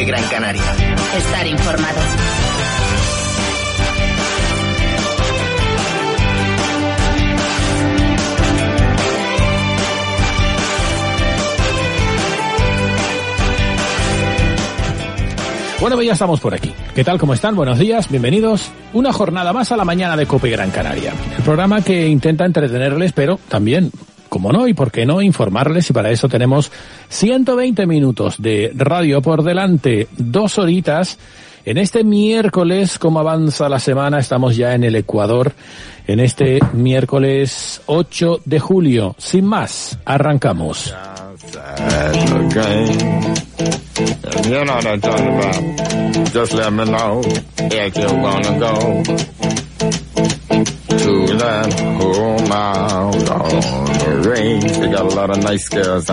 COPE Gran Canaria. Estar informado. Bueno, pues ya estamos por aquí. ¿Qué tal? ¿Cómo están? Buenos días, bienvenidos. Una jornada más a la mañana de COPE Gran Canaria. El programa que intenta entretenerles, pero también, como no, y por qué no, informarles, y para eso tenemos 120 minutos de radio por delante, 2 horitas. En este miércoles, como avanza la semana, estamos ya en el Ecuador, en este miércoles 8 de julio. Sin más, arrancamos. You know what I'm talking about. Just let me know if you wanna go to that home out on the range. They got a lot of nice girls.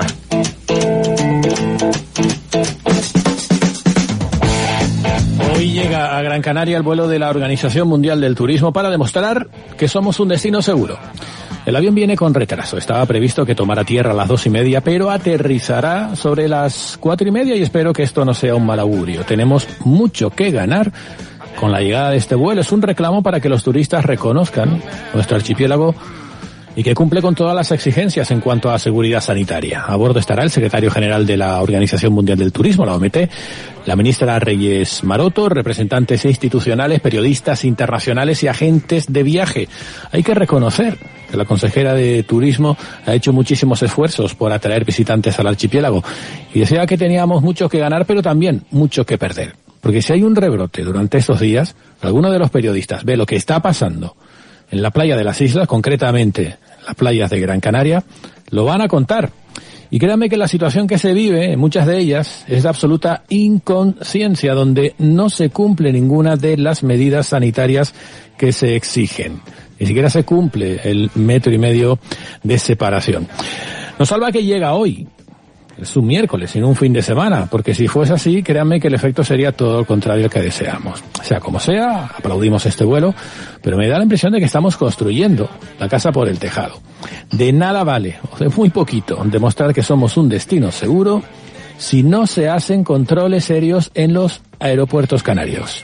Hoy llega a Gran Canaria el vuelo de la Organización Mundial del Turismo para demostrar que somos un destino seguro. El avión viene con retraso. Estaba previsto que tomara tierra a las 2:30, pero aterrizará sobre las 4:30 y espero que esto no sea un mal augurio. Tenemos mucho que ganar con la llegada de este vuelo. Es un reclamo para que los turistas reconozcan nuestro archipiélago y que cumple con todas las exigencias en cuanto a seguridad sanitaria. A bordo estará el secretario general de la Organización Mundial del Turismo, la OMT, la ministra Reyes Maroto, representantes institucionales, periodistas internacionales y agentes de viaje. Hay que reconocer que la consejera de Turismo ha hecho muchísimos esfuerzos por atraer visitantes al archipiélago y decía que teníamos mucho que ganar, pero también mucho que perder. Porque si hay un rebrote durante estos días, alguno de los periodistas ve lo que está pasando en la playa de las islas, concretamente las playas de Gran Canaria, lo van a contar. Y créanme que la situación que se vive en muchas de ellas es de absoluta inconsciencia, donde no se cumple ninguna de las medidas sanitarias que se exigen. Ni siquiera se cumple el 1,5 metros de separación. Nos salva que llega hoy. Es un miércoles, sin un fin de semana, porque si fuese así, créanme que el efecto sería todo lo contrario al que deseamos. Sea como sea, aplaudimos este vuelo, pero me da la impresión de que estamos construyendo la casa por el tejado. De nada vale, o de muy poquito, demostrar que somos un destino seguro si no se hacen controles serios en los aeropuertos canarios.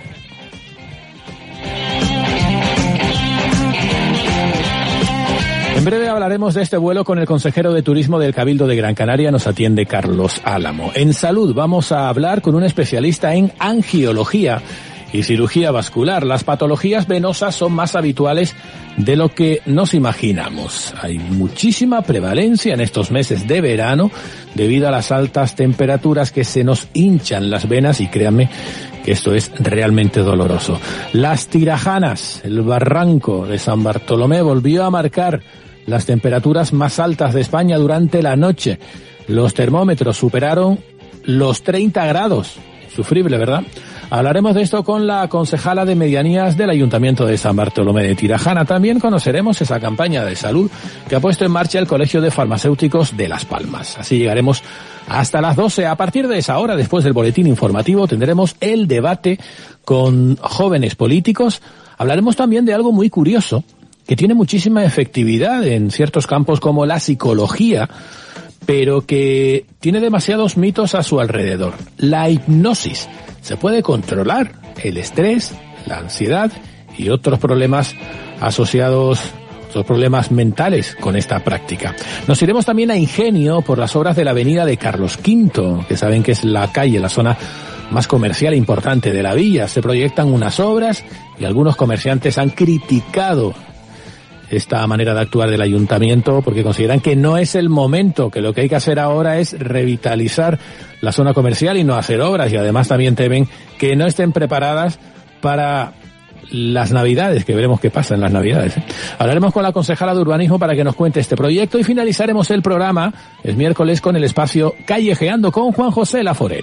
En breve hablaremos de este vuelo con el consejero de Turismo del Cabildo de Gran Canaria. Nos atiende Carlos Álamo. En salud vamos a hablar con un especialista en angiología y cirugía vascular. Las patologías venosas son más habituales de lo que nos imaginamos. Hay muchísima prevalencia en estos meses de verano debido a las altas temperaturas que se nos hinchan las venas y créanme que esto es realmente doloroso. Las Tirajanas, el barranco de San Bartolomé, volvió a marcar las temperaturas más altas de España durante la noche. Los termómetros superaron los 30 grados. Sufrible, ¿verdad? Hablaremos de esto con la concejala de Medianías del Ayuntamiento de San Bartolomé de Tirajana. También conoceremos esa campaña de salud que ha puesto en marcha el Colegio de Farmacéuticos de Las Palmas. Así llegaremos hasta las 12. A partir de esa hora, después del boletín informativo, tendremos el debate con jóvenes políticos. Hablaremos también de algo muy curioso, que tiene muchísima efectividad en ciertos campos como la psicología, pero que tiene demasiados mitos a su alrededor. La hipnosis. Se puede controlar el estrés, la ansiedad y otros problemas asociados, otros problemas mentales con esta práctica. Nos iremos también a Ingenio por las obras de la avenida de Carlos V, que saben que es la calle, la zona más comercial e importante de la villa. Se proyectan unas obras y algunos comerciantes han criticado esta manera de actuar del ayuntamiento porque consideran que no es el momento, que lo que hay que hacer ahora es revitalizar la zona comercial y no hacer obras, y además también temen que no estén preparadas para las Navidades, que veremos qué pasa en las Navidades. Hablaremos con la concejala de Urbanismo para que nos cuente este proyecto y finalizaremos el programa, es miércoles, con el espacio Callejeando con Juan José Laforet.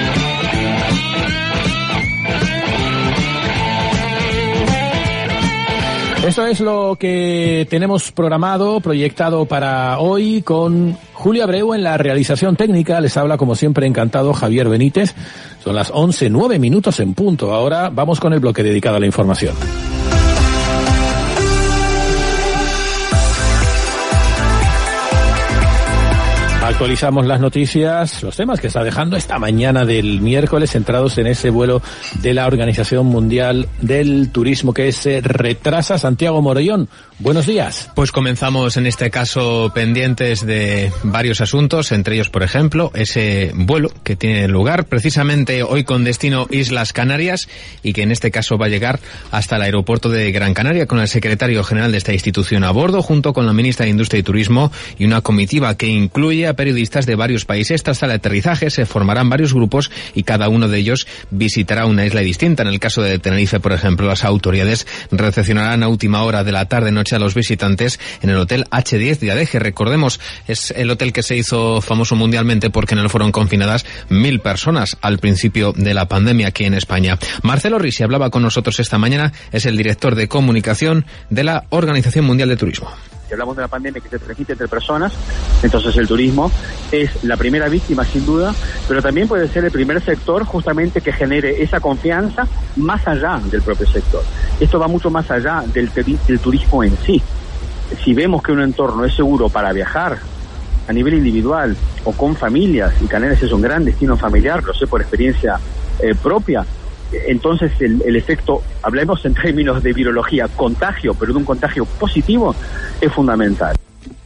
Esto es lo que tenemos programado, proyectado para hoy, con Julia Abreu en la realización técnica. Les habla, como siempre, encantado, Javier Benítez. Son las 11:09 en punto. Ahora vamos con el bloque dedicado a la información. Actualizamos las noticias, los temas que está dejando esta mañana del miércoles, centrados en ese vuelo de la Organización Mundial del Turismo que se retrasa. Santiago Morellón, buenos días. Pues comenzamos en este caso pendientes de varios asuntos, entre ellos, por ejemplo, ese vuelo que tiene lugar precisamente hoy con destino Islas Canarias y que en este caso va a llegar hasta el aeropuerto de Gran Canaria con el secretario general de esta institución a bordo, junto con la ministra de Industria y Turismo y una comitiva que incluye a periodistas de varios países. Tras el aterrizaje se formarán varios grupos y cada uno de ellos visitará una isla distinta. En el caso de Tenerife, por ejemplo, las autoridades recepcionarán a última hora de la tarde-noche a los visitantes en el Hotel H10 de Adeje. Recordemos, es el hotel que se hizo famoso mundialmente porque en él fueron confinadas 1.000 personas al principio de la pandemia aquí en España. Marcelo Risi hablaba con nosotros esta mañana, es el director de comunicación de la Organización Mundial de Turismo. Si hablamos de una pandemia que se transmite entre personas, entonces el turismo es la primera víctima sin duda, pero también puede ser el primer sector justamente que genere esa confianza más allá del propio sector. Esto va mucho más allá del turismo en sí. Si vemos que un entorno es seguro para viajar a nivel individual o con familias, y Canarias es un gran destino familiar, lo sé por experiencia propia, entonces el efecto, hablemos en términos de virología, contagio, pero de un contagio positivo, es fundamental.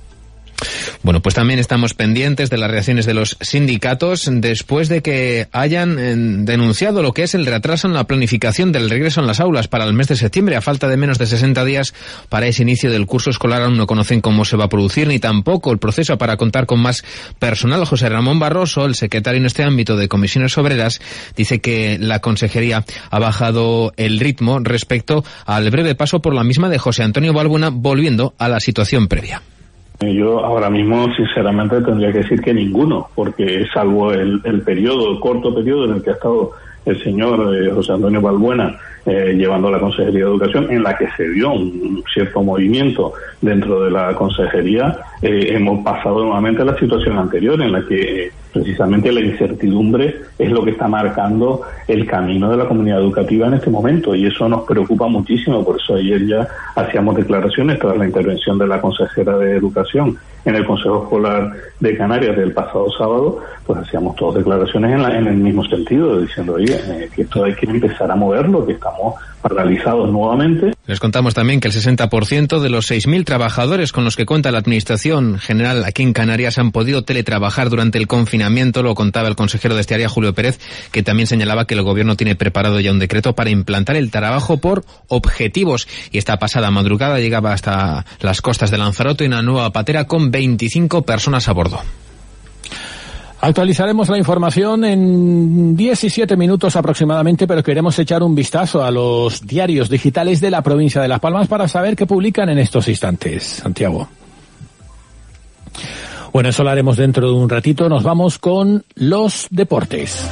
Bueno, pues también estamos pendientes de las reacciones de los sindicatos después de que hayan denunciado lo que es el retraso en la planificación del regreso en las aulas para el mes de septiembre. A falta de menos de 60 días para ese inicio del curso escolar, aún no conocen cómo se va a producir ni tampoco el proceso para contar con más personal. José Ramón Barroso, el secretario en este ámbito de Comisiones Obreras, dice que la consejería ha bajado el ritmo respecto al breve paso por la misma de José Antonio Balbuena, volviendo a la situación previa. Yo ahora mismo, sinceramente, tendría que decir que ninguno, porque salvo el corto periodo en el que ha estado el señor José Antonio Balbuena llevando la Consejería de Educación, en la que se dio un cierto movimiento dentro de la Consejería, hemos pasado nuevamente a la situación anterior, en la que precisamente la incertidumbre es lo que está marcando el camino de la comunidad educativa en este momento, y eso nos preocupa muchísimo. Por eso ayer ya hacíamos declaraciones tras la intervención de la consejera de Educación en el Consejo Escolar de Canarias del pasado sábado, pues hacíamos todas declaraciones en el mismo sentido, diciendo, oye, que esto hay que empezar a moverlo, que estamos paralizados nuevamente. Les contamos también que el 60% de los 6.000 trabajadores con los que cuenta la Administración General aquí en Canarias han podido teletrabajar durante el confinamiento. Lo contaba el consejero de este área, Julio Pérez, que también señalaba que el Gobierno tiene preparado ya un decreto para implantar el trabajo por objetivos. Y esta pasada madrugada llegaba hasta las costas de Lanzarote una nueva patera con 25 personas a bordo. Actualizaremos la información en 17 minutos aproximadamente, pero queremos echar un vistazo a los diarios digitales de la provincia de Las Palmas para saber qué publican en estos instantes. Santiago. Bueno, eso lo haremos dentro de un ratito. Nos vamos con los deportes.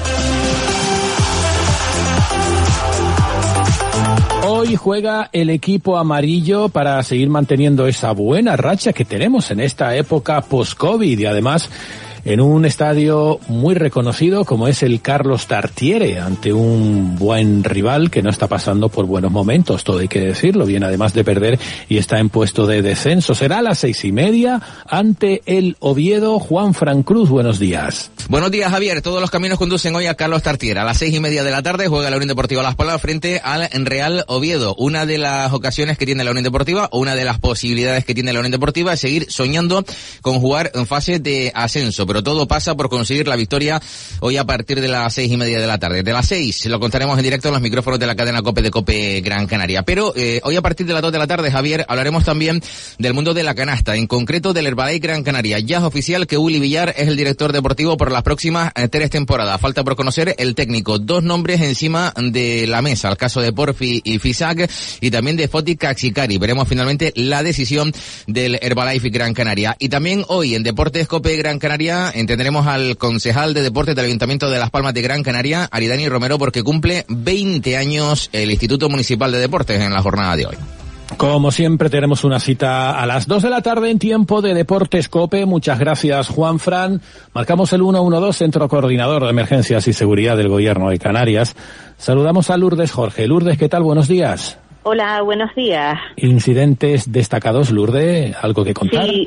Hoy juega el equipo amarillo para seguir manteniendo esa buena racha que tenemos en esta época post-COVID y además en un estadio muy reconocido como es el Carlos Tartiere, ante un buen rival que no está pasando por buenos momentos, todo hay que decirlo, viene además de perder y está en puesto de descenso. Será a las 6:30 ante el Oviedo. Juan Fran Cruz, buenos días. Buenos días, Javier. Todos los caminos conducen hoy a Carlos Tartiere. A las 6:30 de la tarde juega la Unión Deportiva Las Palmas frente al Real Oviedo. Una de las ocasiones que tiene la Unión Deportiva, o una de las posibilidades que tiene la Unión Deportiva, es seguir soñando con jugar en fase de ascenso, pero todo pasa por conseguir la victoria hoy a partir de las 6:30 de la tarde. De las 6 lo contaremos en directo en los micrófonos de la cadena COPE de COPE Gran Canaria. Pero hoy a partir de las 2 de la tarde, Javier, hablaremos también del mundo de la canasta, en concreto del Herbalife Gran Canaria. Ya es oficial que Uli Villar es el director deportivo por las próximas 3 temporadas. Falta por conocer el técnico. 2 nombres encima de la mesa, el caso de Porfi y Fisac y también de Foti Caxicari. Veremos finalmente la decisión del Herbalife Gran Canaria. Y también hoy en Deportes COPE Gran Canaria tendremos al concejal de Deportes del Ayuntamiento de Las Palmas de Gran Canaria, Aridani Romero, porque cumple 20 años el Instituto Municipal de Deportes en la jornada de hoy. Como siempre tenemos una cita a las 2 de la tarde en tiempo de Deportes COPE. Muchas gracias, Juan Fran. Marcamos el 112, Centro Coordinador de Emergencias y Seguridad del Gobierno de Canarias. Saludamos a Lourdes Jorge. Lourdes, ¿qué tal? Buenos días. Hola, buenos días. ¿Incidentes destacados, Lourdes? ¿Algo que contar?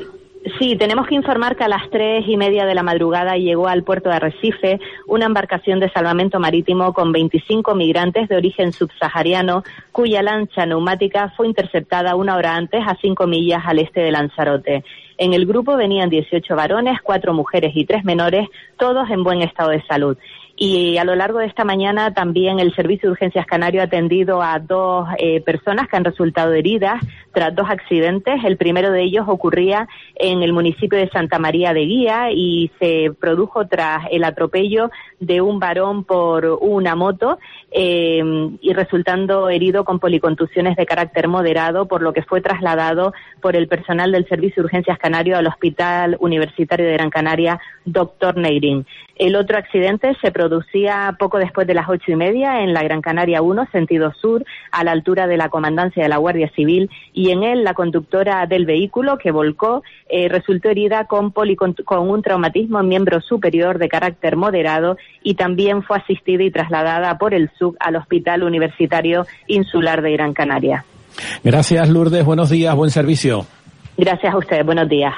Sí, tenemos que informar que a las 3:30 de la madrugada llegó al puerto de Arrecife una embarcación de salvamento marítimo con 25 migrantes de origen subsahariano, cuya lancha neumática fue interceptada 1 hora antes a 5 millas al este de Lanzarote. En el grupo venían 18 varones, 4 mujeres y 3 menores, todos en buen estado de salud. Y a lo largo de esta mañana también el Servicio de Urgencias Canario ha atendido a 2 personas que han resultado heridas tras 2 accidentes. El primero de ellos ocurría en el municipio de Santa María de Guía y se produjo tras el atropello de un varón por una moto y resultando herido con policontusiones de carácter moderado, por lo que fue trasladado por el personal del Servicio de Urgencias Canario al Hospital Universitario de Gran Canaria, Dr. Neyrin. El otro accidente se producía poco después de las 8:30 en la Gran Canaria 1, sentido sur, a la altura de la Comandancia de la Guardia Civil, y en él la conductora del vehículo que volcó resultó herida con un traumatismo en miembro superior de carácter moderado y también fue asistida y trasladada por el SUC al Hospital Universitario Insular de Gran Canaria. Gracias, Lourdes. Buenos días, buen servicio. Gracias a ustedes. Buenos días.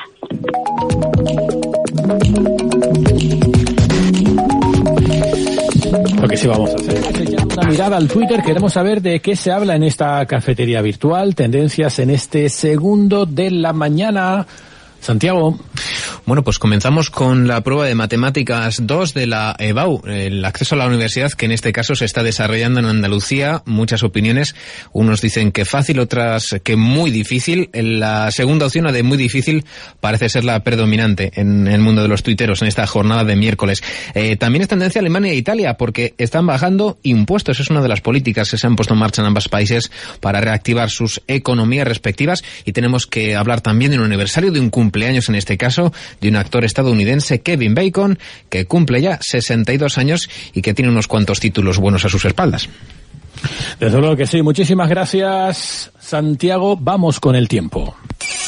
Lo que sí vamos a hacer es echar una mirada al Twitter. Queremos saber de qué se habla en esta cafetería virtual. Tendencias en este segundo de la mañana. Santiago. Bueno, pues comenzamos con la prueba de Matemáticas 2 de la EBAU, el acceso a la universidad, que en este caso se está desarrollando en Andalucía. Muchas opiniones, unos dicen que fácil, otras que muy difícil. La segunda opción, la de muy difícil, parece ser la predominante en el mundo de los tuiteros en esta jornada de miércoles. También es tendencia Alemania e Italia, porque están bajando impuestos. Es una de las políticas que se han puesto en marcha en ambos países para reactivar sus economías respectivas. Y tenemos que hablar también de un aniversario, de un cumpleaños en este caso, de un actor estadounidense, Kevin Bacon, que cumple ya 62 años y que tiene unos cuantos títulos buenos a sus espaldas. Desde luego que sí. Muchísimas gracias, Santiago. Vamos con el tiempo.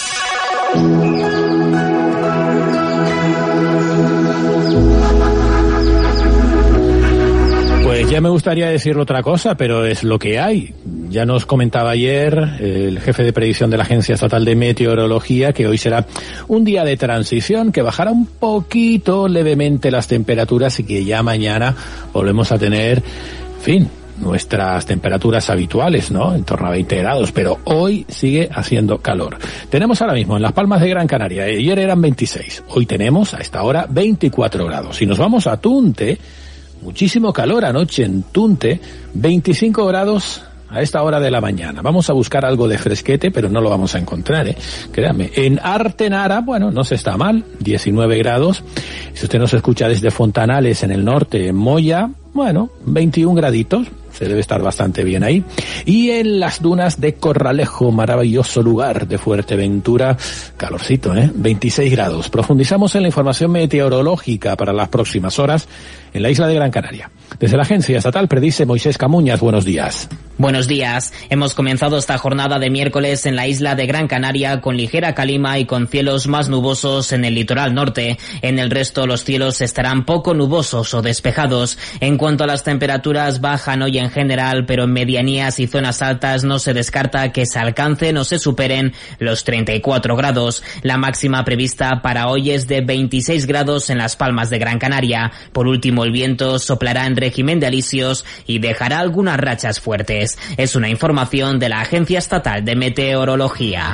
Pues ya me gustaría decir otra cosa, pero es lo que hay. Ya nos comentaba ayer el jefe de predicción de la Agencia Estatal de Meteorología que hoy será un día de transición, que bajará un poquito levemente las temperaturas y que ya mañana volvemos a tener, en fin, nuestras temperaturas habituales, ¿no? En torno a 20 grados, pero hoy sigue haciendo calor. Tenemos ahora mismo en Las Palmas de Gran Canaria, ayer eran 26, hoy tenemos a esta hora 24 grados. Si nos vamos a Tunte, muchísimo calor anoche en Tunte, 25 grados a esta hora de la mañana. Vamos a buscar algo de fresquete, pero no lo vamos a encontrar, créanme. En Artenara, bueno, no se está mal, 19 grados. Si usted nos escucha desde Fontanales, en el norte, en Moya, bueno, 21 graditos. Se debe estar bastante bien ahí. Y en las dunas de Corralejo, maravilloso lugar de Fuerteventura, calorcito, 26 grados. Profundizamos en la información meteorológica para las próximas horas en la isla de Gran Canaria. Desde la Agencia Estatal predice Moisés Camuñas. Buenos días. Buenos días. Hemos comenzado esta jornada de miércoles en la isla de Gran Canaria con ligera calima y con cielos más nubosos en el litoral norte. En el resto los cielos estarán poco nubosos o despejados. En cuanto a las temperaturas, bajan hoy en general, pero en medianías y zonas altas no se descarta que se alcancen o se superen los 34 grados. La máxima prevista para hoy es de 26 grados en Las Palmas de Gran Canaria. Por último, el viento soplará en régimen de alisios y dejará algunas rachas fuertes. Es una información de la Agencia Estatal de Meteorología.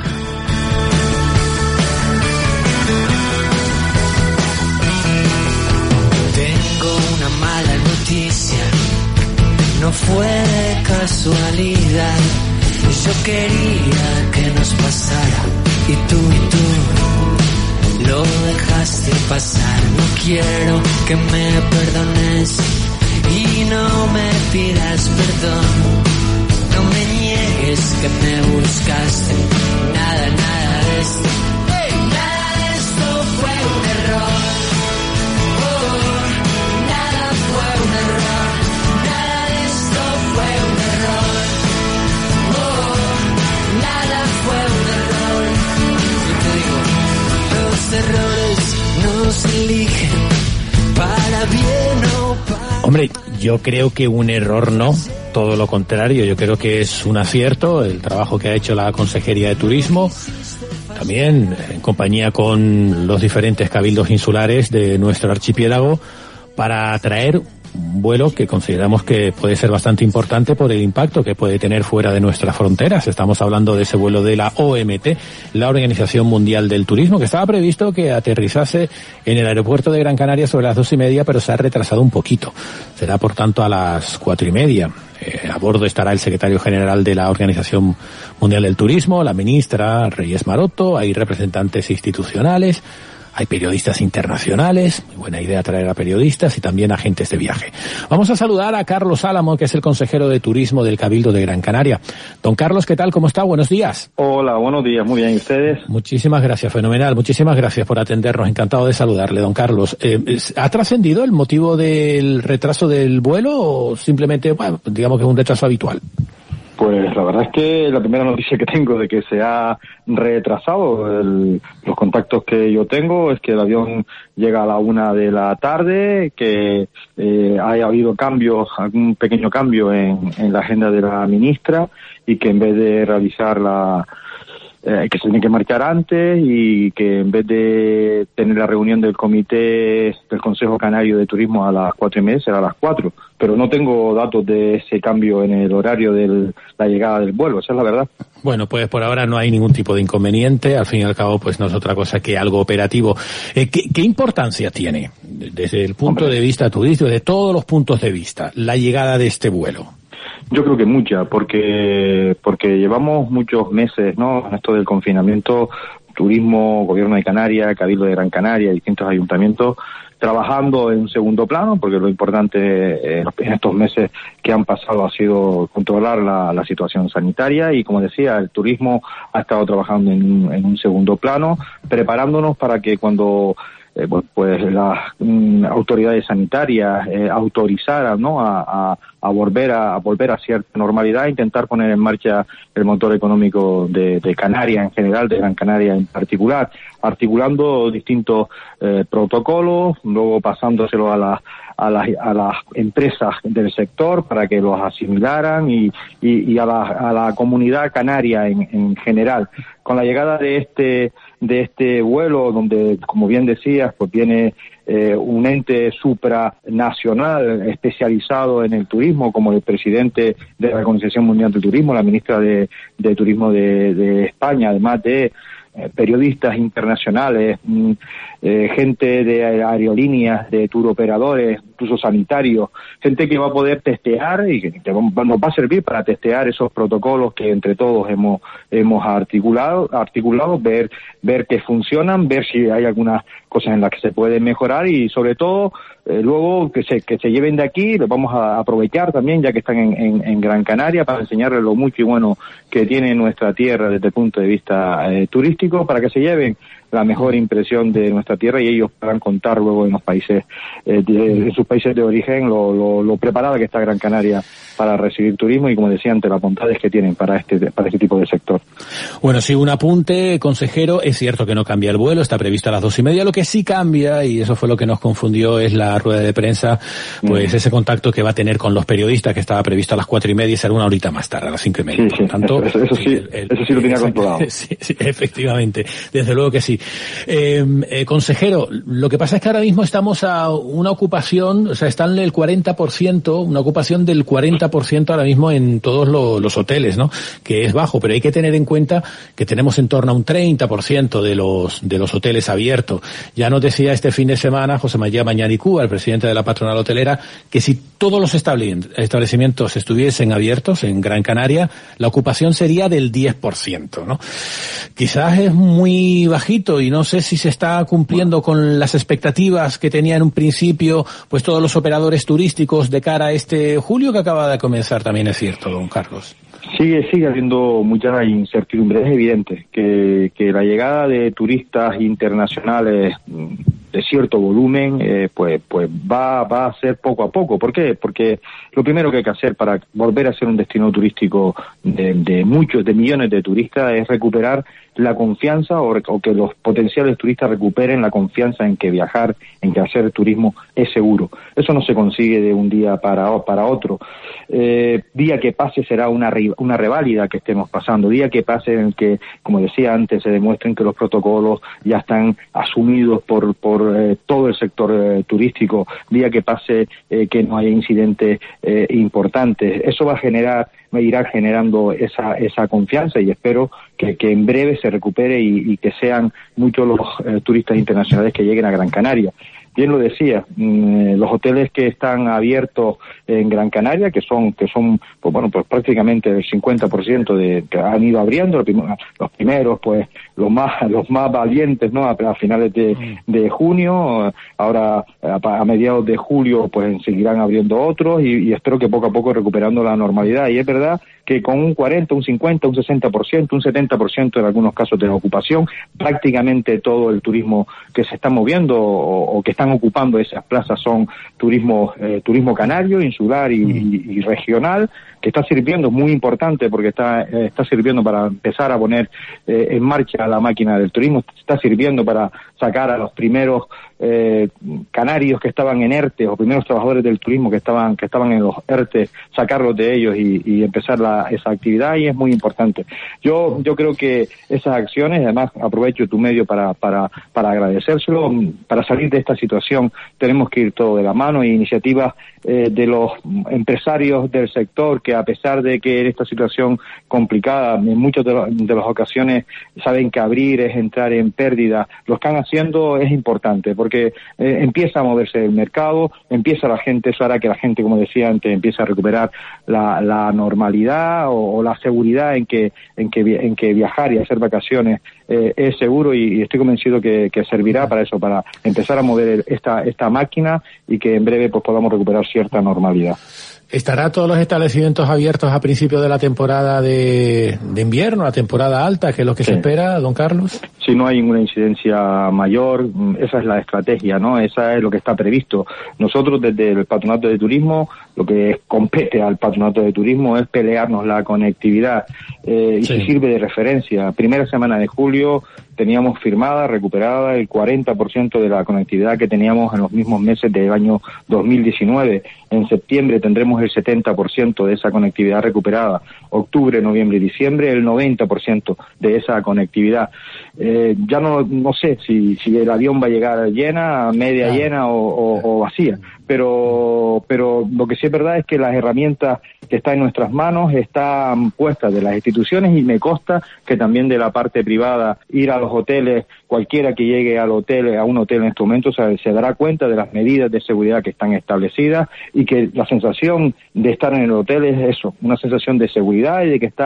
Tengo una mala noticia, no fue de casualidad. Yo quería que nos pasara y tú lo dejaste pasar. No quiero que me perdones y no me pidas perdón. No me niegues que me buscaste. Nada de esto. Nada de esto fue un error. Nada fue un error. Nada de esto fue un error. Nada fue un error. Yo te digo, los errores no se eligen para bien o para... Hombre, yo creo que un error no, todo lo contrario, yo creo que es un acierto el trabajo que ha hecho la Consejería de Turismo también en compañía con los diferentes cabildos insulares de nuestro archipiélago, para traer un vuelo que consideramos que puede ser bastante importante por el impacto que puede tener fuera de nuestras fronteras. Estamos hablando de ese vuelo de la OMT, la Organización Mundial del Turismo, que estaba previsto que aterrizase en el aeropuerto de Gran Canaria sobre las 2:30, pero se ha retrasado un poquito. Será, por tanto, a las 4:30. A bordo estará el secretario general de la Organización Mundial del Turismo, la ministra Reyes Maroto, hay representantes institucionales, hay periodistas internacionales, muy buena idea traer a periodistas y también agentes de viaje. Vamos a saludar a Carlos Álamo, que es el consejero de Turismo del Cabildo de Gran Canaria. Don Carlos, ¿qué tal? ¿Cómo está? Buenos días. Hola, buenos días. Muy bien, ¿y ustedes? Muchísimas gracias, fenomenal. Muchísimas gracias por atendernos. Encantado de saludarle, don Carlos. ¿Ha trascendido el motivo del retraso del vuelo o simplemente, bueno, digamos que es un retraso habitual? Pues la verdad es que la primera noticia que tengo de que se ha retrasado, los contactos que yo tengo es que el avión llega a la 1:00 p.m, que haya habido cambios, algún pequeño cambio en la agenda de la ministra y que en vez de realizar que se tiene que marchar antes y que en vez de tener la reunión del comité del Consejo Canario de Turismo a las 4:30 será a las 4. Pero no tengo datos de ese cambio en el horario de la llegada del vuelo, esa es la verdad. Bueno, pues por ahora no hay ningún tipo de inconveniente, al fin y al cabo pues no es otra cosa que algo operativo. ¿Qué importancia tiene desde el punto de vista turístico, de todos los puntos de vista, la llegada de este vuelo? Yo creo que mucha, porque llevamos muchos meses, ¿no?, en esto del confinamiento, turismo, gobierno de Canarias, Cabildo de Gran Canaria, distintos ayuntamientos, trabajando en segundo plano, porque lo importante en estos meses que han pasado ha sido controlar la situación sanitaria y, como decía, el turismo ha estado trabajando en un segundo plano, preparándonos para que cuando pues las autoridades sanitarias autorizaran, ¿no?, a volver a cierta normalidad, intentar poner en marcha el motor económico de Canarias en general, de Gran Canaria en particular, articulando distintos protocolos, luego pasándoselo a las empresas del sector para que los asimilaran y a la comunidad canaria en general. Con la llegada de este vuelo, donde, como bien decías, pues viene un ente supranacional especializado en el turismo, como el presidente de la Organización Mundial del Turismo, la ministra de Turismo de España, además de periodistas internacionales, gente de aerolíneas, de tour operadores, incluso sanitarios, gente que va a poder testear y que nos va a servir para testear esos protocolos que entre todos hemos articulado, ver que funcionan, ver si hay algunas cosas en las que se puede mejorar y sobre todo luego que se lleven de aquí, los vamos a aprovechar también ya que están en Gran Canaria para enseñarles lo mucho y bueno que tiene nuestra tierra desde el punto de vista turístico, para que se lleven la mejor impresión de nuestra tierra y ellos puedan contar luego en los países, en sus países de origen, lo preparada que está Gran Canaria para recibir turismo y, como decía antes, las bondades que tienen para este tipo de sector. Bueno, sí, un apunte, consejero, es cierto que no cambia el vuelo, está previsto a las 2:30, lo que sí cambia, y eso fue lo que nos confundió, es la rueda de prensa, pues ese contacto que va a tener con los periodistas, que estaba previsto a las 4:30 y será una horita más tarde, a las 5:30. Sí, por tanto, eso sí lo tenía controlado. Sí, efectivamente, desde luego que sí. Consejero, lo que pasa es que ahora mismo estamos a una ocupación, o sea, están en el 40%, una ocupación del 40% ahora mismo en todos los hoteles, ¿no?, que es bajo, pero hay que tener en cuenta que tenemos en torno a un 30% de los hoteles abiertos. Ya nos decía este fin de semana José María Mañanicúa, el presidente de la patronal hotelera, que si todos los establecimientos estuviesen abiertos en Gran Canaria, la ocupación sería del 10%, ¿no? Quizás es muy bajito y no sé si se está cumpliendo con las expectativas que tenía en un principio pues todos los operadores turísticos de cara a este julio que acaba de comenzar, también es cierto, don Carlos. Sigue habiendo mucha incertidumbre. Es evidente que la llegada de turistas internacionales cierto volumen, pues va a ser poco a poco. ¿Por qué? Porque lo primero que hay que hacer para volver a ser un destino turístico de millones de turistas es recuperar la confianza o que los potenciales turistas recuperen la confianza en que viajar, en que hacer turismo es seguro. Eso no se consigue de un día para otro. Día que pase será una reválida que estemos pasando, día que pase en el que, como decía antes, se demuestren que los protocolos ya están asumidos por todo el sector turístico, día que pase que no haya incidentes importantes. Eso irá generando esa confianza, y espero que en breve se recupere y que sean muchos los turistas internacionales que lleguen a Gran Canaria. Bien lo decía, los hoteles que están abiertos en Gran Canaria, que son pues prácticamente el 50% que han ido abriendo, los primeros, pues los más valientes, ¿no? A finales de junio, ahora a mediados de julio, pues seguirán abriendo otros, y espero que poco a poco recuperando la normalidad. Y es verdad que con un 40, un 50, un 60%, un 70% en algunos casos de ocupación, prácticamente todo el turismo que se está moviendo o que están ocupando esas plazas son turismo canario, insular y regional, que está sirviendo, muy importante, porque está sirviendo para empezar a poner en marcha la máquina del turismo, está sirviendo para sacar a los primeros canarios que estaban en ERTE, o primeros trabajadores del turismo que estaban en los ERTE, sacarlos de ellos y empezar esa actividad, y es muy importante. Yo creo que esas acciones, además aprovecho tu medio para agradecérselo, para salir de esta situación tenemos que ir todo de la mano, y iniciativas de los empresarios del sector, que a pesar de que en esta situación complicada, en muchas de las ocasiones saben que abrir es entrar en pérdida, lo están haciendo, es importante, porque empieza a moverse el mercado, empieza la gente, eso hará que la gente, como decía antes, empiece a recuperar la normalidad o la seguridad en que viajar y hacer vacaciones es seguro, y estoy convencido que servirá para eso, para empezar a mover esta máquina, y que en breve pues podamos recuperar cierta normalidad. ¿Estará todos los establecimientos abiertos a principios de la temporada de invierno, la temporada alta, que es lo que se espera, don Carlos? Si no hay ninguna incidencia mayor, esa es la estrategia, ¿no? Esa es lo que está previsto. Nosotros desde el Patronato de Turismo, lo que compete al Patronato de Turismo es pelearnos la conectividad, y se sirve de referencia. Primera semana de julio teníamos recuperada el 40% de la conectividad que teníamos en los mismos meses del año 2019. En septiembre tendremos el 70% de esa conectividad recuperada. Octubre, noviembre y diciembre el 90% de esa conectividad. Ya no sé si el avión va a llegar llena, media llena o vacía, pero lo que sí es verdad es que las herramientas que están en nuestras manos están puestas de las instituciones, y me consta que también de la parte privada. Ir a los hoteles, cualquiera que llegue a un hotel en este momento se dará cuenta de las medidas de seguridad que están establecidas, y que la sensación de estar en el hotel es eso, una sensación de seguridad y de que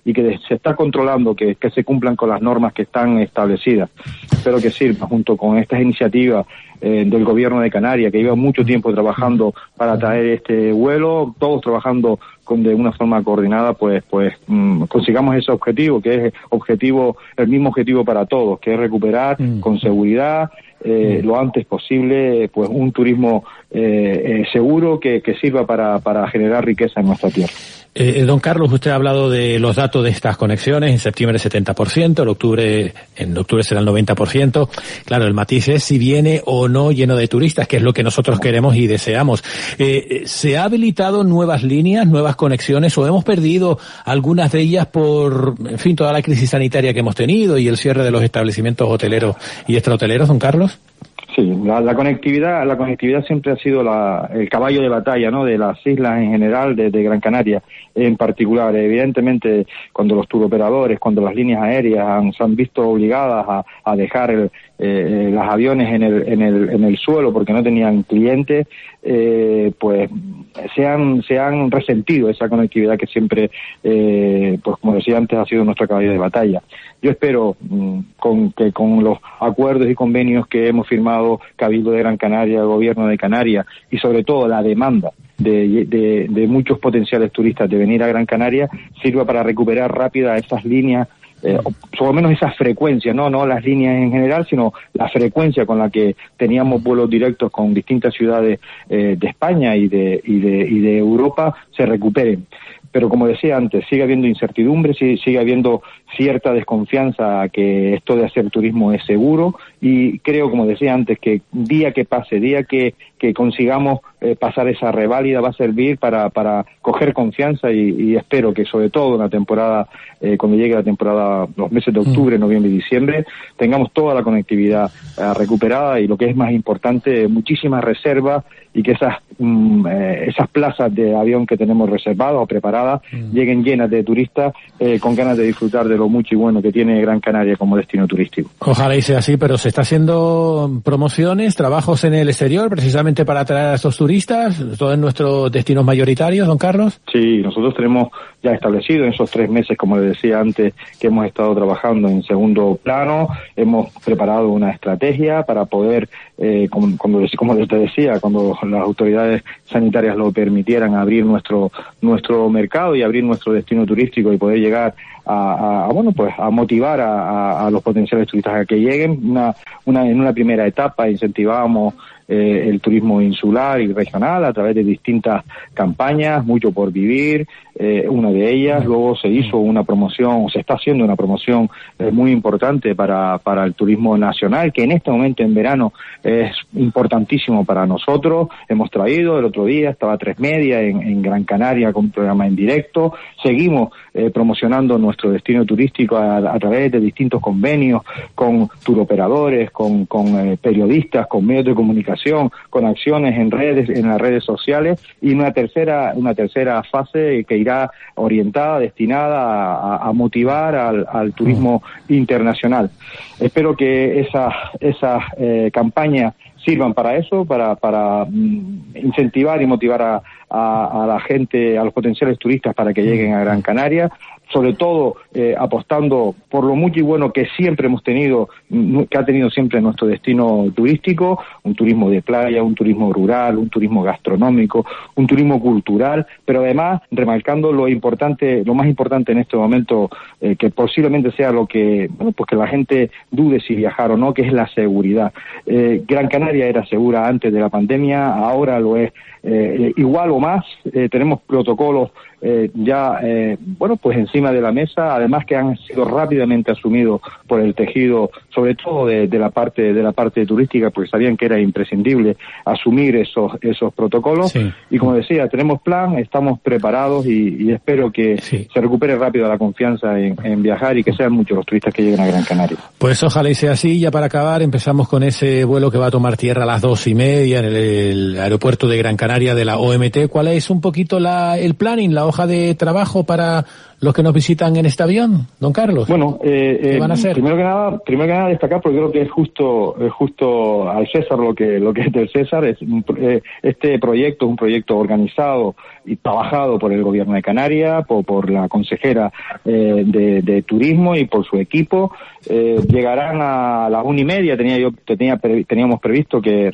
se está controlando que se cumplan con las normas que están establecidas. Espero que sirva, junto con estas iniciativas del gobierno de Canarias, que lleva mucho tiempo trabajando para traer este vuelo, todos trabajando de una forma coordinada, pues consigamos ese objetivo, que es el mismo objetivo para todos, que es recuperar con seguridad lo antes posible pues un turismo seguro que sirva para generar riqueza en nuestra tierra. Don Carlos, usted ha hablado de los datos de estas conexiones, en septiembre 70%, en octubre será el 90%. Claro, el matiz es si viene o no lleno de turistas, que es lo que nosotros queremos y deseamos. ¿Se ha habilitado nuevas líneas, nuevas conexiones, o hemos perdido algunas de ellas por, en fin, toda la crisis sanitaria que hemos tenido y el cierre de los establecimientos hoteleros y extrahoteleros, don Carlos? Sí, la conectividad siempre ha sido el caballo de batalla, ¿no? De las islas en general, de Gran Canaria en particular. Evidentemente, cuando los turoperadores, cuando las líneas aéreas se han visto obligadas a dejar los aviones en el suelo porque no tenían clientes, pues se han resentido esa conectividad que siempre, pues como decía antes, ha sido nuestro caballo de batalla. Yo espero que con los acuerdos y convenios que hemos firmado Cabildo de Gran Canaria, el Gobierno de Canarias, y sobre todo la demanda de muchos potenciales turistas de venir a Gran Canaria, sirva para recuperar rápida esas líneas por lo menos esa frecuencia, no las líneas en general, sino la frecuencia con la que teníamos vuelos directos con distintas ciudades de España y de Europa se recuperen. Pero como decía antes, sigue habiendo incertidumbre, sigue habiendo cierta desconfianza a que esto de hacer turismo es seguro, y creo, como decía antes, que día que pase, día que consigamos pasar esa reválida, va a servir para coger confianza y espero que sobre todo en la temporada, cuando llegue la temporada, los meses de octubre, noviembre y diciembre, tengamos toda la conectividad recuperada y, lo que es más importante, muchísimas reservas, y que esas plazas de avión que tenemos reservadas o preparadas lleguen llenas de turistas con ganas de disfrutar de lo mucho y bueno que tiene Gran Canaria como destino turístico. Ojalá y sea así, pero se está haciendo promociones, trabajos en el exterior, precisamente para atraer a estos turistas, todos nuestros destinos mayoritarios, don Carlos. Sí, nosotros tenemos ya establecido en esos 3 meses, como les decía antes, que hemos estado trabajando en segundo plano, hemos preparado una estrategia para poder, como les decía, cuando las autoridades sanitarias lo permitieran, abrir nuestro mercado y abrir nuestro destino turístico y poder llegar a motivar a los potenciales turistas a que lleguen. En una primera etapa incentivábamos el turismo insular y regional a través de distintas campañas, Mucho por Vivir, una de ellas. Luego se hizo una promoción, o se está haciendo una promoción muy importante para el turismo nacional, que en este momento en verano es importantísimo para nosotros. Hemos traído, el otro día estaba 3 Media en Gran Canaria con un programa en directo. Seguimos promocionando nuestro destino turístico a través de distintos convenios con turoperadores, con periodistas, con medios de comunicación, con acciones en las redes sociales, y una tercera fase que irá orientada, destinada a motivar al turismo internacional. Espero que esas campañas sirvan para eso, para incentivar y motivar a la gente, a los potenciales turistas para que lleguen a Gran Canaria, sobre todo apostando por lo mucho y bueno que siempre hemos tenido, que ha tenido siempre nuestro destino turístico, un turismo de playa, un turismo rural, un turismo gastronómico, un turismo cultural, pero además remarcando lo más importante en este momento, que posiblemente sea lo que, pues que la gente dude si viajar o no, que es la seguridad. Gran Canaria era segura antes de la pandemia, ahora lo es igual o más. Tenemos protocolos pues encima de la mesa, además que han sido rápidamente asumidos por el tejido, sobre todo de la parte turística, porque sabían que era imprescindible asumir esos protocolos. Sí. Y como decía, tenemos plan, estamos preparados y espero que se recupere rápido la confianza en viajar y que sean muchos los turistas que lleguen a Gran Canaria. Pues ojalá y sea así. Ya para acabar, empezamos con ese vuelo que va a tomar tierra a las 2:30 en el aeropuerto de Gran Canaria de la OMT. ¿Cuál es un poquito el planning, la hoja de trabajo para los que nos visitan en este avión, don Carlos? Bueno, ¿qué van a hacer? Primero que nada destacar, porque creo que es justo al César lo que es del César. Este proyecto es un proyecto organizado y trabajado por el Gobierno de Canarias, por la consejera de Turismo y por su equipo. Llegarán a las 1:30. Teníamos previsto que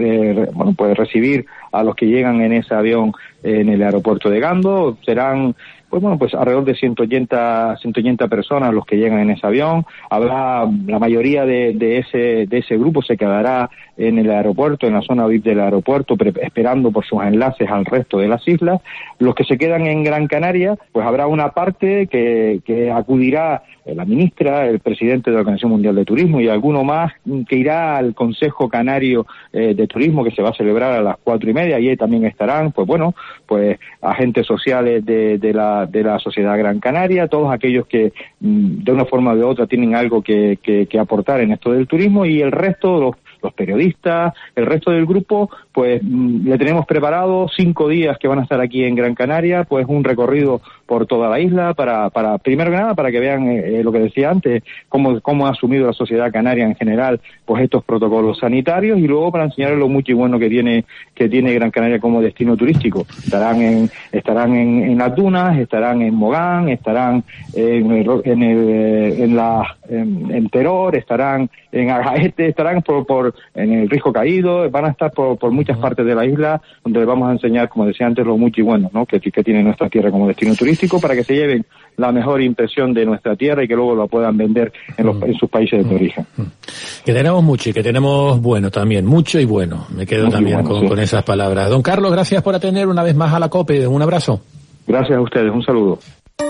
recibir a los que llegan en ese avión en el aeropuerto de Gando. Serán pues alrededor de 180 personas los que llegan en ese avión. Habrá la mayoría de ese grupo se quedará en el aeropuerto, en la zona VIP del aeropuerto, esperando por sus enlaces al resto de las islas. Los que se quedan en Gran Canaria, pues habrá una parte que acudirá la ministra, el presidente de la Organización Mundial de Turismo y alguno más que irá al Consejo Canario de Turismo, que se va a celebrar a las 4:30, y ahí también estarán pues agentes sociales de la sociedad Gran Canaria, todos aquellos que de una forma o de otra tienen algo que aportar en esto del turismo, y el resto, los periodistas, el resto del grupo, pues le tenemos preparado 5 días que van a estar aquí en Gran Canaria, pues un recorrido por toda la isla para primero que nada, para que vean lo que decía antes, cómo ha asumido la sociedad canaria en general pues estos protocolos sanitarios, y luego para enseñarles lo mucho y bueno que tiene Gran Canaria como destino turístico. Estarán en las dunas, estarán en Mogán, estarán en Teror, estarán en Agaete, estarán por en el Risco Caído, van a estar por muchas partes de la isla, donde vamos a enseñar, como decía antes, lo mucho y bueno, ¿no? que tiene nuestra tierra como destino turístico, para que se lleven la mejor impresión de nuestra tierra y que luego lo puedan vender en sus países de origen. Que tenemos mucho y que tenemos bueno también, mucho y bueno. Me quedo muy también bueno, con esas palabras. Don Carlos, gracias por atender una vez más a la COPE. Un abrazo. Gracias a ustedes, un saludo.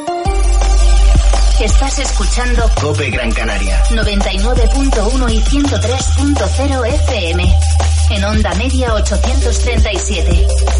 Estás escuchando COPE Gran Canaria 99.1 y 103.0 FM en onda media 837.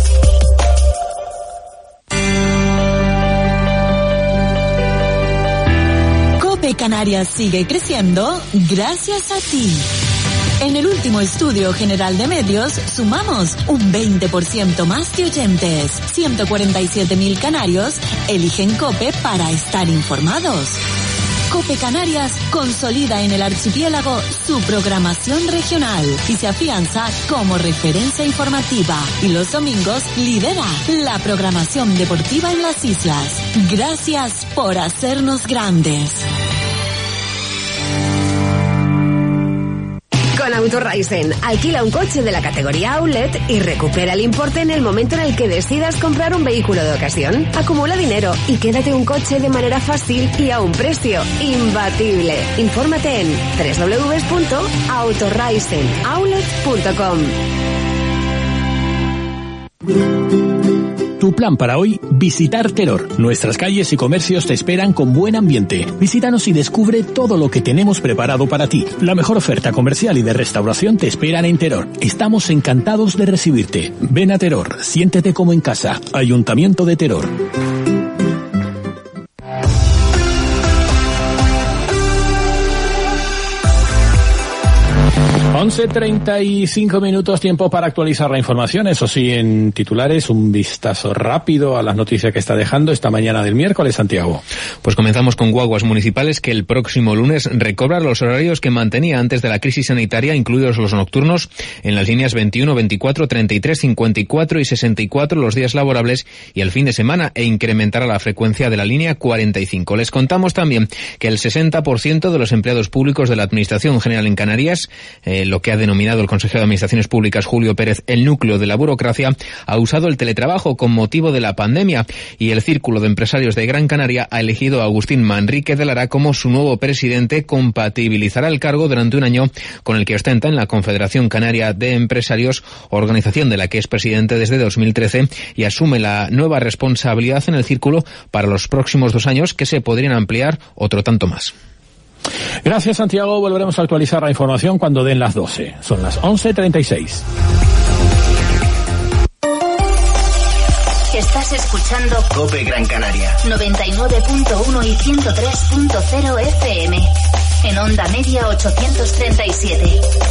COPE Canarias sigue creciendo gracias a ti. En el último estudio general de medios sumamos un 20% más de oyentes. 147.000 canarios eligen COPE para estar informados. COPE Canarias consolida en el archipiélago su programación regional y se afianza como referencia informativa. Y los domingos lidera la programación deportiva en las islas. Gracias por hacernos grandes. Con Autoraizen, alquila un coche de la categoría Outlet y recupera el importe en el momento en el que decidas comprar un vehículo de ocasión. Acumula dinero y quédate un coche de manera fácil y a un precio imbatible. Infórmate en www.autoraizenoutlet.com. Tu plan para hoy, visitar Teror. Nuestras calles y comercios te esperan con buen ambiente. Visítanos y descubre todo lo que tenemos preparado para ti. La mejor oferta comercial y de restauración te esperan en Teror. Estamos encantados de recibirte. Ven a Teror, siéntete como en casa. Ayuntamiento de Teror. 11:35 minutos, tiempo para actualizar la información. Eso sí, en titulares, un vistazo rápido a las noticias que está dejando esta mañana del miércoles, Santiago. Pues comenzamos con Guaguas Municipales, que el próximo lunes recobra los horarios que mantenía antes de la crisis sanitaria, incluidos los nocturnos, en las líneas 21, 24, 33, 54 y 64 los días laborables y el fin de semana, e incrementará la frecuencia de la línea 45. Les contamos también que el 60% de los empleados públicos de la Administración General en Canarias, lo que ha denominado el consejero de Administraciones Públicas Julio Pérez el núcleo de la burocracia, ha usado el teletrabajo con motivo de la pandemia, y el Círculo de Empresarios de Gran Canaria ha elegido a Agustín Manrique de Lara como su nuevo presidente. Compatibilizará el cargo durante un año con el que ostenta en la Confederación Canaria de Empresarios, organización de la que es presidente desde 2013, y asume la nueva responsabilidad en el círculo para los próximos 2 años, que se podrían ampliar otro tanto más. Gracias, Santiago. Volveremos a actualizar la información cuando den las 12. Son las 11:36. Estás escuchando COPE Gran Canaria 99.1 y 103.0 FM en onda media 837.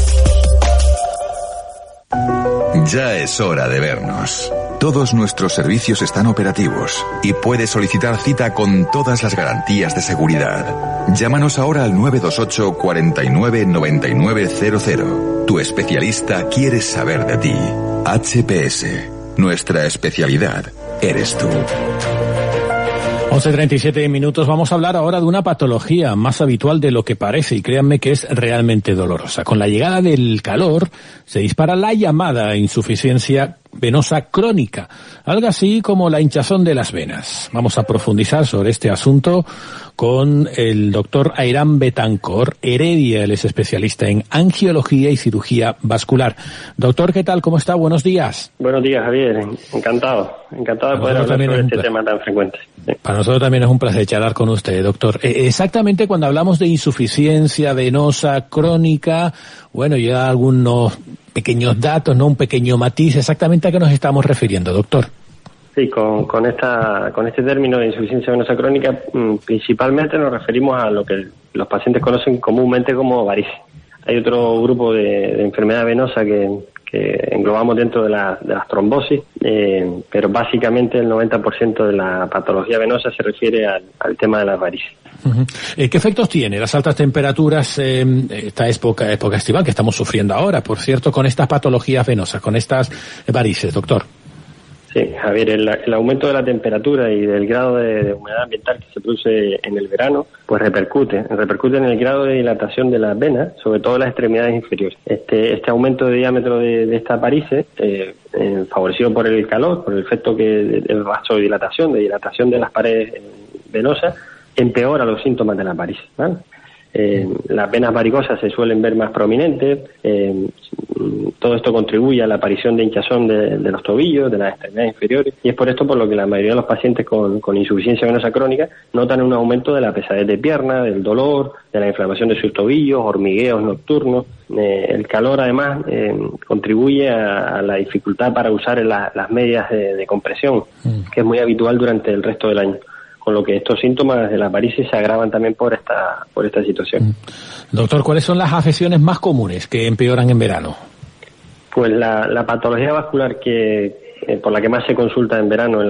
Ya es hora de vernos. Todos nuestros servicios están operativos y puedes solicitar cita con todas las garantías de seguridad. Llámanos ahora al 928 49 99 00. Tu especialista quiere saber de ti. HPS. Nuestra especialidad eres tú. 11:37 minutos. Vamos a hablar ahora de una patología más habitual de lo que parece, y créanme que es realmente dolorosa. Con la llegada del calor se dispara la llamada insuficiencia venosa crónica, algo así como la hinchazón de las venas. Vamos a profundizar sobre este asunto con el doctor Airán Betancor Heredia. Él es especialista en angiología y cirugía vascular. Doctor, ¿qué tal? ¿Cómo está? Buenos días. Buenos días, Javier. Encantado de poder hablar sobre este tema tan frecuente. Sí. Para nosotros también es un placer charlar con usted, doctor. Exactamente, cuando hablamos de insuficiencia venosa crónica, bueno, ya algunos pequeños datos, ¿no? Un pequeño matiz. ¿Exactamente a qué nos estamos refiriendo, doctor? Sí, con este término de insuficiencia venosa crónica, principalmente nos referimos a lo que los pacientes conocen comúnmente como varices. Hay otro grupo de enfermedad venosa que englobamos dentro de las trombosis, pero básicamente el 90% de la patología venosa se refiere al tema de las varices. Uh-huh. ¿Qué efectos tiene las altas temperaturas, esta época estival que estamos sufriendo ahora, por cierto, con estas patologías venosas, con estas varices, doctor? Sí, Javier, el aumento de la temperatura y del grado de humedad ambiental que se produce en el verano, pues repercute en el grado de dilatación de las venas, sobre todo en las extremidades inferiores. Este aumento de diámetro de estas varices, favorecido por el calor, por el efecto el vasodilatación, de dilatación de las paredes venosas, empeora los síntomas de las varices, ¿vale? Las venas varicosas se suelen ver más prominentes, todo esto contribuye a la aparición de hinchazón de los tobillos, de las extremidades inferiores, y es por esto por lo que la mayoría de los pacientes con insuficiencia venosa crónica notan un aumento de la pesadez de pierna, del dolor, de la inflamación de sus tobillos, hormigueos nocturnos. El calor además contribuye a la dificultad para usar las medias de compresión, que es muy habitual durante el resto del año. Con lo que estos síntomas de las varices se agravan también por esta situación. Doctor, ¿cuáles son las afecciones más comunes que empeoran en verano? Pues la patología vascular por la que más se consulta en verano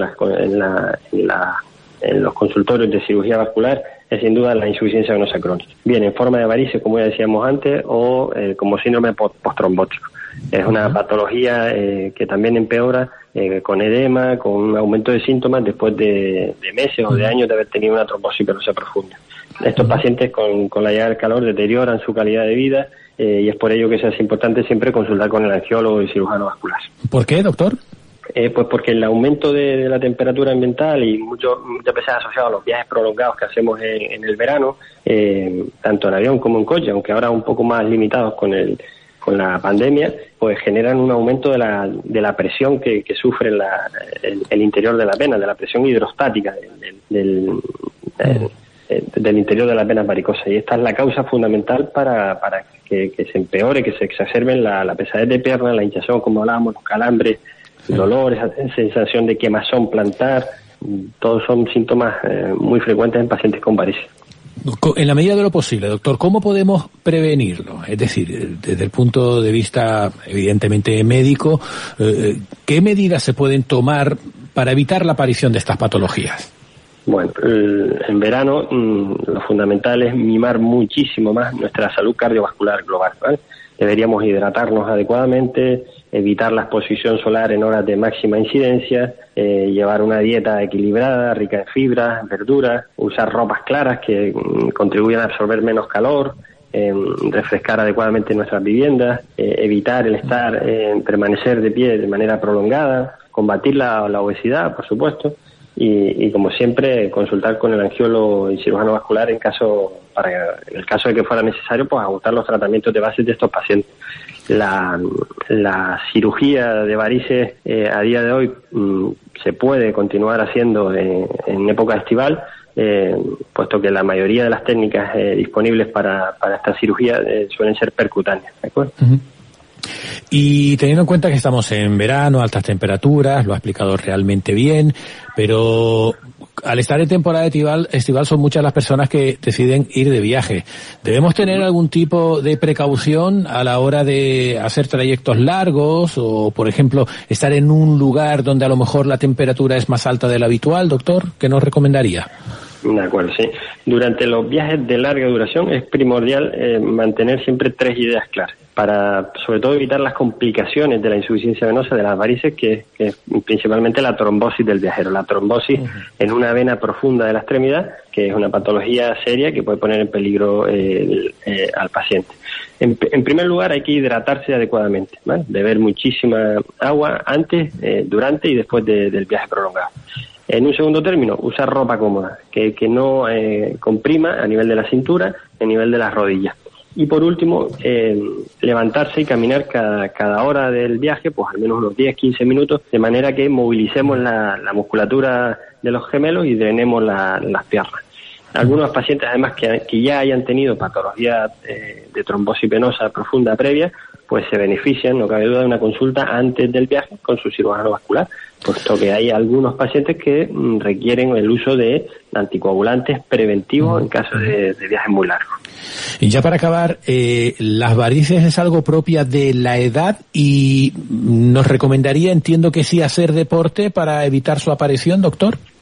en los consultorios de cirugía vascular es sin duda la insuficiencia venosa crónica. Bien en forma de varices, como ya decíamos antes, o como síndrome postrombótico. Es una patología que también empeora con edema, con un aumento de síntomas después de meses o de años de haber tenido una trombosis venosa profunda. Estos pacientes con la llegada del calor deterioran su calidad de vida y es por ello que es importante siempre consultar con el angiólogo y cirujano vascular. ¿Por qué, doctor? Pues porque el aumento de la temperatura ambiental y muchas veces asociado a los viajes prolongados que hacemos en el verano, tanto en avión como en coche, aunque ahora un poco más limitados con la pandemia, pues generan un aumento de la presión que sufre el interior de las venas, de la presión hidrostática del interior de las venas varicosas. Y esta es la causa fundamental para que se empeore, que se exacerben la pesadez de pierna, la hinchazón, como hablábamos, los calambres, dolores, sensación de quemazón plantar. Todos son síntomas muy frecuentes en pacientes con varices. En la medida de lo posible, doctor, ¿cómo podemos prevenirlo? Es decir, desde el punto de vista evidentemente médico, ¿qué medidas se pueden tomar para evitar la aparición de estas patologías? Bueno, en verano lo fundamental es mimar muchísimo más nuestra salud cardiovascular global, ¿vale? Deberíamos hidratarnos adecuadamente, evitar la exposición solar en horas de máxima incidencia, llevar una dieta equilibrada, rica en fibras, verduras, usar ropas claras que contribuyan a absorber menos calor, refrescar adecuadamente nuestras viviendas, evitar el permanecer de pie de manera prolongada, combatir la obesidad, por supuesto, y como siempre consultar con el angiólogo y cirujano vascular en el caso de que fuera necesario, pues ajustar los tratamientos de base de estos pacientes. La cirugía de varices a día de hoy se puede continuar haciendo en época estival, puesto que la mayoría de las técnicas disponibles para esta cirugía suelen ser percutáneas, ¿de acuerdo? Uh-huh. Y teniendo en cuenta que estamos en verano, altas temperaturas, lo ha explicado realmente bien, pero al estar en temporada estival son muchas las personas que deciden ir de viaje. ¿Debemos tener algún tipo de precaución a la hora de hacer trayectos largos o, por ejemplo, estar en un lugar donde a lo mejor la temperatura es más alta de la habitual, doctor? ¿Qué nos recomendaría? De acuerdo, sí. Durante los viajes de larga duración es primordial mantener siempre 3 ideas claras para, sobre todo, evitar las complicaciones de la insuficiencia venosa de las varices, que es principalmente la trombosis del viajero. La trombosis en una vena profunda de la extremidad, que es una patología seria que puede poner en peligro al paciente. En primer lugar, hay que hidratarse adecuadamente, ¿vale? Beber muchísima agua antes, durante y después del viaje prolongado. En un segundo término, usar ropa cómoda, que no comprima a nivel de la cintura, a nivel de las rodillas. Y por último, levantarse y caminar cada hora del viaje, pues al menos unos 10-15 minutos, de manera que movilicemos la musculatura de los gemelos y drenemos las piernas. Algunos pacientes, además, que ya hayan tenido patología de trombosis venosa profunda previa, pues se benefician, no cabe duda, de una consulta antes del viaje con su cirujano vascular, puesto que hay algunos pacientes que requieren el uso de anticoagulantes preventivos en caso de viajes muy largos. Y ya para acabar, las varices es algo propia de la edad y nos recomendaría, entiendo que sí, hacer deporte para evitar su aparición, doctor.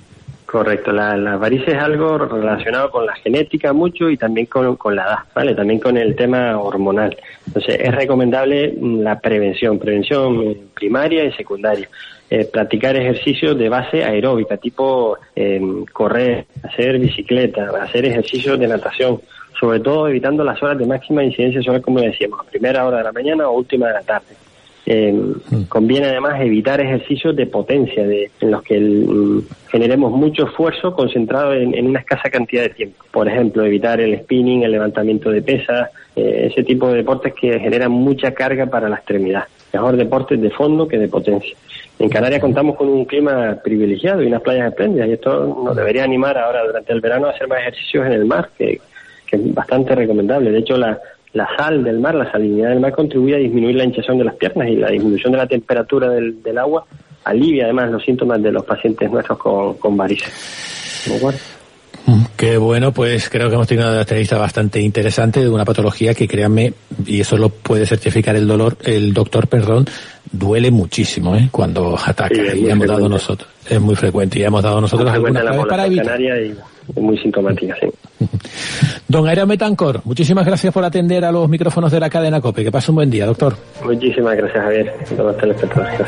Correcto, la varices es algo relacionado con la genética mucho y también con la edad, ¿vale? También con el tema hormonal. Entonces es recomendable la prevención primaria y secundaria. Practicar ejercicios de base aeróbica, tipo correr, hacer bicicleta, hacer ejercicios de natación, sobre todo evitando las horas de máxima incidencia solar, como decíamos, a primera hora de la mañana o última de la tarde. Conviene además evitar ejercicios de potencia, en los que generemos mucho esfuerzo concentrado en una escasa cantidad de tiempo. Por ejemplo, evitar el spinning, el levantamiento de pesas, ese tipo de deportes que generan mucha carga para la extremidad. Mejor deportes de fondo que de potencia. En Canarias contamos con un clima privilegiado y unas playas espléndidas, y esto nos debería animar ahora durante el verano a hacer más ejercicios en el mar, que es bastante recomendable. De hecho, la sal del mar, la salinidad del mar contribuye a disminuir la hinchazón de las piernas, y la disminución de la temperatura del agua alivia además los síntomas de los pacientes nuestros con varices. Bueno. Qué bueno, pues creo que hemos tenido una entrevista bastante interesante de una patología que, créanme, y eso lo puede certificar el doctor, duele muchísimo, cuando ataca. Sí, y hemos dado nosotros, es muy frecuente, y hemos dado nosotros algunas claves para evitar. Canaria y es muy sintomática, sí. Don Aira Metancor, muchísimas gracias por atender a los micrófonos de la cadena COPE. Que pase un buen día, doctor. Muchísimas gracias, Javier. A todos los telespectadores.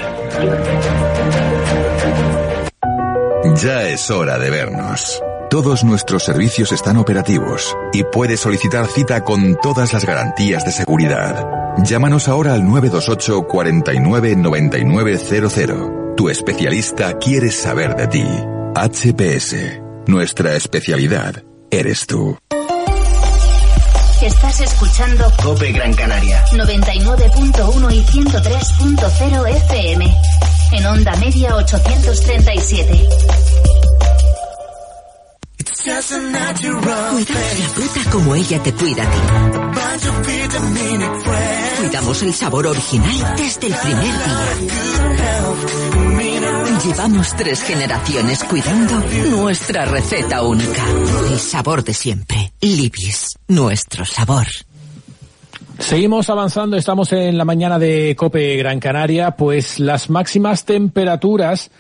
Gracias. Ya es hora de vernos. Todos nuestros servicios están operativos y puedes solicitar cita con todas las garantías de seguridad. Llámanos ahora al 928 49 99 00. Tu especialista quiere saber de ti. HPS. Nuestra especialidad eres tú. Estás escuchando COPE Gran Canaria 99.1 y 103.0 FM. En onda media 837. Cuidamos la fruta como ella te cuida a ti. Cuidamos el sabor original desde el primer día. Llevamos 3 generaciones cuidando nuestra receta única. El sabor de siempre. Libis, nuestro sabor. Seguimos avanzando, estamos en la mañana de COPE Gran Canaria, pues las máximas temperaturas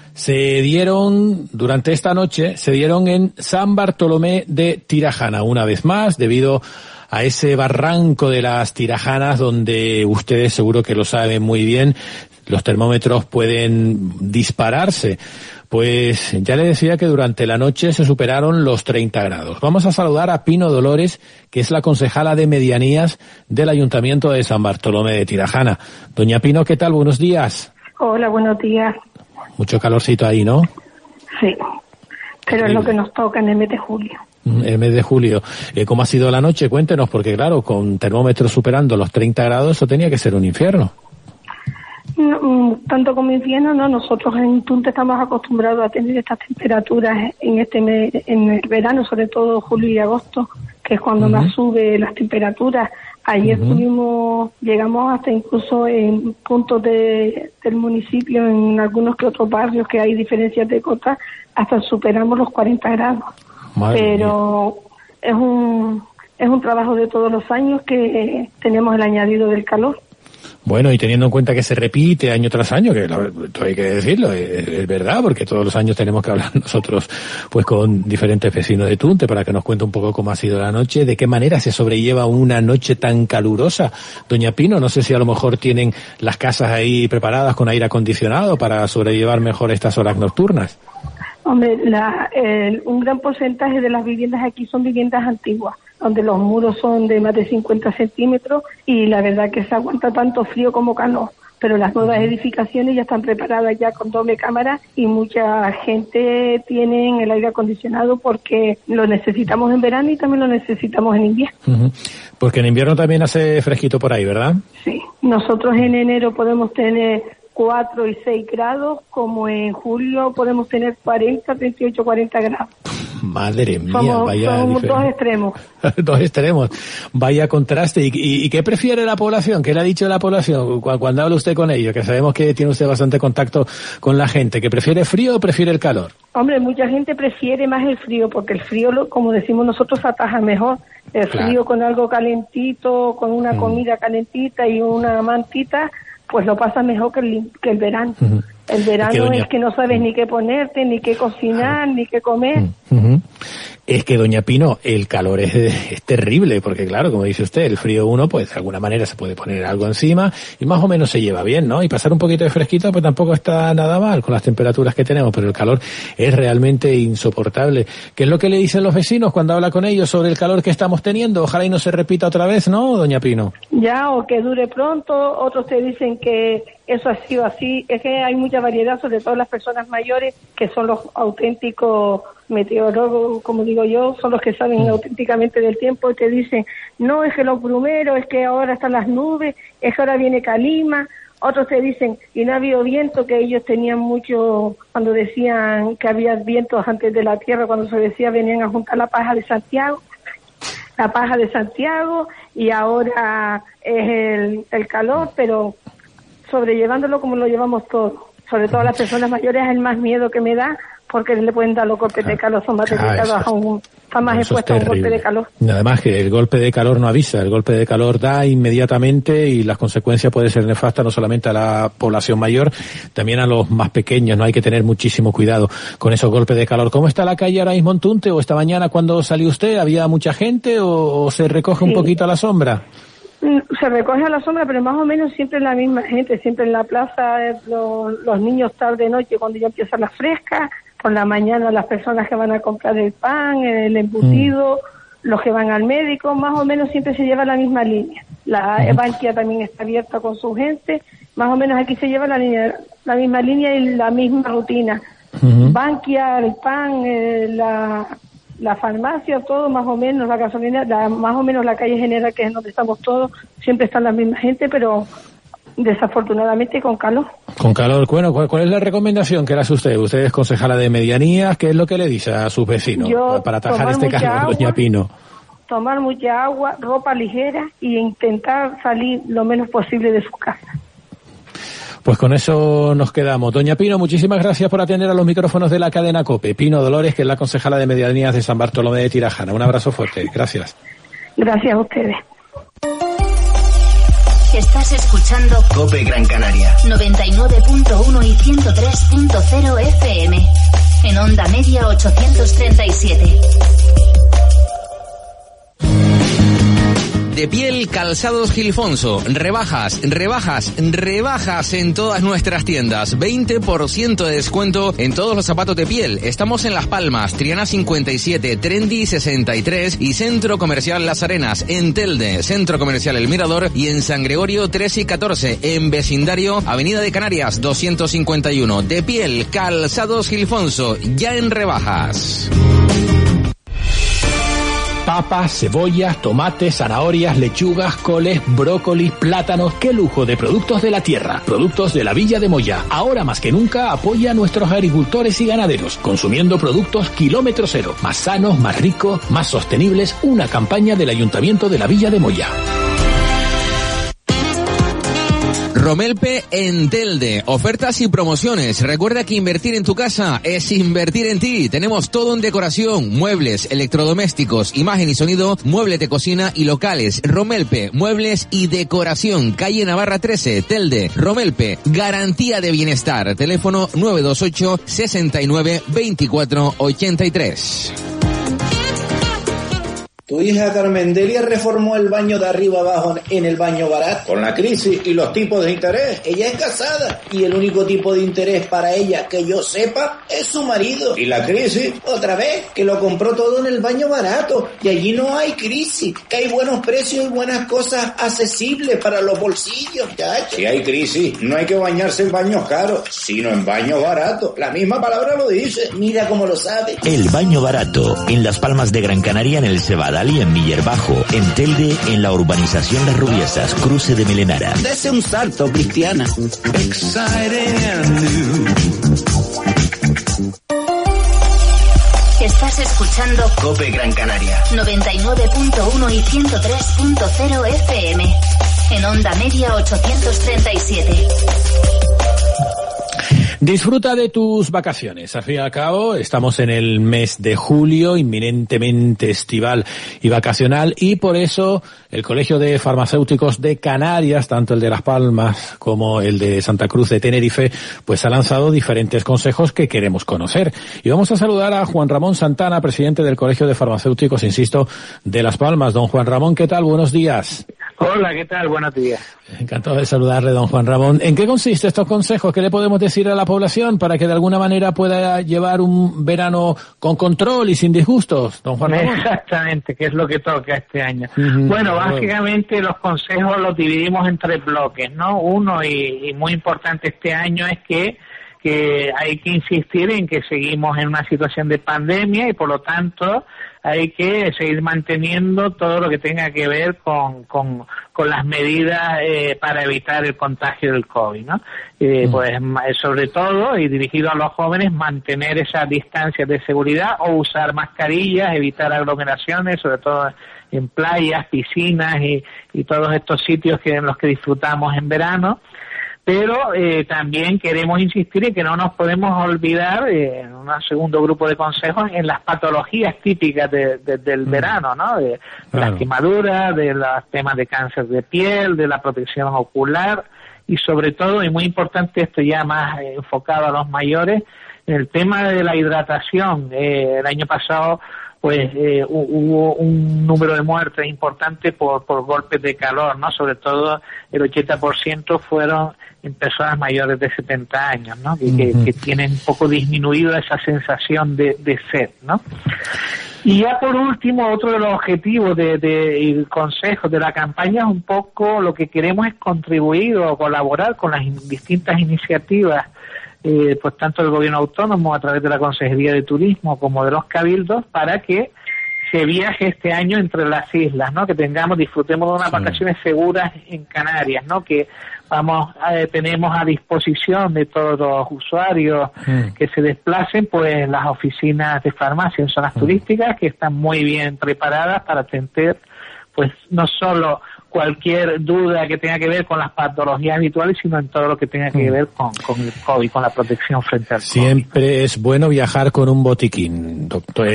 durante esta noche se dieron en San Bartolomé de Tirajana, una vez más, debido a ese barranco de las Tirajanas, donde ustedes seguro que lo saben muy bien, los termómetros pueden dispararse. Pues ya le decía que durante la noche se superaron los 30 grados. Vamos a saludar a Pino Dolores, que es la concejala de Medianías del Ayuntamiento de San Bartolomé de Tirajana. Doña Pino, ¿qué tal? Buenos días. Hola, buenos días. Mucho calorcito ahí, ¿no? Sí, pero es lo que nos toca en el mes de julio. El mes de julio. ¿Cómo ha sido la noche? Cuéntenos, porque claro, con termómetros superando los 30 grados, eso tenía que ser un infierno. No, tanto como infierno, no. Nosotros en Tunte estamos acostumbrados a tener estas temperaturas en este mes, en el verano, sobre todo julio y agosto, que es cuando más sube las temperaturas. Ayer llegamos hasta incluso en puntos del municipio, en algunos que otros barrios que hay diferencias de cotas, hasta superamos los 40 grados. Pero es un trabajo de todos los años que tenemos el añadido del calor. Bueno, y teniendo en cuenta que se repite año tras año, que hay que decirlo, es verdad, porque todos los años tenemos que hablar nosotros pues con diferentes vecinos de Tunte para que nos cuente un poco cómo ha sido la noche, de qué manera se sobrelleva una noche tan calurosa. Doña Pino, no sé si a lo mejor tienen las casas ahí preparadas con aire acondicionado para sobrellevar mejor estas horas nocturnas. Hombre, un gran porcentaje de las viviendas aquí son viviendas antiguas, donde los muros son de más de 50 centímetros y la verdad que se aguanta tanto frío como calor. Pero las nuevas edificaciones ya están preparadas ya con doble cámara y mucha gente tiene el aire acondicionado porque lo necesitamos en verano y también lo necesitamos en invierno. Porque en invierno también hace fresquito por ahí, ¿verdad? Sí, nosotros en enero podemos tener 4 y 6 grados, como en julio podemos tener 40, 38, 40 grados. Madre mía, vaya somos dos extremos. Dos extremos. Vaya contraste. ¿Y qué prefiere la población? ¿Qué le ha dicho la población cuando habla usted con ellos? Que sabemos que tiene usted bastante contacto con la gente. ¿Que prefiere frío o prefiere el calor? Hombre, mucha gente prefiere más el frío, porque el frío, como decimos nosotros, ataja mejor. El frío con algo calentito, con una comida calentita y una mantita, pues lo pasa mejor que el verano. El verano es que no sabes ni qué ponerte, ni qué cocinar, ni qué comer. Es que, doña Pino, el calor es terrible, porque claro, como dice usted, el frío uno, pues de alguna manera se puede poner algo encima y más o menos se lleva bien, ¿no? Y pasar un poquito de fresquito, pues tampoco está nada mal con las temperaturas que tenemos, pero el calor es realmente insoportable. ¿Qué es lo que le dicen los vecinos cuando habla con ellos sobre el calor que estamos teniendo? Ojalá y no se repita otra vez, ¿no, doña Pino? Ya, o que dure pronto, otros te dicen que eso ha sido así. Es que hay mucha variedad, sobre todo las personas mayores, que son los auténticos meteorólogos, como digo yo, son los que saben auténticamente del tiempo, y te dicen, no, es que los brumeros, es que ahora están las nubes, es que ahora viene calima. Otros te dicen, y no ha habido viento, que ellos tenían mucho, cuando decían que había vientos antes de la tierra, cuando se decía, venían a juntar la paja de Santiago, y ahora es el calor, pero sobrellevándolo como lo llevamos todos. Sobre todo a las personas mayores es el más miedo que me da, porque le pueden dar los golpes de calor, son más delicados, están más expuestos a un golpe de calor. Y además que el golpe de calor no avisa, el golpe de calor da inmediatamente y las consecuencias pueden ser nefastas no solamente a la población mayor, también a los más pequeños, no hay que tener muchísimo cuidado con esos golpes de calor. ¿Cómo está la calle ahora mismo en Tunte, o esta mañana cuando salió usted? ¿Había mucha gente o se recoge un poquito a la sombra? Se recoge a la sombra, pero más o menos siempre la misma gente, siempre en la plaza, los niños tarde noche cuando ya empiezan las frescas, por la mañana las personas que van a comprar el pan, el embutido, los que van al médico, más o menos siempre se lleva la misma línea. La Bankia también está abierta con su gente, más o menos aquí se lleva la misma línea y la misma rutina. Bankia, el pan, la farmacia, todo más o menos, la gasolina, más o menos la calle general, que es donde estamos todos, siempre están la misma gente, pero desafortunadamente con calor. Con calor. Bueno, ¿cuál es la recomendación que le hace usted? Usted es concejala de medianías, ¿qué es lo que le dice a sus vecinos para atajar este calor, doña Pino? Tomar mucha agua, ropa ligera y intentar salir lo menos posible de su casa. Pues con eso nos quedamos. Doña Pino, muchísimas gracias por atender a los micrófonos de la cadena COPE. Pino Dolores, que es la concejala de Medianías de San Bartolomé de Tirajana. Un abrazo fuerte. Gracias. Gracias a ustedes. Estás escuchando COPE Gran Canaria 99.1 y 103.0 FM. En onda media 837. De Piel Calzados Gilfonso. Rebajas en todas nuestras tiendas. 20% de descuento en todos los zapatos de piel. Estamos en Las Palmas, Triana 57, Trendy 63 y Centro Comercial Las Arenas. En Telde, Centro Comercial El Mirador, y en San Gregorio 13 y 14. En vecindario, Avenida de Canarias 251. De Piel Calzados Gilfonso. Ya en rebajas. Papas, cebollas, tomates, zanahorias, lechugas, coles, brócolis, plátanos. ¡Qué lujo de productos de la tierra! Productos de la Villa de Moya. Ahora más que nunca apoya a nuestros agricultores y ganaderos, consumiendo productos kilómetro cero. Más sanos, más ricos, más sostenibles. Una campaña del Ayuntamiento de la Villa de Moya. Romelpe en Telde. Ofertas y promociones. Recuerda que invertir en tu casa es invertir en ti. Tenemos todo en decoración, muebles, electrodomésticos, imagen y sonido, muebles de cocina y locales. Romelpe, muebles y decoración. Calle Navarra 13, Telde. Romelpe, garantía de bienestar. Teléfono 928 69 24 83. Tu hija Carmendelia reformó el baño de arriba abajo en el baño barato. Con la crisis y los tipos de interés, ella es casada y el único tipo de interés para ella que yo sepa es su marido. Y la crisis, otra vez, que lo compró todo en el baño barato. Y allí no hay crisis, que hay buenos precios y buenas cosas accesibles para los bolsillos, chacho. Si hay crisis, no hay que bañarse en baños caros, sino en baños baratos. La misma palabra lo dice. Mira cómo lo sabe. El baño barato, en Las Palmas de Gran Canaria, en el Cebadal y en Miller Bajo, en Telde, en la urbanización Las Rubiesas, cruce de Melenara. Dese un salto, Cristiana. Estás escuchando COPE Gran Canaria 99.1 y 103.0 FM. En onda media 837. Disfruta de tus vacaciones. Al fin y al cabo, estamos en el mes de julio, inminentemente estival y vacacional, y por eso el Colegio de Farmacéuticos de Canarias, tanto el de Las Palmas como el de Santa Cruz de Tenerife, pues ha lanzado diferentes consejos que queremos conocer. Y vamos a saludar a Juan Ramón Santana, presidente del Colegio de Farmacéuticos, insisto, de Las Palmas. Don Juan Ramón, ¿qué tal? Buenos días. Hola, ¿qué tal? Buenos días. Encantado de saludarle, don Juan Ramón. ¿En qué consiste estos consejos? ¿Qué le podemos decir a la población para que de alguna manera pueda llevar un verano con control y sin disgustos, don Juan Ramón? Exactamente, que es lo que toca este año. Bueno, básicamente los consejos los dividimos en 3 bloques, ¿no? Uno, y muy importante este año, es que hay que insistir en que seguimos en una situación de pandemia y por lo tanto hay que seguir manteniendo todo lo que tenga que ver con las medidas para evitar el contagio del COVID, ¿no? Pues sobre todo, y dirigido a los jóvenes, mantener esas distancias de seguridad o usar mascarillas, evitar aglomeraciones, sobre todo en playas, piscinas y todos estos sitios en los que disfrutamos en verano. Pero también queremos insistir en que no nos podemos olvidar, en un segundo grupo de consejos, en las patologías típicas del verano, ¿no? De las quemaduras, de los temas de cáncer de piel, de la protección ocular y sobre todo, y muy importante esto ya más enfocado a los mayores, el tema de la hidratación. El año pasado pues hubo un número de muertes importante por golpes de calor, ¿no? Sobre todo el 80% fueron en personas mayores de 70 años, ¿no? Que tienen un poco disminuido esa sensación de sed, ¿no? Y ya por último, otro de los objetivos y consejos de la campaña es un poco lo que queremos es contribuir o colaborar con las distintas iniciativas pues tanto del gobierno autónomo a través de la Consejería de Turismo como de los cabildos para que se viaje este año entre las islas, ¿no? Que disfrutemos de unas vacaciones seguras en Canarias, ¿no? Que tenemos a disposición de todos los usuarios que se desplacen, pues las oficinas de farmacia en zonas turísticas que están muy bien preparadas para atender, pues no solo cualquier duda que tenga que ver con las patologías habituales, sino en todo lo que tenga que ver con el COVID, con la protección frente al COVID. Siempre es bueno viajar con un botiquín, doctor,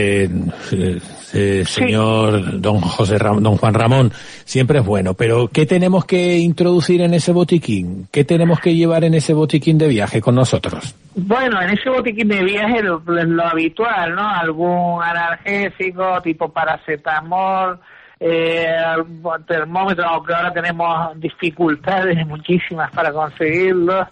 señor don Juan Ramón, siempre es bueno, pero ¿qué tenemos que introducir en ese botiquín? ¿Qué tenemos que llevar en ese botiquín de viaje con nosotros? Bueno, en ese botiquín de viaje lo habitual, ¿no? Algún analgésico tipo paracetamol, termómetro, aunque ahora tenemos dificultades muchísimas para conseguirlos,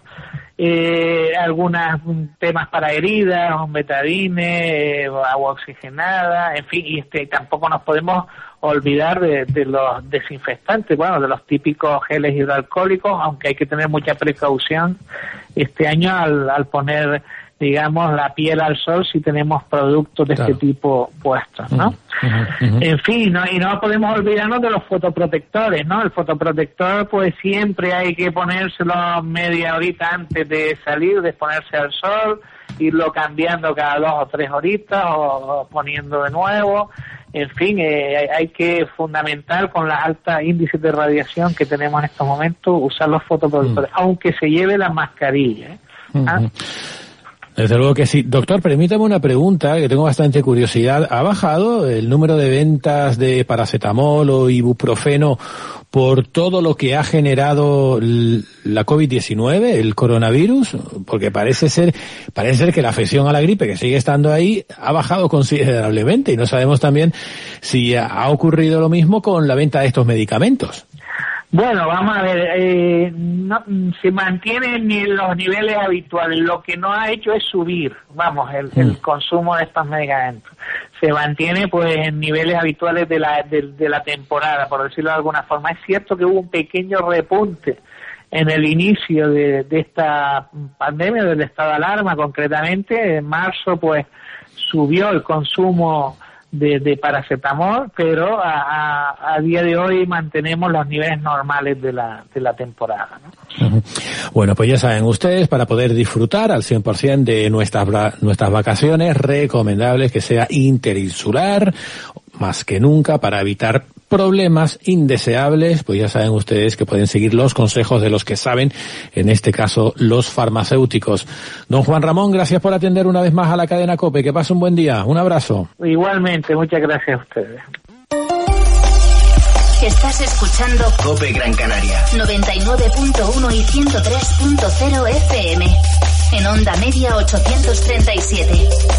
algunos temas para heridas, un betadine, agua oxigenada, en fin, y tampoco nos podemos olvidar de los desinfectantes, bueno, de los típicos geles hidroalcohólicos, aunque hay que tener mucha precaución este año al poner, digamos, la piel al sol si tenemos productos de este tipo puestos, ¿no? En fin, y no podemos olvidarnos de los fotoprotectores, ¿no? El fotoprotector, pues siempre hay que ponérselo media horita antes de salir, de exponerse al sol, irlo cambiando cada 2 o 3 horitas o poniendo de nuevo. En fin, hay que, fundamental con las altas índices de radiación que tenemos en estos momentos, usar los fotoprotectores, aunque se lleve la mascarilla, ¿eh? Desde luego que sí. Doctor, permítame una pregunta que tengo bastante curiosidad. ¿Ha bajado el número de ventas de paracetamol o ibuprofeno por todo lo que ha generado la COVID-19, el coronavirus? Porque parece ser que la afección a la gripe, que sigue estando ahí, ha bajado considerablemente y no sabemos también si ha ocurrido lo mismo con la venta de estos medicamentos. Bueno, vamos a ver, se mantienen los niveles habituales. Lo que no ha hecho es subir, el consumo de estos medicamentos. Se mantiene pues en niveles habituales de la temporada, por decirlo de alguna forma. Es cierto que hubo un pequeño repunte en el inicio de esta pandemia, del estado de alarma concretamente. En marzo pues subió el consumo de paracetamol, pero a día de hoy mantenemos los niveles normales de la temporada, ¿no? Bueno, pues ya saben ustedes, para poder disfrutar al 100% de nuestras vacaciones, recomendable que sea interinsular, más que nunca, para evitar problemas indeseables, pues ya saben ustedes que pueden seguir los consejos de los que saben, en este caso los farmacéuticos. Don Juan Ramón, gracias por atender una vez más a la cadena COPE. Que pase un buen día. Un abrazo. Igualmente, muchas gracias a ustedes. Estás escuchando COPE Gran Canaria 99.1 y 103.0 FM. En onda media 837.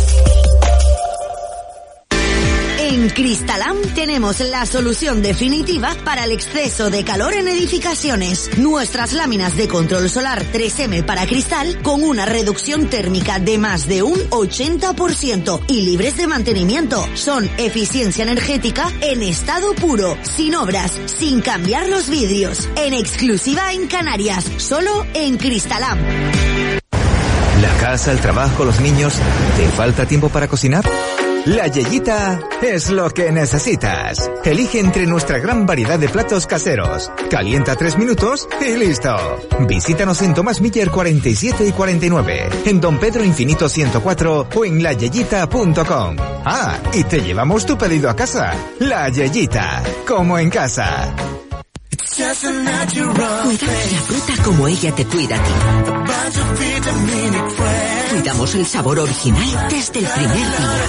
En Cristalam tenemos la solución definitiva para el exceso de calor en edificaciones. Nuestras láminas de control solar 3M para cristal con una reducción térmica de más de un 80% y libres de mantenimiento. Son eficiencia energética en estado puro, sin obras, sin cambiar los vidrios. En exclusiva en Canarias, solo en Cristalam. La casa, el trabajo, los niños. ¿Te falta tiempo para cocinar? La Yeyita es lo que necesitas. Elige entre nuestra gran variedad de platos caseros. Calienta 3 minutos y listo. Visítanos en Tomás Miller 47 y 49, en Don Pedro Infinito 104 o en layeyita.com. Ah, y te llevamos tu pedido a casa. La Yeyita, como en casa. Cuidamos la fruta como ella te cuida a ti. Cuidamos el sabor original desde el primer día.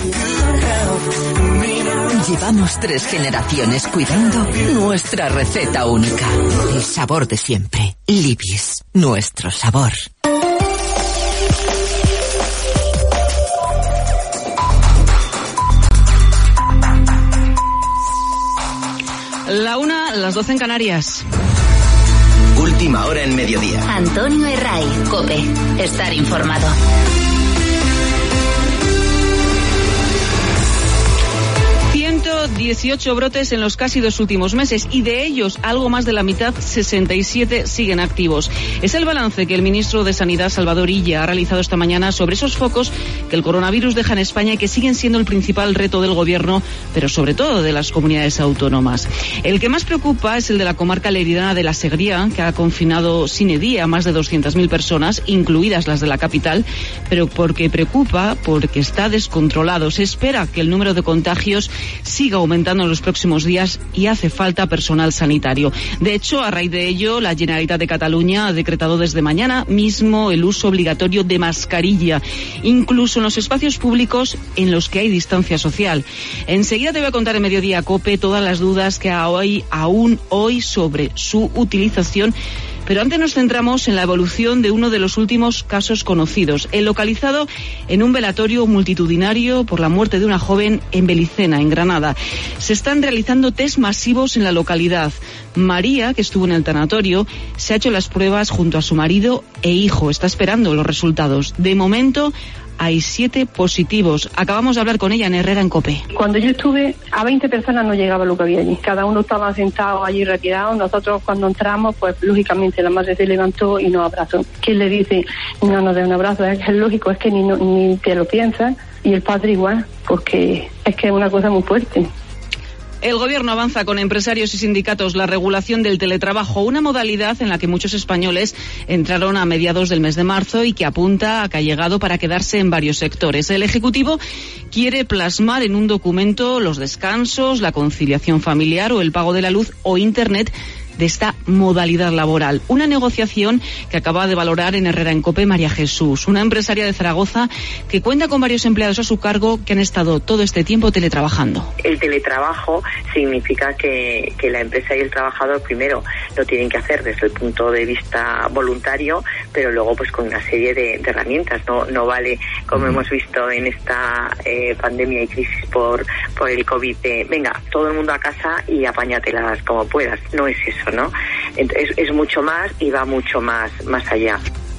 Llevamos 3 generaciones cuidando nuestra receta única. El sabor de siempre. Libis, nuestro sabor. La 1, las 12 en Canarias. Última hora en mediodía. Antonio Herray, COPE. Estar informado. 118 brotes en los casi 2 últimos meses y de ellos algo más de la mitad, 67, siguen activos. Es el balance que el ministro de Sanidad, Salvador Illa, ha realizado esta mañana sobre esos focos que el coronavirus deja en España y que siguen siendo el principal reto del gobierno, pero sobre todo de las comunidades autónomas. El que más preocupa es el de la comarca leridana de la Segría, que ha confinado sine die a más de 200.000 personas, incluidas las de la capital, pero porque está descontrolado. Se espera que el número de contagios siga aumentando en los próximos días y hace falta personal sanitario. De hecho, a raíz de ello, la Generalitat de Cataluña ha decretado desde mañana mismo el uso obligatorio de mascarilla, incluso en los espacios públicos en los que hay distancia social. Enseguida te voy a contar en Mediodía COPE todas las dudas que hay aún hoy sobre su utilización. Pero antes nos centramos en la evolución de uno de los últimos casos conocidos, el localizado en un velatorio multitudinario por la muerte de una joven en Belicena, en Granada. Se están realizando test masivos en la localidad. María, que estuvo en el tanatorio, se ha hecho las pruebas junto a su marido e hijo. Está esperando los resultados. De momento hay 7 positivos. Acabamos de hablar con ella en Herrera en COPE. Cuando yo estuve, a 20 personas no llegaba lo que había allí. Cada uno estaba sentado allí retirado. Nosotros cuando entramos, pues lógicamente la madre se levantó y nos abrazó. ¿Quién le dice no nos dé un abrazo? Es lógico, es que ni te lo piensas. Y el padre igual, porque es que es una cosa muy fuerte. El gobierno avanza con empresarios y sindicatos la regulación del teletrabajo, una modalidad en la que muchos españoles entraron a mediados del mes de marzo y que apunta a que ha llegado para quedarse en varios sectores. El Ejecutivo quiere plasmar en un documento los descansos, la conciliación familiar o el pago de la luz o Internet de esta modalidad laboral. Una negociación que acaba de valorar en Herrera en COPE María Jesús, una empresaria de Zaragoza que cuenta con varios empleados a su cargo que han estado todo este tiempo teletrabajando. El teletrabajo significa que la empresa y el trabajador primero lo tienen que hacer desde el punto de vista voluntario, pero luego pues con una serie de herramientas. No vale, como hemos visto en esta pandemia y crisis por el COVID, venga, todo el mundo a casa y apáñatelas como puedas. No es eso, ¿no? Es mucho más y va mucho más allá.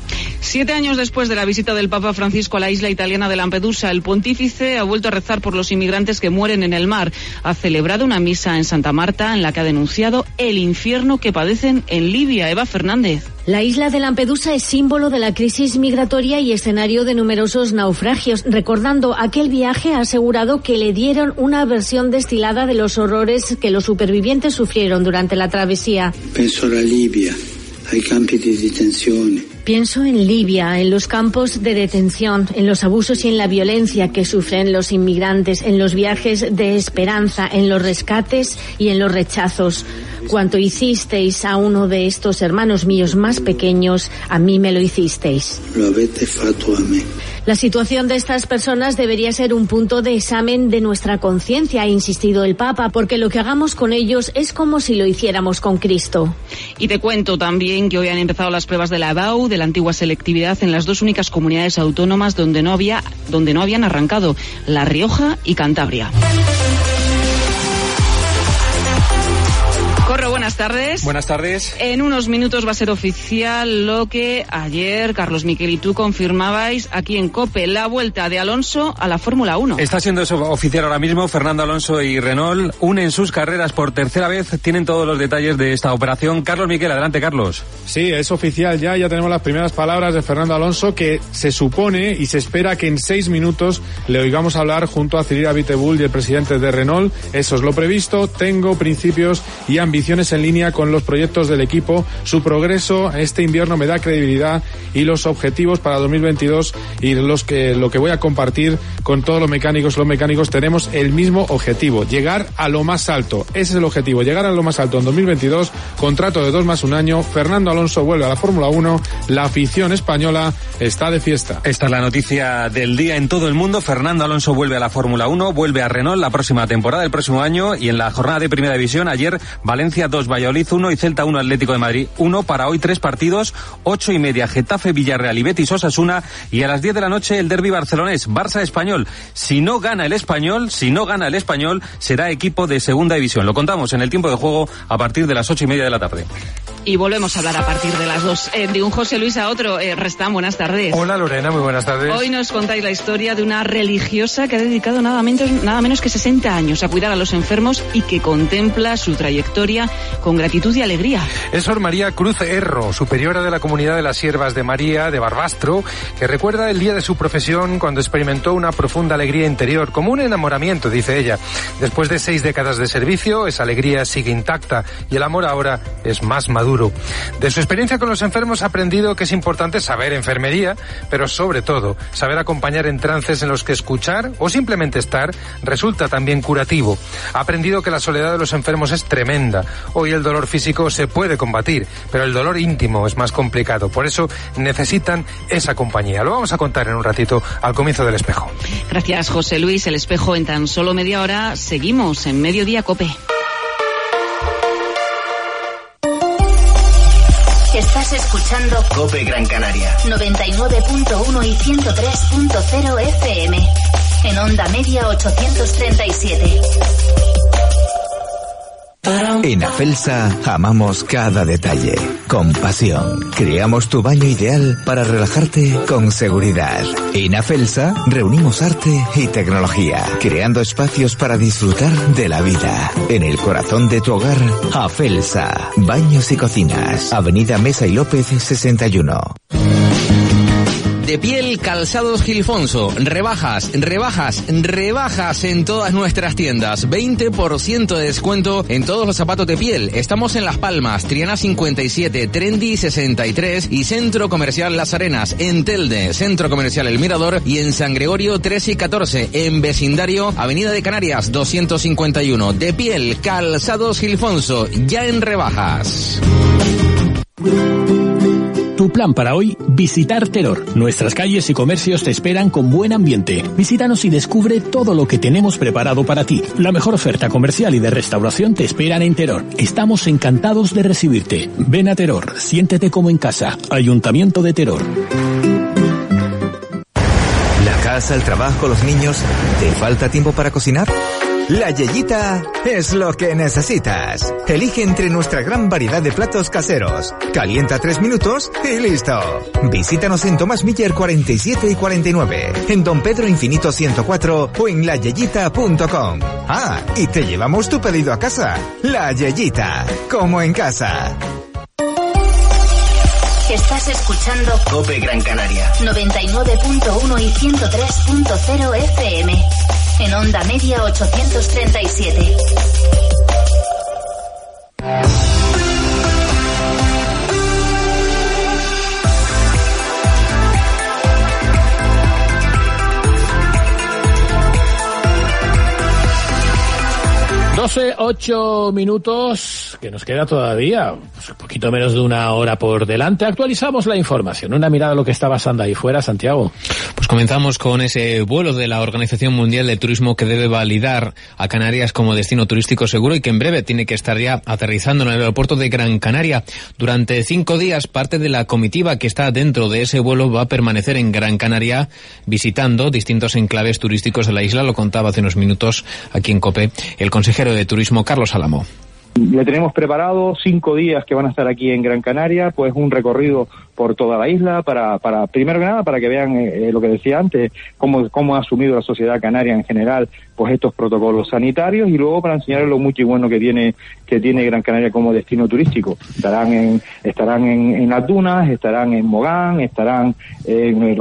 7 años después de la visita del Papa Francisco a la isla italiana de Lampedusa, el pontífice ha vuelto a rezar por los inmigrantes que mueren en el mar. Ha celebrado una misa en Santa Marta en la que ha denunciado el infierno que padecen en Libia. Eva Fernández. La isla de Lampedusa es símbolo de la crisis migratoria y escenario de numerosos naufragios. Recordando aquel viaje, ha asegurado que le dieron una versión destilada de los horrores que los supervivientes sufrieron durante la travesía. Penso alla Libia, ai campi di detenzione. Pienso en Libia, en los campos de detención, en los abusos y en la violencia que sufren los inmigrantes, en los viajes de esperanza, en los rescates y en los rechazos. Cuanto hicisteis a uno de estos hermanos míos más pequeños, a mí me lo hicisteis. Lo avete fatto a me. La situación de estas personas debería ser un punto de examen de nuestra conciencia, ha insistido el Papa, porque lo que hagamos con ellos es como si lo hiciéramos con Cristo. Y te cuento también que hoy han empezado las pruebas de la EBAU, de la antigua selectividad, en las dos únicas comunidades autónomas donde no habían arrancado, La Rioja y Cantabria. Corro, buenas tardes. Buenas tardes. En unos minutos va a ser oficial lo que ayer Carlos Miquel y tú confirmabais aquí en COPE, la vuelta de Alonso a la Fórmula 1. Está siendo eso oficial ahora mismo. Fernando Alonso y Renault unen sus carreras por tercera vez. Tienen todos los detalles de esta operación. Carlos Miquel, adelante, Carlos. Sí, es oficial ya tenemos las primeras palabras de Fernando Alonso, que se supone y se espera que en 6 minutos le oigamos hablar junto a Cyril Abiteboul y el presidente de Renault. Eso es lo previsto. Tengo principios y ambiciones en línea con los proyectos del equipo. Su progreso este invierno me da credibilidad y los objetivos para 2022 y lo que voy a compartir con todos los mecánicos. Los mecánicos tenemos el mismo objetivo, llegar a lo más alto. Ese es el objetivo, llegar a lo más alto en 2022. Contrato de 2 más 1 año. Fernando Alonso vuelve a la Fórmula 1. La afición española está de fiesta. Esta es la noticia del día en todo el mundo. Fernando Alonso vuelve a la Fórmula 1, vuelve a Renault la próxima temporada, el próximo año, y en la jornada de Primera División ayer Valencia 2, Valladolid 1 y Celta 1, Atlético de Madrid 1. Para hoy 3 partidos, 8:30, Getafe, Villarreal y Betis Osasuna, y a las 10 de la noche el derbi barcelonés, Barça-Español. Si no gana el Español, será equipo de Segunda División. Lo contamos en el tiempo de juego a partir de las 8:30 de la tarde. Y volvemos a hablar a partir de las 2. De un José Luis a otro. Restán, buenas tardes. Hola Lorena, muy buenas tardes. Hoy nos contáis la historia de una religiosa que ha dedicado nada menos que 60 años a cuidar a los enfermos y que contempla su trayectoria con gratitud y alegría. Es Sor María Cruz Erro, superiora de la comunidad de las Siervas de María de Barbastro, que recuerda el día de su profesión cuando experimentó una profunda alegría interior, como un enamoramiento, dice ella. Después de 6 décadas de servicio, esa alegría sigue intacta y el amor ahora es más maduro. De su experiencia con los enfermos ha aprendido que es importante saber enfermería, pero sobre todo saber acompañar en trances en los que escuchar o simplemente estar resulta también curativo. Ha aprendido que la soledad de los enfermos es tremenda. Hoy el dolor físico se puede combatir, pero el dolor íntimo es más complicado. Por eso necesitan esa compañía. Lo vamos a contar en un ratito al comienzo del Espejo. Gracias, José Luis. El Espejo en tan solo media hora. Seguimos en Mediodía COPE. Estás escuchando COPE Gran Canaria 99.1 y 103.0 FM. En onda media 837. En Afelsa amamos cada detalle, con pasión. Creamos tu baño ideal para relajarte con seguridad. En Afelsa reunimos arte y tecnología, creando espacios para disfrutar de la vida. En el corazón de tu hogar, Afelsa, baños y cocinas. Avenida Mesa y López 61. De Piel Calzados Gilfonso. Rebajas en todas nuestras tiendas. 20% de descuento en todos los zapatos de piel. Estamos en Las Palmas, Triana 57, Trendy 63 y Centro Comercial Las Arenas. En Telde, Centro Comercial El Mirador, y en San Gregorio 13 y 14. En vecindario, Avenida de Canarias 251. De Piel Calzados Gilfonso. Ya en rebajas. Tu plan para hoy, visitar Teror. Nuestras calles y comercios te esperan con buen ambiente. Visítanos y descubre todo lo que tenemos preparado para ti. La mejor oferta comercial y de restauración te esperan en Teror. Estamos encantados de recibirte. Ven a Teror, siéntete como en casa. Ayuntamiento de Teror. La casa, el trabajo, los niños. ¿Te falta tiempo para cocinar? La Yeyita es lo que necesitas. Elige entre nuestra gran variedad de platos caseros. Calienta 3 minutos y listo. Visítanos en Tomás Miller 47 y 49, en Don Pedro Infinito 104 o en layeyita.com. Ah, y te llevamos tu pedido a casa. La Yeyita, como en casa. Estás escuchando COPE Gran Canaria 99.1 y 103.0 FM. En onda media 837. 12:08 minutos, que nos queda todavía pues, un poquito menos de una hora por delante. Actualizamos la información. Una mirada a lo que está pasando ahí fuera, Santiago. Pues comenzamos con ese vuelo de la Organización Mundial de Turismo que debe validar a Canarias como destino turístico seguro y que en breve tiene que estar ya aterrizando en el aeropuerto de Gran Canaria. Durante 5 días, parte de la comitiva que está dentro de ese vuelo va a permanecer en Gran Canaria visitando distintos enclaves turísticos de la isla. Lo contaba hace unos minutos aquí en COPE el consejero de Turismo, Carlos Álamo. Le tenemos preparado 5 días que van a estar aquí en Gran Canaria, pues un recorrido por toda la isla para primero que nada, para que vean lo que decía antes, cómo ha asumido la sociedad canaria en general, pues estos protocolos sanitarios, y luego para enseñarles lo mucho y bueno que tiene Gran Canaria como destino turístico. Estarán en las dunas, estarán en Mogán, estarán en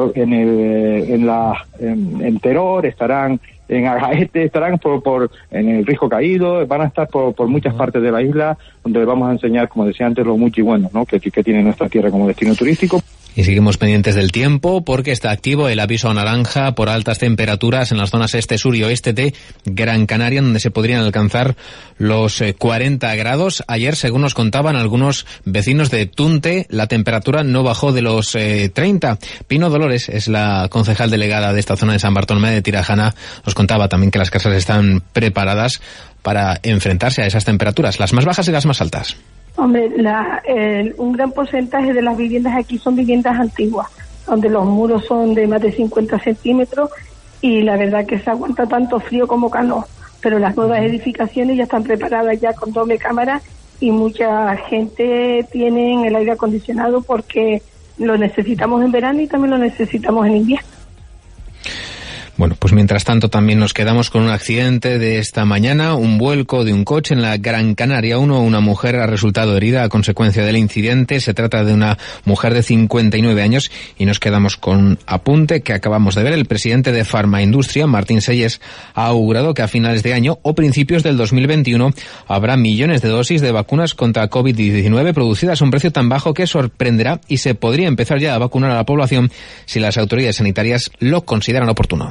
Teror, estarán en Agaete, estarán en el Rijo Caído, van a estar por muchas partes de la isla, donde les vamos a enseñar, como decía antes, lo mucho y bueno, ¿no? que tiene nuestra tierra como destino turístico. Y seguimos pendientes del tiempo porque está activo el aviso naranja por altas temperaturas en las zonas este, sur y oeste de Gran Canaria, donde se podrían alcanzar los 40 grados. Ayer, según nos contaban algunos vecinos de Tunte, la temperatura no bajó de los 30. Pino Dolores es la concejal delegada de esta zona de San Bartolomé de Tirajana. Nos contaba también que las casas están preparadas para enfrentarse a esas temperaturas, las más bajas y las más altas. Hombre, un gran porcentaje de las viviendas aquí son viviendas antiguas, donde los muros son de más de 50 centímetros y la verdad que se aguanta tanto frío como calor. Pero las nuevas edificaciones ya están preparadas ya con doble cámara y mucha gente tiene el aire acondicionado porque lo necesitamos en verano y también lo necesitamos en invierno. Bueno, pues mientras tanto también nos quedamos con un accidente de esta mañana, un vuelco de un coche en la Gran Canaria 1. Una mujer ha resultado herida a consecuencia del incidente. Se trata de una mujer de 59 años y nos quedamos con un apunte que acabamos de ver. El presidente de Farmaindustria, Martín Selles, ha augurado que a finales de año o principios del 2021 habrá millones de dosis de vacunas contra COVID-19 producidas a un precio tan bajo que sorprenderá y se podría empezar ya a vacunar a la población si las autoridades sanitarias lo consideran oportuno.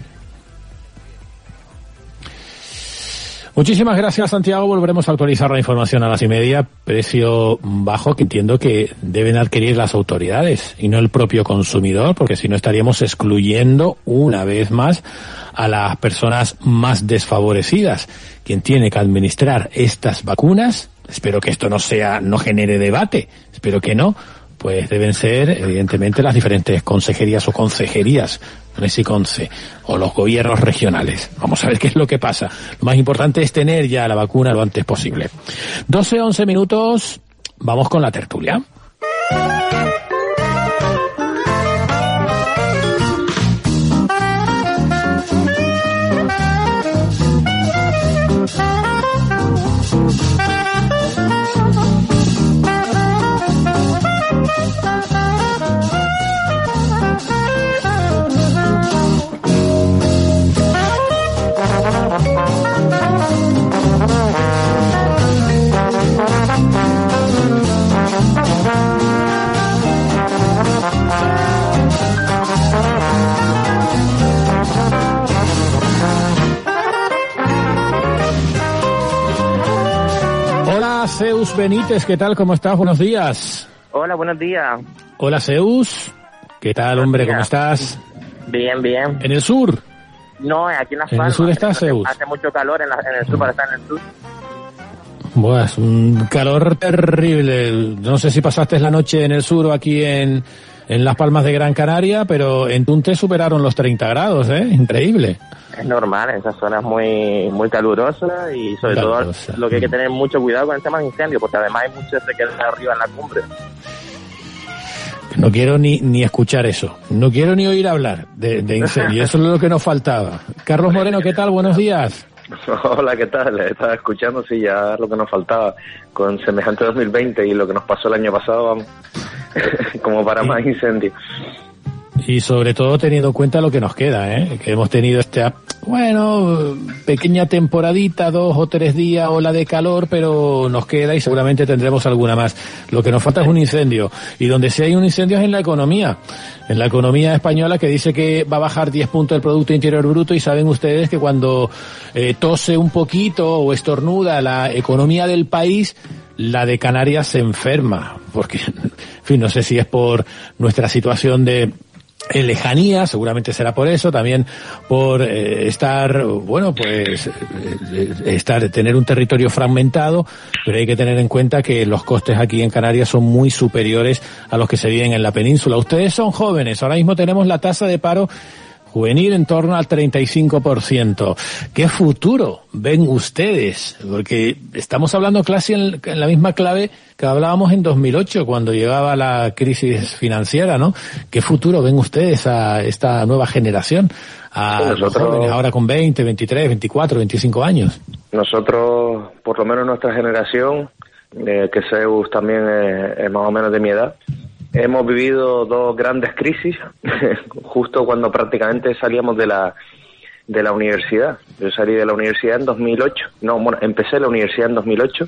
Muchísimas gracias, Santiago. Volveremos a actualizar la información a las 1:30. Precio bajo que entiendo que deben adquirir las autoridades y no el propio consumidor, porque si no estaríamos excluyendo una vez más a las personas más desfavorecidas. Quien tiene que administrar estas vacunas, espero que esto no genere debate, espero que no, pues deben ser, evidentemente, las diferentes consejerías o consejerías, Conce, o los gobiernos regionales. Vamos a ver qué es lo que pasa. Lo más importante es tener ya la vacuna lo antes posible. 12:11 minutos, vamos con la tertulia. Zeus Benítez, ¿qué tal? ¿Cómo estás? Buenos días. Hola, buenos días. Hola, Zeus. ¿Qué tal, hombre? ¿Cómo estás? Bien, bien. ¿En el sur? No, aquí en Las Palmas. ¿En el sur estás, Zeus? Hace mucho calor en el sur, para estar en el sur. Buah, es un calor terrible. No sé si pasaste la noche en el sur o aquí en Las Palmas de Gran Canaria, pero en Tunte superaron los 30 grados, ¿eh? Increíble. Es normal, esa zona es muy muy calurosa y sobre todo lo que hay que tener mucho cuidado con el tema de incendios, porque además hay mucho sequedad arriba en la cumbre. No quiero ni escuchar eso, no quiero ni oír hablar de incendios, eso es lo que nos faltaba. Carlos Moreno, ¿qué tal? Buenos días. Hola, ¿qué tal? Estaba escuchando, sí, ya lo que nos faltaba con semejante 2020 y lo que nos pasó el año pasado, vamos, como para más incendios. Y sobre todo teniendo en cuenta lo que nos queda, que hemos tenido esta, pequeña temporadita, 2 o 3 días, ola de calor, pero nos queda y seguramente tendremos alguna más. Lo que nos falta es un incendio. Y donde sí hay un incendio es en la economía. En la economía española, que dice que va a bajar 10 puntos el Producto Interior Bruto, y saben ustedes que cuando tose un poquito o estornuda la economía del país, la de Canarias se enferma. Porque, en fin, no sé si es por nuestra situación de lejanía, seguramente será por eso, también por tener un territorio fragmentado, pero hay que tener en cuenta que los costes aquí en Canarias son muy superiores a los que se viven en la península. Ustedes son jóvenes, ahora mismo tenemos la tasa de paro juvenil en torno al 35%. ¿Qué futuro ven ustedes? Porque estamos hablando casi en la misma clave que hablábamos en 2008, cuando llegaba la crisis financiera, ¿no? ¿Qué futuro ven ustedes a esta nueva generación? A los jóvenes ahora con 20, 23, 24, 25 años. Nosotros, por lo menos nuestra generación, que Zeus también es más o menos de mi edad, hemos vivido 2 grandes crisis justo cuando prácticamente salíamos de la universidad. Yo salí de la universidad en 2008. Empecé la universidad en 2008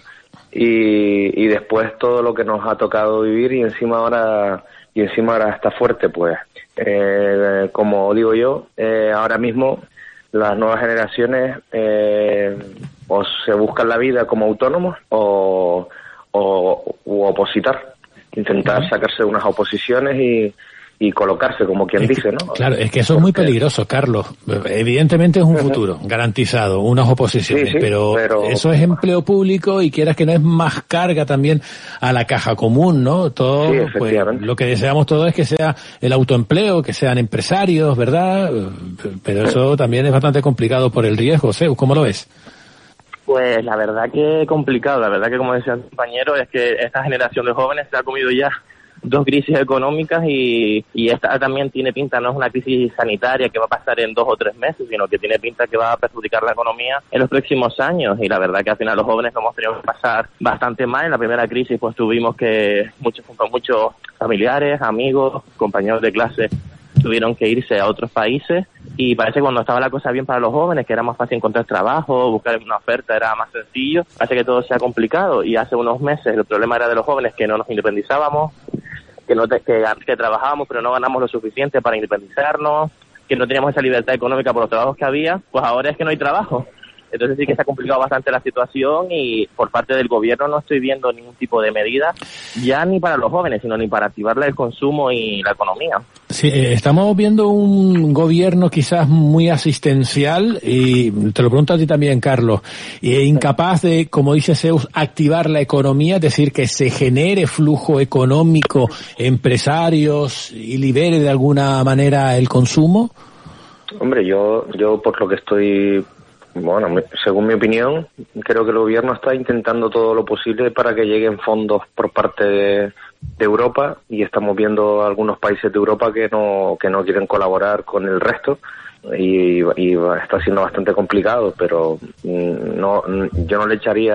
y después todo lo que nos ha tocado vivir y encima ahora está fuerte, pues. Como digo yo, ahora mismo las nuevas generaciones o se buscan la vida como autónomos o opositar. Intentar sacarse unas oposiciones y colocarse, como quien dice, ¿no? Claro, es que eso es muy peligroso, Carlos. Evidentemente es un futuro garantizado, unas oposiciones, pero eso es empleo público y quieras que no es más carga también a la caja común, ¿no? Todo, pues, lo que deseamos todos es que sea el autoempleo, que sean empresarios, ¿verdad? Pero eso también es bastante complicado por el riesgo. Zeus, ¿cómo lo ves? Pues la verdad que complicado, la verdad que como decía el compañero, es que esta generación de jóvenes se ha comido ya 2 crisis económicas y esta también tiene pinta, no es una crisis sanitaria que va a pasar en 2 o 3 meses, sino que tiene pinta que va a perjudicar la economía en los próximos años, y la verdad que al final los jóvenes lo hemos tenido que pasar bastante mal. En la primera crisis pues tuvimos que muchos familiares, amigos, compañeros de clase tuvieron que irse a otros países, y parece que cuando estaba la cosa bien para los jóvenes, que era más fácil encontrar trabajo, buscar una oferta era más sencillo, parece que todo se ha complicado, y hace unos meses el problema era de los jóvenes que no nos independizábamos, que trabajábamos pero no ganamos lo suficiente para independizarnos, que no teníamos esa libertad económica por los trabajos que había. Pues ahora es que no hay trabajo. Entonces sí que se ha complicado bastante la situación, y por parte del gobierno no estoy viendo ningún tipo de medida, ya ni para los jóvenes, sino ni para activarle el consumo y la economía. Sí, estamos viendo un gobierno quizás muy asistencial, y te lo pregunto a ti también, Carlos, incapaz de, como dice Zeus, activar la economía, es decir, que se genere flujo económico, empresarios, y libere de alguna manera el consumo. Hombre, yo por lo que estoy... según mi opinión, creo que el gobierno está intentando todo lo posible para que lleguen fondos por parte de Europa, y estamos viendo algunos países de Europa que no quieren colaborar con el resto, y está siendo bastante complicado, pero yo no le echaría,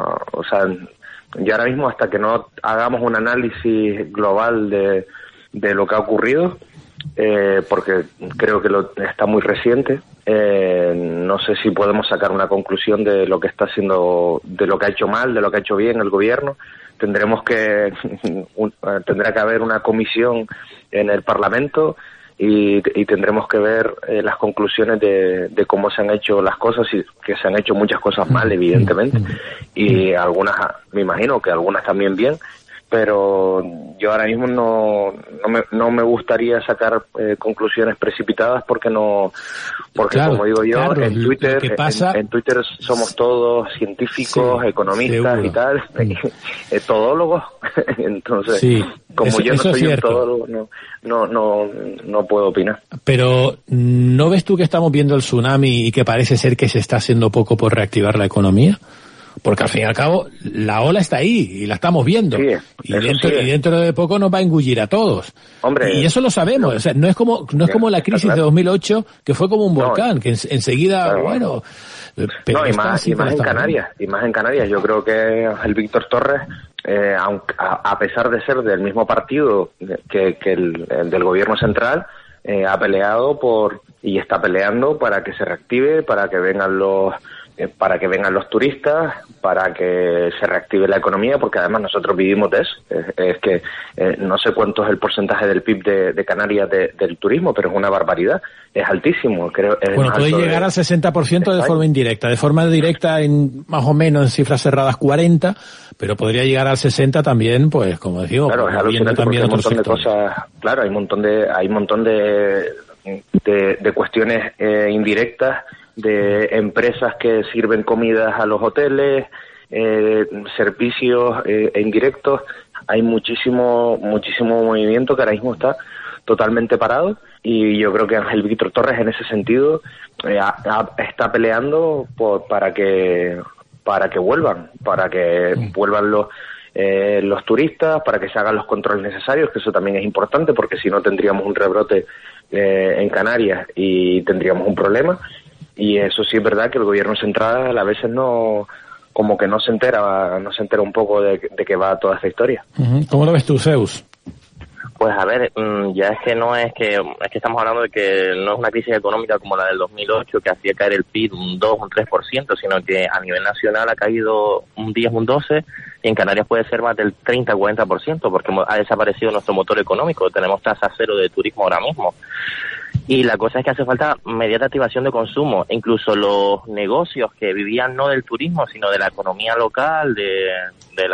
yo ahora mismo, hasta que no hagamos un análisis global de lo que ha ocurrido, porque creo que está muy reciente, no sé si podemos sacar una conclusión de lo que está haciendo, de lo que ha hecho mal, de lo que ha hecho bien el gobierno. Tendrá que haber una comisión en el Parlamento y tendremos que ver las conclusiones de cómo se han hecho las cosas, y que se han hecho muchas cosas mal, evidentemente, y algunas, me imagino que algunas también bien, pero yo ahora mismo no me gustaría sacar conclusiones precipitadas, porque claro, como digo yo, Carlos, en Twitter somos todos científicos, economistas, seguro, y tal, todólogos. Entonces, como yo no soy un todólogo, no puedo opinar. Pero ¿no ves tú que estamos viendo el tsunami y que parece ser que se está haciendo poco por reactivar la economía? Porque al fin y al cabo la ola está ahí y la estamos viendo, y dentro de poco nos va a engullir a todos. Hombre, y eso lo sabemos, o sea, no es como la crisis de 2008, que fue como un volcán, que enseguida, pero y más en Canarias, yo creo que el Víctor Torres, a pesar de ser del mismo partido que el del gobierno central, ha peleado y está peleando para que se reactive, para que vengan los turistas, para que se reactive la economía, porque además nosotros vivimos de eso. Es que no sé cuánto es el porcentaje del PIB de Canarias del turismo, pero es una barbaridad, es altísimo. Creo. Bueno, puede llegar al 60% de forma indirecta, de forma directa en más o menos en cifras cerradas 40%, pero podría llegar al 60% también, pues como decimos, claro, es alucinante porque hay un montón de cosas, claro, hay un montón de cuestiones indirectas, de empresas que sirven comidas a los hoteles, servicios indirectos. Hay muchísimo movimiento que ahora mismo está totalmente parado, y yo creo que Ángel Víctor Torres en ese sentido está peleando para que vuelvan, los turistas, para que se hagan los controles necesarios, que eso también es importante, porque si no tendríamos un rebrote en Canarias y tendríamos un problema. Y eso sí es verdad que el gobierno central a veces como que no se entera un poco de qué va toda esta historia. ¿Cómo lo ves tú, Zeus? Pues a ver, ya es que estamos hablando de que no es una crisis económica como la del 2008 que hacía caer el PIB un 2, un 3%, sino que a nivel nacional ha caído un 10, un 12%, y en Canarias puede ser más del 30, 40%, porque ha desaparecido nuestro motor económico. Tenemos tasa cero de turismo ahora mismo. Y la cosa es que hace falta inmediata activación de consumo. Incluso los negocios que vivían no del turismo, sino de la economía local, del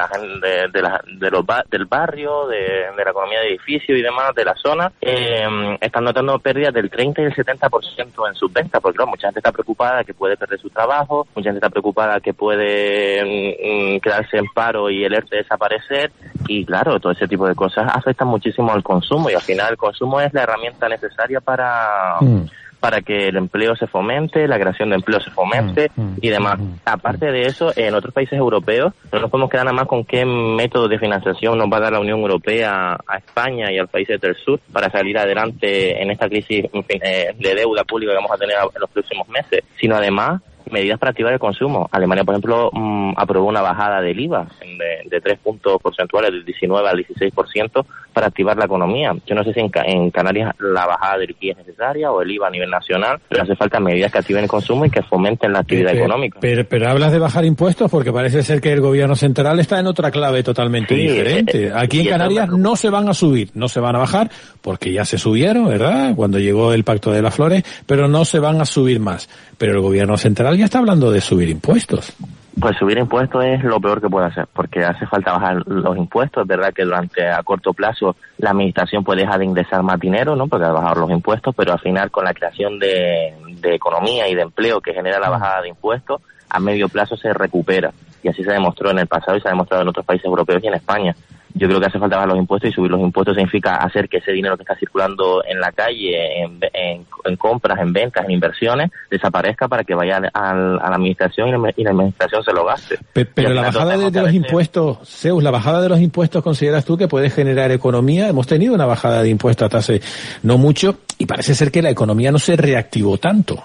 barrio, de la economía de edificios y demás, de la zona, están notando pérdidas del 30 y el 70% en sus ventas, porque claro, mucha gente está preocupada que puede perder su trabajo, mucha gente está preocupada que puede quedarse en paro y el ERTE desaparecer, y claro, todo ese tipo de cosas afectan muchísimo al consumo, y al final el consumo es la herramienta necesaria para que el empleo se fomente, la creación de empleo se fomente y demás. Aparte de eso, en otros países europeos no nos podemos quedar nada más con qué método de financiación nos va a dar la Unión Europea a España y a los países del sur para salir adelante en esta crisis de deuda pública que vamos a tener en los próximos meses, sino además medidas para activar el consumo. Alemania, por ejemplo, aprobó una bajada del IVA de 3 puntos porcentuales, del 19 al 16%, para activar la economía. Yo no sé si en Canarias la bajada del IVA es necesaria o el IVA a nivel nacional, pero hace falta medidas que activen el consumo y que fomenten la actividad económica. Pero hablas de bajar impuestos porque parece ser que el gobierno central está en otra clave totalmente diferente. Aquí en Canarias no se van a subir, no se van a bajar, porque ya se subieron, ¿verdad?, cuando llegó el Pacto de las Flores, pero no se van a subir más. Pero el gobierno central ya está hablando de subir impuestos. Pues subir impuestos es lo peor que puede hacer, porque hace falta bajar los impuestos. Es verdad que a corto plazo la administración puede dejar de ingresar más dinero, ¿no?, porque ha bajado los impuestos, pero al final con la creación de economía y de empleo que genera la bajada de impuestos, a medio plazo se recupera. Y así se demostró en el pasado y se ha demostrado en otros países europeos y en España. Yo creo que hace falta bajar los impuestos, y subir los impuestos significa hacer que ese dinero que está circulando en la calle, en compras, en ventas, en inversiones, desaparezca para que vaya a la administración y la administración se lo gaste. Pero la bajada de los impuestos, Zeus, la bajada de los impuestos, ¿consideras tú que puede generar economía? Hemos tenido una bajada de impuestos hasta hace no mucho y parece ser que la economía no se reactivó tanto.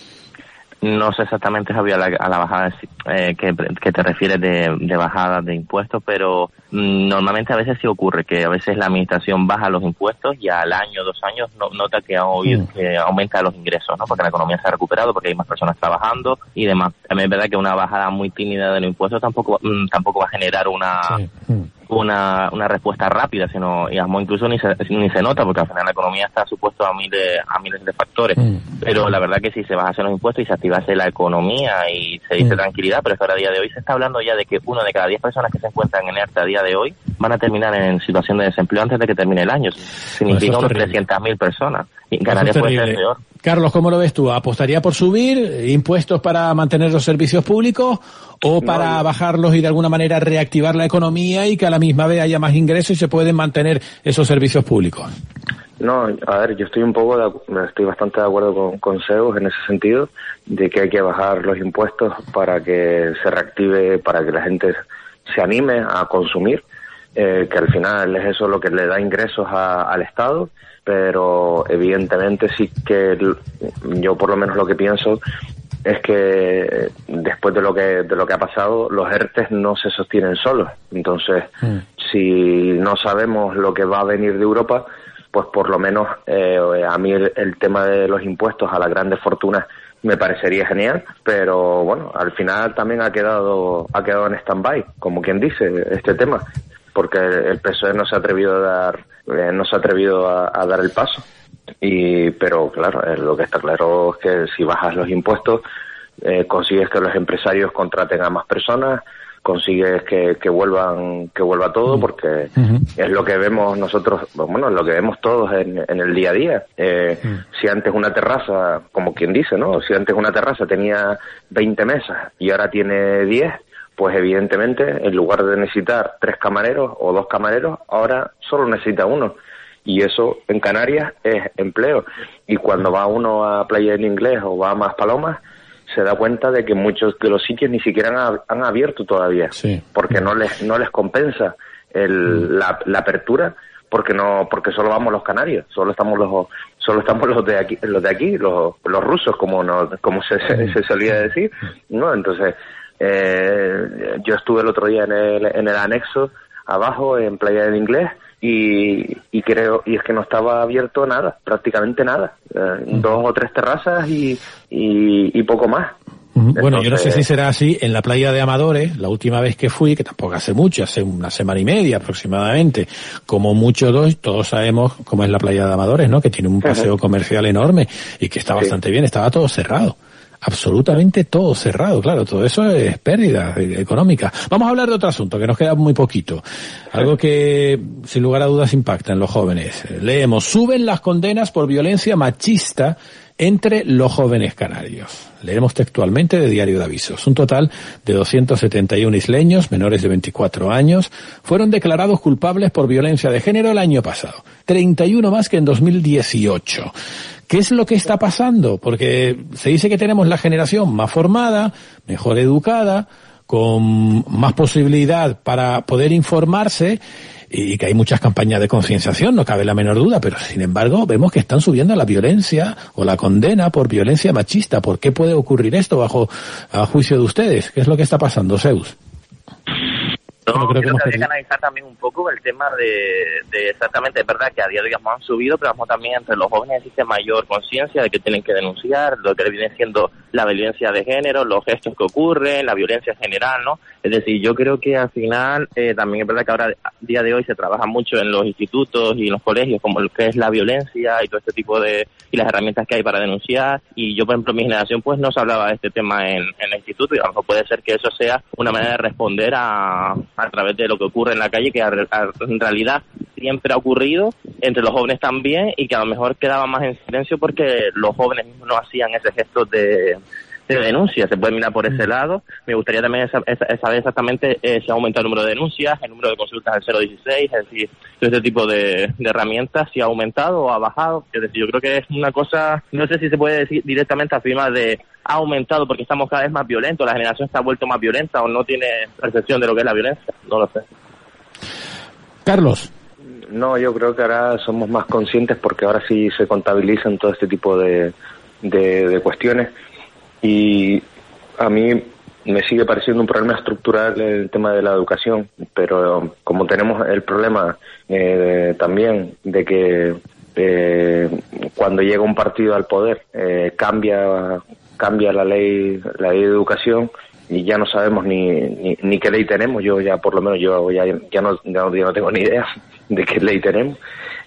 No sé exactamente, Javier, a la bajada que te refieres de bajada de impuestos, pero normalmente a veces sí ocurre que a veces la administración baja los impuestos y al año, 2 años nota que aumenta los ingresos, ¿no?, porque la economía se ha recuperado, porque hay más personas trabajando y demás. También es verdad que una bajada muy tímida de los impuestos tampoco va a generar una respuesta rápida, sino incluso ni se nota, porque al final la economía está supuesta a miles de factores. Pero la verdad que si se bajasen los impuestos y se activase la economía y se dice tranquilidad, pero es que ahora a día de hoy se está hablando ya de que 1 de cada 10 personas que se encuentran en ERTE a día de hoy van a terminar en situación de desempleo antes de que termine el año. Significa unos 300.000 personas. Y en Canarias puede ser peor. Carlos, ¿cómo lo ves tú? ¿Apostaría por subir impuestos para mantener los servicios públicos o para bajarlos y de alguna manera reactivar la economía y que a la misma vez haya más ingresos y se pueden mantener esos servicios públicos? No, a ver, yo estoy bastante de acuerdo con Zeus en ese sentido, de que hay que bajar los impuestos para que se reactive, para que la gente se anime a consumir, que al final es eso lo que le da ingresos al Estado, pero evidentemente sí que yo por lo menos lo que pienso es que después de lo que ha pasado, los ERTES no se sostienen solos. Entonces, si no sabemos lo que va a venir de Europa, pues por lo menos a mí el tema de los impuestos a las grandes fortunas me parecería genial, pero bueno, al final también ha quedado en stand-by, como quien dice, este tema, porque el PSOE no se ha atrevido a dar el paso. Pero claro, lo que está claro es que si bajas los impuestos, consigues que los empresarios contraten a más personas, consigues que vuelva todo, porque es lo que vemos nosotros, bueno, lo que vemos todos en el día a día. Si antes una terraza, como quien dice, ¿no? Si antes una terraza tenía 20 mesas y ahora tiene 10, pues evidentemente en lugar de necesitar 3 camareros o 2 camareros, ahora solo necesita 1. Y eso en Canarias es empleo. Y cuando va uno a Playa del Inglés o va a Maspalomas, se da cuenta de que muchos de los sitios ni siquiera han abierto todavía, porque no les compensa la apertura, porque solo vamos los canarios, solo estamos los de aquí, los rusos, como se solía decir, ¿no? Entonces yo estuve el otro día en el anexo abajo en Playa del Inglés y es que no estaba abierto nada, prácticamente nada, 2 o 3 terrazas y poco más. Bueno, yo no sé si será así en la playa de Amadores, la última vez que fui, que tampoco hace mucho, hace una semana y media aproximadamente, como mucho todos sabemos cómo es la playa de Amadores, ¿no? Que tiene un paseo comercial enorme y que está bastante bien, estaba todo cerrado. Absolutamente todo cerrado, claro, todo eso es pérdida económica. Vamos a hablar de otro asunto, que nos queda muy poquito. Algo que, sin lugar a dudas, impacta en los jóvenes. Leemos, suben las condenas por violencia machista entre los jóvenes canarios. Leemos textualmente de Diario de Avisos. Un total de 271 isleños menores de 24 años fueron declarados culpables por violencia de género el año pasado. 31 más que en 2018. ¿Qué es lo que está pasando? Porque se dice que tenemos la generación más formada, mejor educada, con más posibilidad para poder informarse y que hay muchas campañas de concienciación, no cabe la menor duda, pero sin embargo vemos que están subiendo la violencia o la condena por violencia machista. ¿Por qué puede ocurrir esto a juicio de ustedes? ¿Qué es lo que está pasando, Zeus? No, creo que habría que analizar también un poco el tema de exactamente, es verdad que a día de hoy han subido, pero también entre los jóvenes existe mayor conciencia de que tienen que denunciar lo que viene siendo la violencia de género, los gestos que ocurren, la violencia general, ¿no? Es decir, yo creo que al final también es verdad que ahora, a día de hoy, se trabaja mucho en los institutos y en los colegios, como lo que es la violencia y todo este tipo y las herramientas que hay para denunciar. Y yo, por ejemplo, mi generación, pues no se hablaba de este tema en el instituto, y a lo mejor puede ser que eso sea una manera de responder a través de lo que ocurre en la calle, que en realidad siempre ha ocurrido entre los jóvenes también, y que a lo mejor quedaba más en silencio porque los jóvenes mismos no hacían ese gesto de denuncia. Se puede mirar por ese lado. Me gustaría también saber exactamente si ha aumentado el número de denuncias, el número de consultas al 016, es decir, todo este tipo de herramientas, si ha aumentado o ha bajado. Es decir, yo creo que es una cosa, no sé si se puede decir directamente afirmar de ha aumentado porque estamos cada vez más violentos, la generación se ha vuelto más violenta o no tiene percepción de lo que es la violencia, no lo sé. Carlos. No, yo creo que ahora somos más conscientes porque ahora sí se contabilizan todo este tipo de cuestiones, y a mí me sigue pareciendo un problema estructural el tema de la educación, pero como tenemos el problema también de que cuando llega un partido al poder cambia la ley de educación y ya no sabemos ni qué ley tenemos. Yo ya por lo menos ya no tengo ni idea de qué ley tenemos.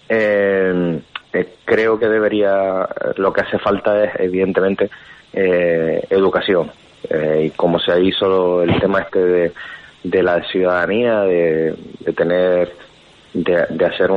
Creo que lo que hace falta es evidentemente educación, y como se hizo el tema de la ciudadanía, de hacer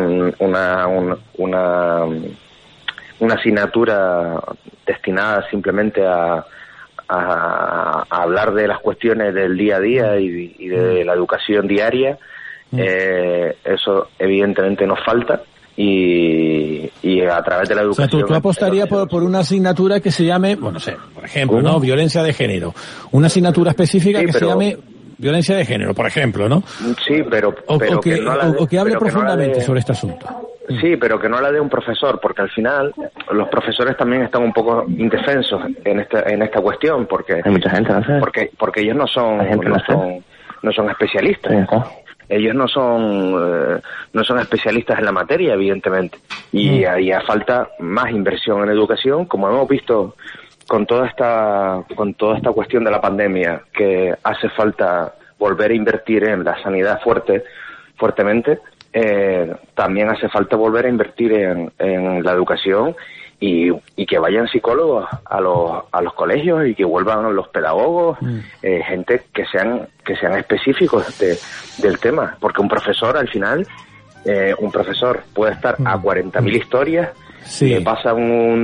una asignatura destinada simplemente a hablar de las cuestiones del día a día y de la educación diaria. Eso evidentemente nos falta, y a través de la educación... O sea, tú apostarías por una asignatura que se llame, bueno, no sé, por ejemplo, ¿no? Violencia de género. Una asignatura específica se llame violencia de género, por ejemplo, ¿no? Sí, pero que hable profundamente sobre este asunto. Sí, pero que no la dé un profesor, porque al final los profesores también están un poco indefensos en esta cuestión, porque hay mucha gente, ¿no? Porque ellos no son especialistas. ellos no son especialistas en la materia, evidentemente, y haría falta más inversión en educación, como hemos visto con toda esta cuestión de la pandemia, que hace falta volver a invertir en la sanidad fuertemente. También hace falta volver a invertir en la educación y que vayan psicólogos a los colegios y que vuelvan los pedagogos, gente que sean específicos del tema, porque un profesor al final puede estar a 40.000 historias, le pasan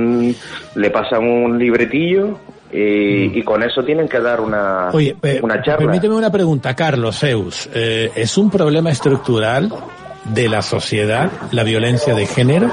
un libretillo y con eso tienen que dar una charla. Permíteme una pregunta, Carlos, Zeus. ¿Es un problema estructural de la sociedad la violencia de género?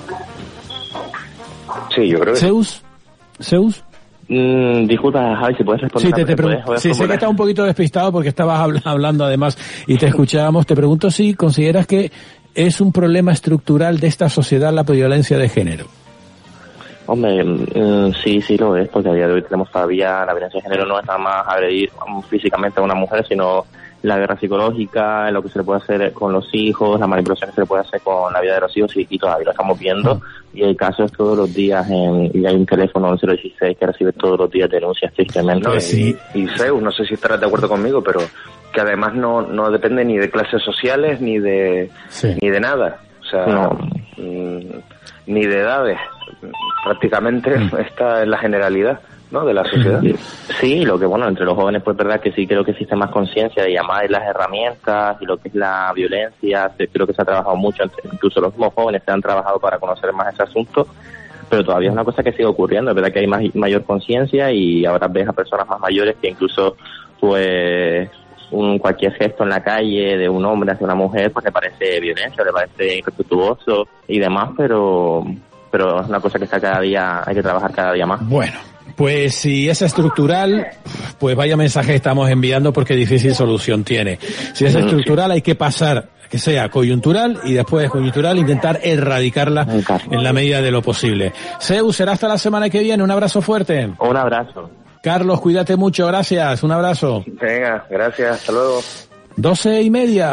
Sí, yo creo que ¿Zeus? Disculpa, Javi, si puedes responder. Sí, te pregunto. Sí, sé que estás un poquito despistado porque estabas hablando además y te escuchábamos. Te pregunto si consideras que es un problema estructural de esta sociedad la violencia de género. Hombre, sí lo es, porque a día de hoy tenemos todavía la violencia de género no es nada más agredir físicamente a una mujer, sino la guerra psicológica, lo que se le puede hacer con los hijos, la manipulación que se le puede hacer con la vida de los hijos, y todavía lo estamos viendo, y el caso es todos los días, y hay un teléfono 016 que recibe todos los días denuncias tristemente. No, y Zeus, no sé si estarás de acuerdo conmigo, pero que además no depende ni de clases sociales ni de nada, o sea, ni de edades, prácticamente está en la generalidad, ¿no?, de la sociedad. Sí, lo que entre los jóvenes pues verdad que sí creo que existe más conciencia de llamar las herramientas y lo que es la violencia. Creo que se ha trabajado mucho, incluso los mismos jóvenes se han trabajado para conocer más ese asunto, pero todavía es una cosa que sigue ocurriendo. Es verdad que hay mayor conciencia, y ahora ves a personas más mayores que incluso pues cualquier gesto en la calle de un hombre hacia una mujer pues le parece violencia, le parece irrespetuoso y demás, pero es una cosa que está cada día, hay que trabajar cada día más. Bueno, pues si es estructural, pues vaya mensaje estamos enviando, porque difícil solución tiene. Si es estructural, hay que pasar que sea coyuntural, y después de coyuntural intentar erradicarla en la medida de lo posible. Zeus, será hasta la semana que viene. Un abrazo fuerte. Un abrazo. Carlos, cuídate mucho, gracias. Un abrazo. Venga, gracias, hasta luego. 12:30.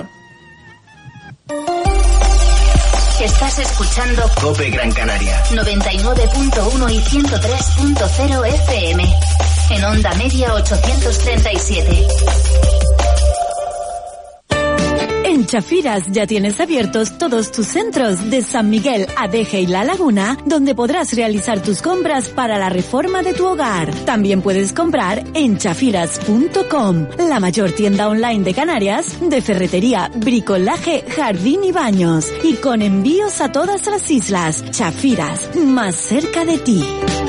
Estás escuchando COPE Gran Canaria 99.1 y 103.0 FM. En onda media 837. En Chafiras ya tienes abiertos todos tus centros de San Miguel, Adeje y La Laguna, donde podrás realizar tus compras para la reforma de tu hogar. También puedes comprar en chafiras.com, la mayor tienda online de Canarias de ferretería, bricolaje, jardín y baños, y con envíos a todas las islas. Chafiras, más cerca de ti.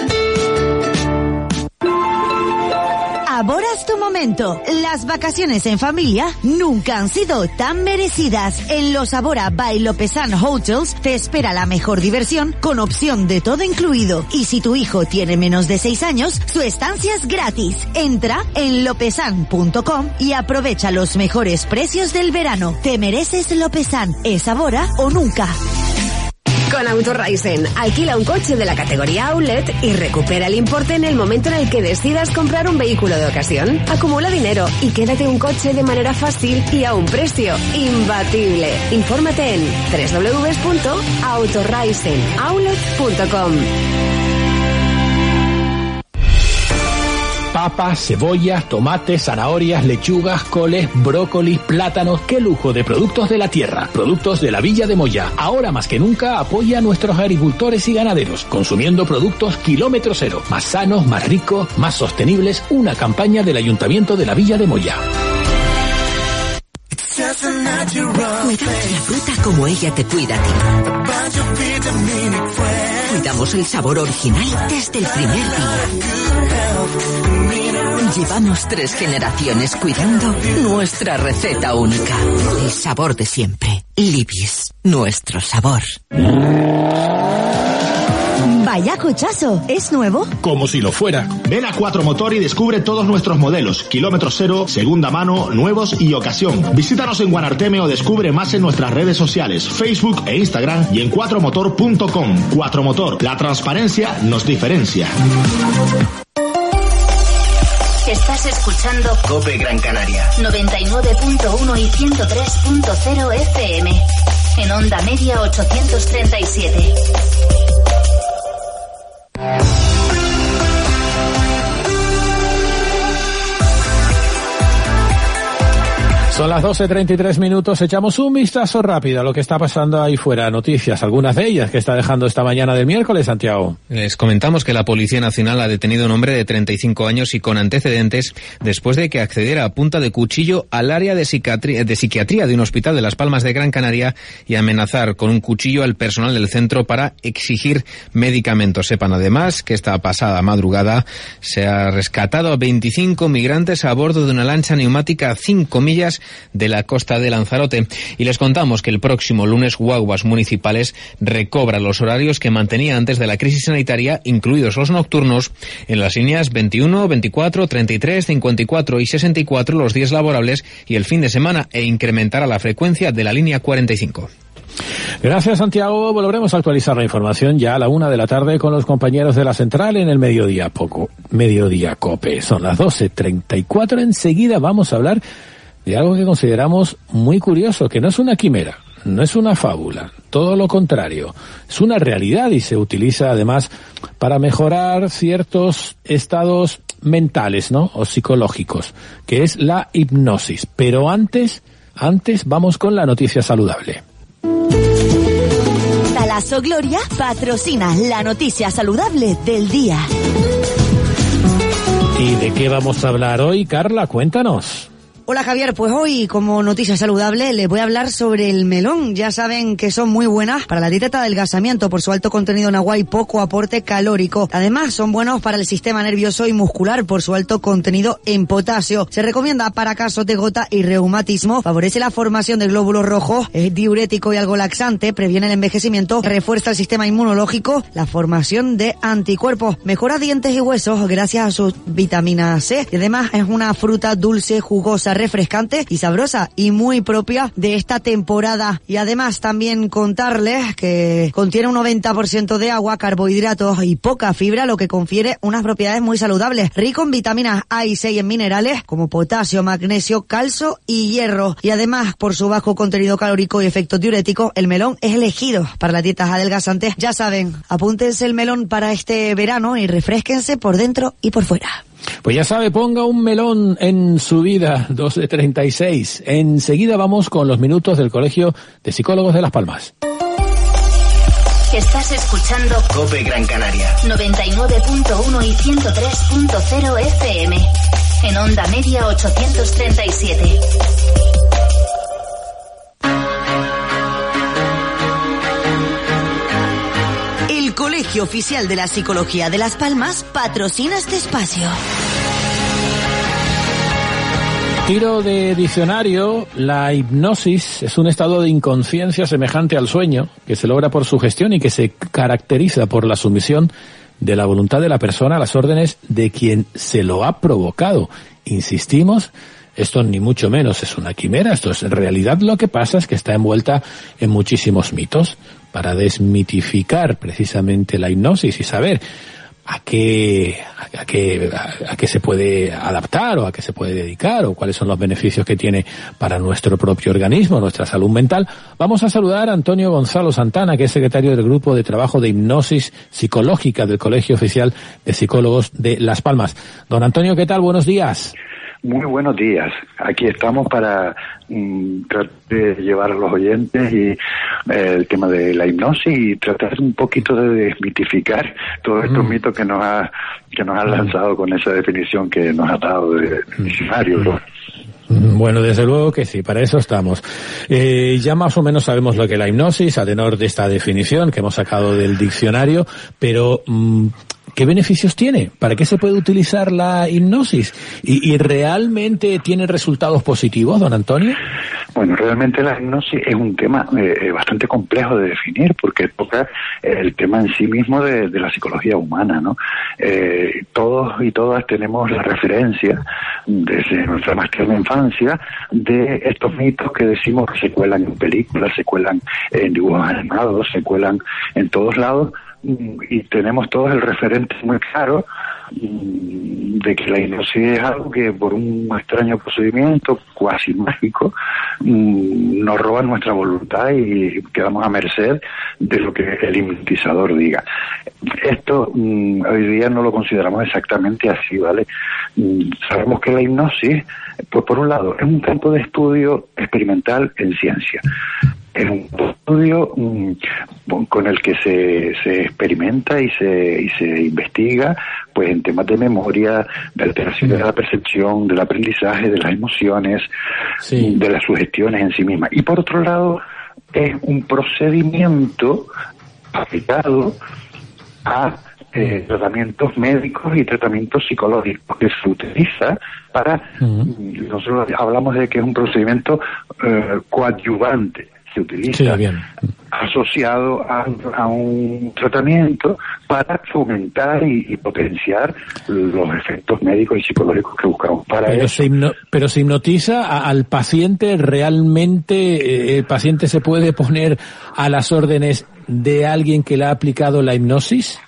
Ahora es tu momento. Las vacaciones en familia nunca han sido tan merecidas. En los Abora by Lopesan Hotels te espera la mejor diversión con opción de todo incluido. Y si tu hijo tiene menos de 6 años, su estancia es gratis. Entra en lopesan.com y aprovecha los mejores precios del verano. Te mereces Lopesan. ¿Es ahora o nunca? Con Autoraizen, alquila un coche de la categoría Outlet y recupera el importe en el momento en el que decidas comprar un vehículo de ocasión. Acumula dinero y quédate un coche de manera fácil y a un precio imbatible. Infórmate en www.autoraizenoutlet.com. Papas, cebollas, tomates, zanahorias, lechugas, coles, brócolis, plátanos. ¡Qué lujo de productos de la tierra! Productos de la Villa de Moya. Ahora más que nunca apoya a nuestros agricultores y ganaderos, consumiendo productos kilómetro cero. Más sanos, más ricos, más sostenibles. Una campaña del Ayuntamiento de la Villa de Moya. Cuidamos la fruta como ella te cuida a ti. Cuidamos el sabor original desde el primer día. Llevamos 3 generaciones cuidando nuestra receta única. El sabor de siempre. Libis, nuestro sabor. Vaya cochazo, ¿es nuevo? Como si lo fuera. Ven a Cuatro Motor y descubre todos nuestros modelos. Kilómetro cero, segunda mano, nuevos y ocasión. Visítanos en Guanarteme o descubre más en nuestras redes sociales, Facebook e Instagram, y en cuatromotor.com. Cuatro Motor, la transparencia nos diferencia. Estás escuchando COPE Gran Canaria. 99.1 y 103.0 FM. En onda media 837. Son las 12:33 minutos. Echamos un vistazo rápido a lo que está pasando ahí fuera. Noticias, algunas de ellas que está dejando esta mañana del miércoles, Santiago. Les comentamos que la Policía Nacional ha detenido a un hombre de 35 años y con antecedentes después de que accediera a punta de cuchillo al área de psiquiatría de un hospital de Las Palmas de Gran Canaria y amenazar con un cuchillo al personal del centro para exigir medicamentos. Sepan además que esta pasada madrugada se ha rescatado a 25 migrantes a bordo de una lancha neumática a 5 millas de la costa de Lanzarote. Y les contamos que el próximo lunes guaguas municipales recobran los horarios que mantenía antes de la crisis sanitaria, incluidos los nocturnos, en las líneas 21, 24, 33, 54 y 64 los días laborables y el fin de semana, e incrementará la frecuencia de la línea 45. Gracias, Santiago. Volveremos a actualizar la información ya a la 1 de la tarde con los compañeros de la central en el Mediodía COPE. Son las 12:34. Enseguida vamos a hablar de algo que consideramos muy curioso, que no es una quimera, no es una fábula, todo lo contrario, es una realidad y se utiliza además para mejorar ciertos estados mentales, ¿no? O psicológicos, que es la hipnosis. Pero antes vamos con la noticia saludable. Talaso Gloria patrocina la noticia saludable del día. ¿Y de qué vamos a hablar hoy, Carla? Cuéntanos. Hola Javier, pues hoy como noticia saludable les voy a hablar sobre el melón. Ya saben que son muy buenas para la dieta de adelgazamiento por su alto contenido en agua y poco aporte calórico. Además son buenos para el sistema nervioso y muscular por su alto contenido en potasio. Se recomienda para casos de gota y reumatismo. Favorece la formación de glóbulos rojos, es diurético y algo laxante, previene el envejecimiento, refuerza el sistema inmunológico, la formación de anticuerpos, mejora dientes y huesos gracias a su vitamina C. Y además es una fruta dulce, jugosa, refrescante y sabrosa y muy propia de esta temporada. Y además también contarles que contiene un 90% de agua, carbohidratos y poca fibra, lo que confiere unas propiedades muy saludables, rico en vitaminas A y C y en minerales como potasio, magnesio, calcio y hierro. Y además, por su bajo contenido calórico y efectos diuréticos, el melón es elegido para las dietas adelgazantes. Ya saben, apúntense el melón para este verano y refrésquense por dentro y por fuera. Pues ya sabe, ponga un melón en su vida. 12:36. Enseguida vamos con los minutos del Colegio de Psicólogos de Las Palmas. Estás escuchando COPE Gran Canaria. 99.1 y 103.0 FM. En onda media 837. El Colegio Oficial de la Psicología de Las Palmas patrocina este espacio. Tiro de diccionario: la hipnosis es un estado de inconsciencia semejante al sueño que se logra por sugestión y que se caracteriza por la sumisión de la voluntad de la persona a las órdenes de quien se lo ha provocado. Insistimos, esto ni mucho menos es una quimera, esto es en realidad. Lo que pasa es que está envuelta en muchísimos mitos. Para desmitificar precisamente la hipnosis y saber a qué se puede adaptar o a qué se puede dedicar o cuáles son los beneficios que tiene para nuestro propio organismo, nuestra salud mental, vamos a saludar a Antonio Gonzalo Santana, que es secretario del Grupo de Trabajo de Hipnosis Psicológica del Colegio Oficial de Psicólogos de Las Palmas. Don Antonio, ¿qué tal? Buenos días. Muy buenos días. Aquí estamos para tratar de llevar a los oyentes y el tema de la hipnosis y tratar un poquito de desmitificar todos estos mitos que nos ha lanzado con esa definición que nos ha dado de diccionario, ¿no? Bueno, desde luego que sí, para eso estamos. Ya más o menos sabemos lo que es la hipnosis, a tenor de esta definición que hemos sacado del diccionario, pero ¿qué beneficios tiene? ¿Para qué se puede utilizar la hipnosis? ¿Y realmente tiene resultados positivos, don Antonio? Bueno, realmente la hipnosis es un tema bastante complejo de definir porque toca el tema en sí mismo de la psicología humana, ¿no? Todos y todas tenemos la referencia desde nuestra más tierna infancia de estos mitos que decimos que se cuelan en películas, se cuelan en dibujos animados, se cuelan en todos lados y tenemos todos el referente muy claro de que la hipnosis es algo que por un extraño procedimiento cuasi mágico nos roba nuestra voluntad y quedamos a merced de lo que el hipnotizador diga. Esto hoy día no lo consideramos exactamente así, ¿vale? Sabemos que la hipnosis, pues por un lado, es un campo de estudio experimental en ciencia. Es un estudio con el que se experimenta y se investiga pues en temas de memoria, de alteración de la percepción, del aprendizaje, de las emociones, de las sugestiones en sí mismas. Y por otro lado, es un procedimiento aplicado a tratamientos médicos y tratamientos psicológicos que se utiliza para, nosotros hablamos de que es un procedimiento coadyuvante, se utiliza asociado a un tratamiento para fomentar y potenciar los efectos médicos y psicológicos que buscamos para eso. Pero se hipnotiza al paciente, realmente el paciente se puede poner a las órdenes de alguien que le ha aplicado la hipnosis.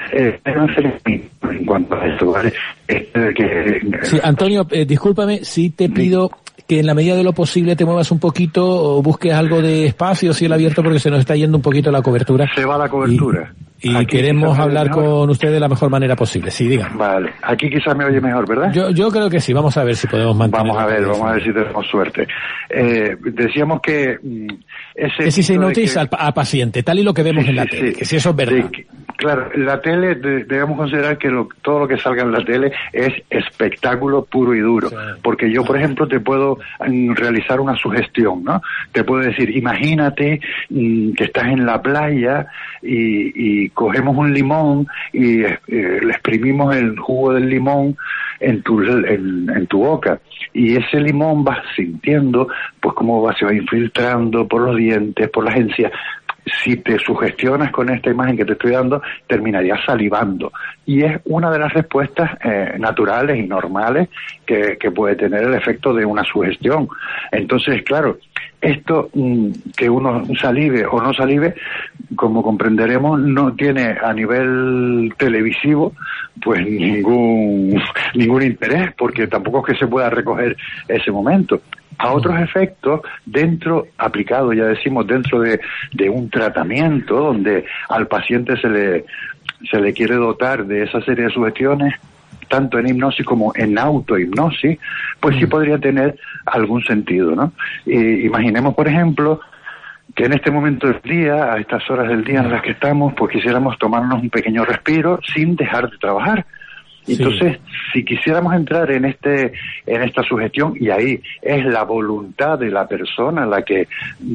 En cuanto a esto, ¿vale? Sí, Antonio, discúlpame, sí te pido que en la medida de lo posible te muevas un poquito o busques algo de espacio, cielo abierto, porque se nos está yendo un poquito la cobertura. Se va la cobertura. Y queremos hablar con usted de la mejor manera posible. Sí, diga. Vale. Aquí quizás me oye mejor, ¿verdad? Yo creo que sí. Vamos a ver si podemos mantener. Vamos a ver si tenemos suerte. Decíamos que que si se hipnotiza al paciente, tal y lo que vemos en la tele, que si eso es verdad. Claro, la tele debemos considerar que todo lo que salga en la tele es espectáculo puro y duro. Porque yo, por ejemplo, te puedo realizar una sugestión, ¿no? Te puedo decir, imagínate que estás en la playa y cogemos un limón y le exprimimos el jugo del limón en tu boca, y ese limón vas sintiendo pues cómo se va infiltrando por los dientes, por las encías. Si te sugestionas con esta imagen que te estoy dando, terminarías salivando, y es una de las respuestas naturales y normales que puede tener el efecto de una sugestión. Entonces, claro, esto que uno salive o no salive, como comprenderemos, no tiene a nivel televisivo pues ningún interés, porque tampoco es que se pueda recoger ese momento. A otros efectos, aplicado, ya decimos, dentro de un tratamiento donde al paciente se le quiere dotar de esa serie de sugestiones, tanto en hipnosis como en autohipnosis, pues sí podría tener algún sentido, ¿no? Imaginemos, por ejemplo, que en este momento del día, a estas horas del día en las que estamos, pues quisiéramos tomarnos un pequeño respiro sin dejar de trabajar. Entonces, si quisiéramos entrar en esta sugestión, y ahí es la voluntad de la persona la que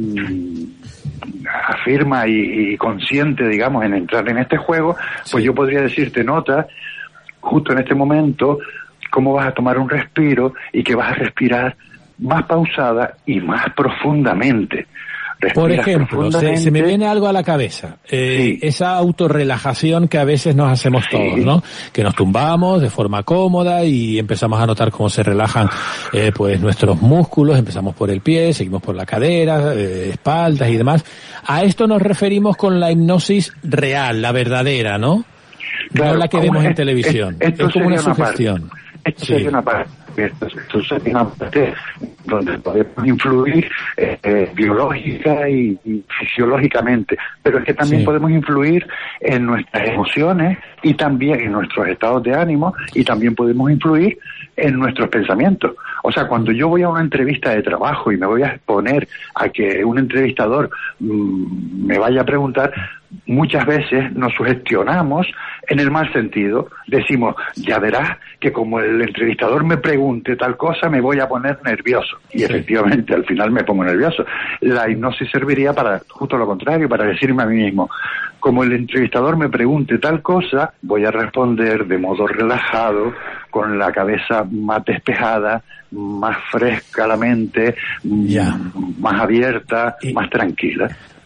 afirma y consiente, digamos, en entrar en este juego, pues yo podría decirte, nota, justo en este momento, cómo vas a tomar un respiro y que vas a respirar más pausada y más profundamente. Por ejemplo, se me viene algo a la cabeza, esa autorrelajación que a veces nos hacemos todos, ¿no? Que nos tumbamos de forma cómoda y empezamos a notar cómo se relajan pues nuestros músculos, empezamos por el pie, seguimos por la cadera, espaldas y demás. A esto nos referimos con la hipnosis real, la verdadera, ¿no? Claro, no la que vemos en televisión. Es como una sugestión. Esto sería una parte, esto sería una parte donde podemos influir biológica y fisiológicamente, pero es que también podemos influir en nuestras emociones y también en nuestros estados de ánimo, y también podemos influir en nuestros pensamientos. O sea, cuando yo voy a una entrevista de trabajo y me voy a exponer a que un entrevistador me vaya a preguntar, muchas veces nos sugestionamos en el mal sentido. Decimos, ya verás que como el entrevistador me pregunte tal cosa, me voy a poner nervioso. Y efectivamente, al final me pongo nervioso. La hipnosis serviría para justo lo contrario, para decirme a mí mismo, como el entrevistador me pregunte tal cosa, voy a responder de modo relajado, con la cabeza más despejada, más fresca la mente, más abierta, más tranquila.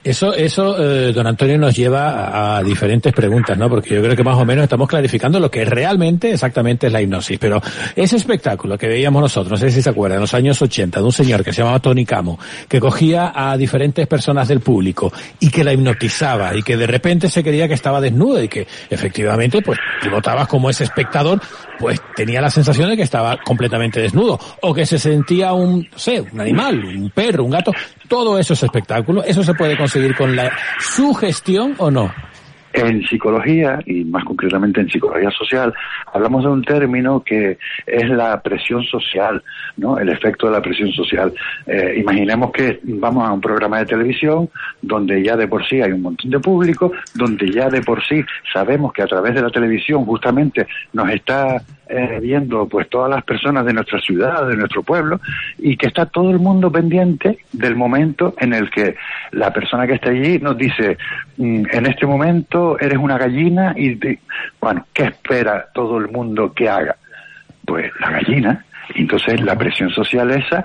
Eso, don Antonio, nos lleva a diferentes preguntas, ¿no? Porque yo creo que más o menos estamos clarificando lo que realmente, exactamente, es la hipnosis. Pero ese espectáculo que veíamos nosotros, no sé si se acuerdan, en los años 80, de un señor que se llamaba Tony Camo, que cogía a diferentes personas del público y que la hipnotizaba y que de repente se creía que estaba desnuda y que efectivamente, pues, tú notabas como ese espectador, pues, tenía la sensación de que estaba completamente desnudo o que se sentía un animal, un perro, un gato. Todo eso es espectáculo. ¿Eso se puede conseguir con la sugestión o no? En psicología, y más concretamente en psicología social, hablamos de un término que es la presión social, ¿no? El efecto de la presión social. Imaginemos que vamos a un programa de televisión donde ya de por sí hay un montón de público, donde ya de por sí sabemos que a través de la televisión justamente nos está viendo pues todas las personas de nuestra ciudad, de nuestro pueblo, y que está todo el mundo pendiente del momento en el que la persona que está allí nos dice, en este momento eres una gallina y bueno, ¿qué espera todo el mundo que haga? Pues la gallina. Entonces la presión social esa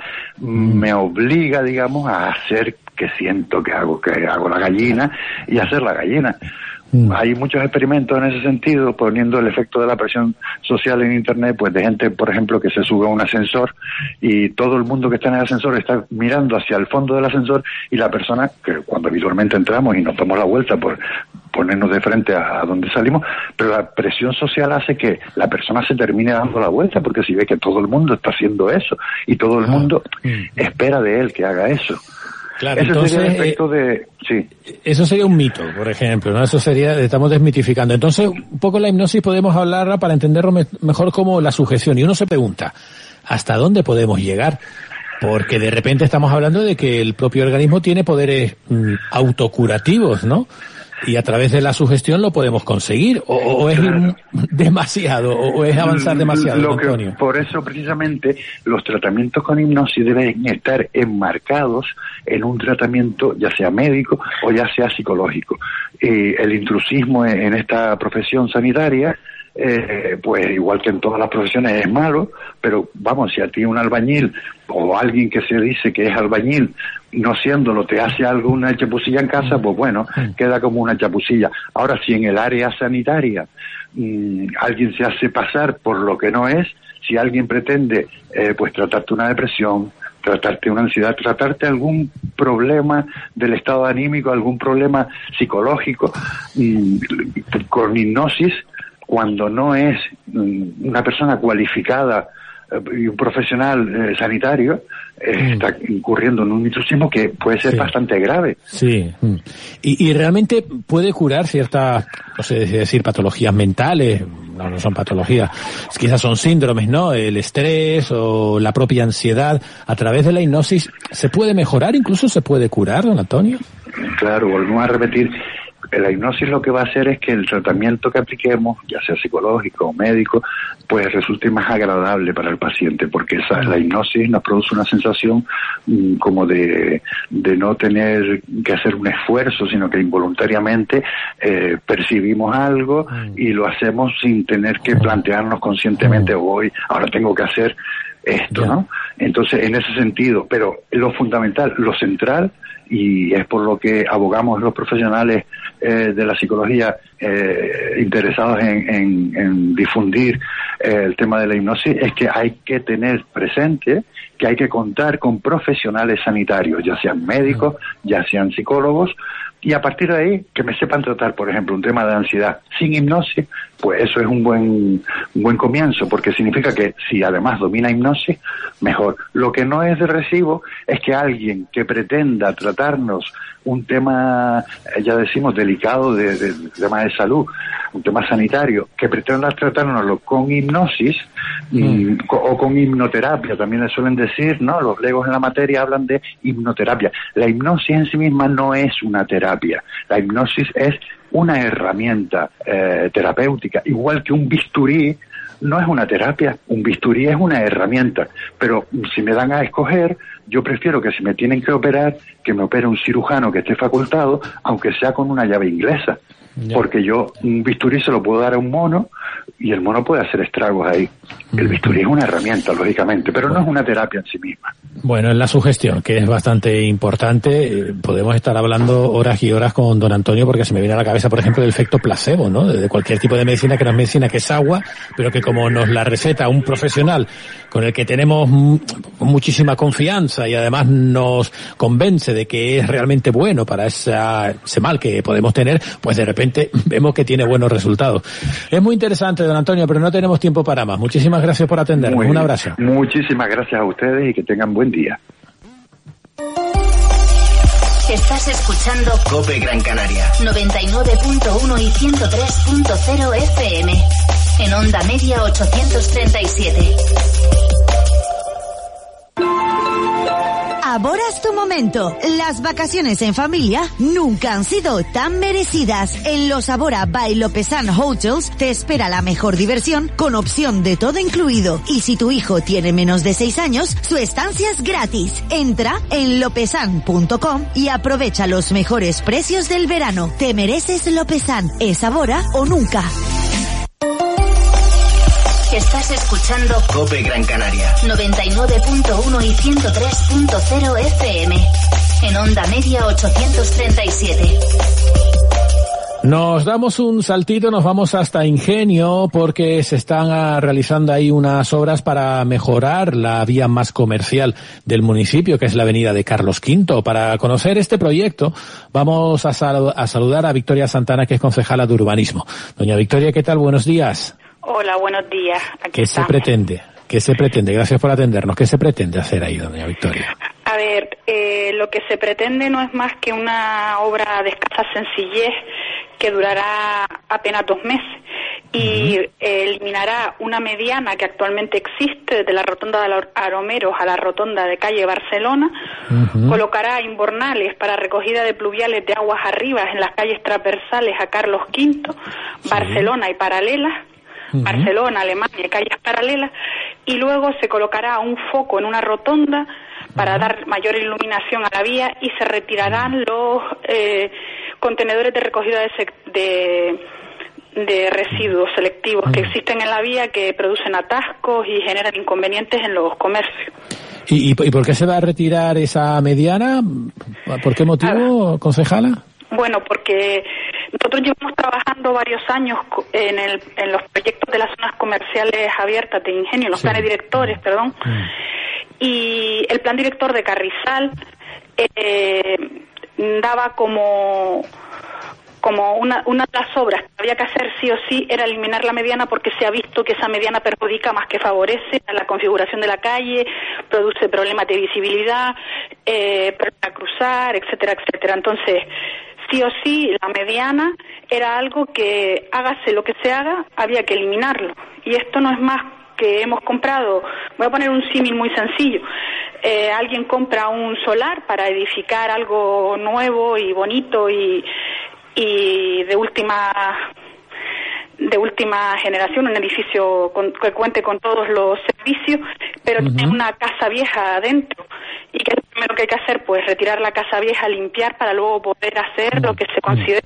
me obliga, digamos, a hacer que siento que hago la gallina y hacer la gallina. Hay muchos experimentos en ese sentido, poniendo el efecto de la presión social en Internet, pues de gente, por ejemplo, que se sube a un ascensor y todo el mundo que está en el ascensor está mirando hacia el fondo del ascensor y la persona, que cuando habitualmente entramos y nos damos la vuelta por ponernos de frente a donde salimos, pero la presión social hace que la persona se termine dando la vuelta, porque si ve que todo el mundo está haciendo eso y todo el mundo espera de él que haga eso. Claro, eso entonces, sería el efecto de... Sí. Eso sería un mito, por ejemplo, ¿no? Eso sería, estamos desmitificando. Entonces, un poco la hipnosis podemos hablarla para entenderlo mejor como la sugestión. Y uno se pregunta, ¿hasta dónde podemos llegar? Porque de repente estamos hablando de que el propio organismo tiene poderes autocurativos, ¿no? Y a través de la sugestión lo podemos conseguir, o es ir demasiado, o es avanzar demasiado, Antonio. Por eso precisamente los tratamientos con hipnosis deben estar enmarcados en un tratamiento ya sea médico o ya sea psicológico. El intrusismo en esta profesión sanitaria, pues igual que en todas las profesiones es malo, pero vamos, si a ti un albañil o alguien que se dice que es albañil, no siéndolo, te hace una chapucilla en casa, pues bueno, queda como una chapucilla. Ahora, si en el área sanitaria alguien se hace pasar por lo que no es, si alguien pretende pues tratarte una depresión, tratarte una ansiedad, tratarte algún problema del estado anímico, algún problema psicológico, con hipnosis, cuando no es una persona cualificada y un profesional sanitario, está incurriendo en un intrusismo que puede ser bastante grave. Sí. Y realmente puede curar ciertas, no sé decir, patologías mentales. No son patologías, quizás son síndromes, ¿no? El estrés o la propia ansiedad. A través de la hipnosis, ¿se puede mejorar? ¿Incluso se puede curar, don Antonio? Claro, volvemos a repetir. La hipnosis lo que va a hacer es que el tratamiento que apliquemos, ya sea psicológico o médico, pues resulte más agradable para el paciente, porque la hipnosis nos produce una sensación como de no tener que hacer un esfuerzo, sino que involuntariamente percibimos algo y lo hacemos sin tener que plantearnos conscientemente, ahora tengo que hacer esto, ¿no? Entonces, en ese sentido, pero lo fundamental, lo central, y es por lo que abogamos los profesionales de la psicología interesados en difundir el tema de la hipnosis, es que hay que tener presente que hay que contar con profesionales sanitarios, ya sean médicos, ya sean psicólogos, y a partir de ahí que me sepan tratar, por ejemplo, un tema de ansiedad sin hipnosis, pues eso es un buen comienzo, porque significa que si además domina hipnosis, mejor. Lo que no es de recibo es que alguien que pretenda tratarnos un tema, ya decimos, delicado de tema de salud, un tema sanitario, que pretenda tratárnoslo con hipnosis o con hipnoterapia, también le suelen decir, ¿no? Los legos en la materia hablan de hipnoterapia. La hipnosis en sí misma no es una terapia. La hipnosis es una herramienta terapéutica, igual que un bisturí no es una terapia, un bisturí es una herramienta, pero si me dan a escoger, yo prefiero que si me tienen que operar, que me opere un cirujano que esté facultado, aunque sea con una llave inglesa, porque yo un bisturí se lo puedo dar a un mono y el mono puede hacer estragos ahí. El bisturí es una herramienta, lógicamente, pero no es una terapia en sí misma. Bueno, en la sugestión, que es bastante importante, podemos estar hablando horas y horas con don Antonio, porque se me viene a la cabeza, por ejemplo, el efecto placebo, ¿no? De cualquier tipo de medicina, que no es medicina, que es agua, pero que como nos la receta un profesional con el que tenemos muchísima confianza y además nos convence de que es realmente bueno para ese mal que podemos tener, pues de repente vemos que tiene buenos resultados. Es muy interesante, don Antonio, pero no tenemos tiempo para más. Muchísimas gracias por atendernos. Un abrazo. Muchísimas gracias a ustedes y que tengan buen día. Estás escuchando COPE Gran Canaria. 99.1 y 103.0 FM. En onda media 837. Ahora es tu momento. Las vacaciones en familia nunca han sido tan merecidas. En Los Abora by Lopesan Hotels te espera la mejor diversión con opción de todo incluido. Y si tu hijo tiene menos de 6 años, su estancia es gratis. Entra en lopesan.com y aprovecha los mejores precios del verano. Te mereces Lopesan. ¿Es ahora o nunca? Estás escuchando COPE Gran Canaria. 99.1 y 103.0 FM. En onda media 837. Nos damos un saltito, nos vamos hasta Ingenio, porque se están realizando ahí unas obras para mejorar la vía más comercial del municipio, que es la avenida de Carlos V. Para conocer este proyecto, vamos a saludar a Victoria Santana, que es concejala de urbanismo. Doña Victoria, ¿qué tal? Buenos días. Hola, buenos días. ¿Qué se pretende? ¿Qué se pretende? Gracias por atendernos. ¿Qué se pretende hacer ahí, doña Victoria? A ver, lo que se pretende no es más que una obra de escasa sencillez que durará apenas 2 meses y eliminará una mediana que actualmente existe desde la rotonda de los Aromeros a la rotonda de calle Barcelona, colocará invernales para recogida de pluviales de aguas arriba en las calles transversales a Carlos V, Barcelona y paralelas, Barcelona, Alemania, calles paralelas, y luego se colocará un foco en una rotonda para dar mayor iluminación a la vía y se retirarán los contenedores de recogida de residuos selectivos que existen en la vía, que producen atascos y generan inconvenientes en los comercios. ¿Y por qué se va a retirar esa mediana? ¿Por qué motivo, concejala? Bueno, porque nosotros llevamos trabajando varios años en los proyectos de las zonas comerciales abiertas de Ingenio, los planes directores, perdón, y el plan director de Carrizal daba como una de las obras que había que hacer sí o sí era eliminar la mediana, porque se ha visto que esa mediana perjudica más que favorece a la configuración de la calle, produce problemas de visibilidad, para cruzar, etcétera, etcétera. Entonces, sí o sí, la mediana era algo que, hágase lo que se haga, había que eliminarlo. Y esto no es más que hemos comprado, voy a poner un símil muy sencillo, alguien compra un solar para edificar algo nuevo y bonito y de última generación, un edificio que cuente con todos los servicios, pero tiene una casa vieja adentro. ¿Y qué es lo primero que hay que hacer? Pues retirar la casa vieja, limpiar, para luego poder hacer lo que se considere.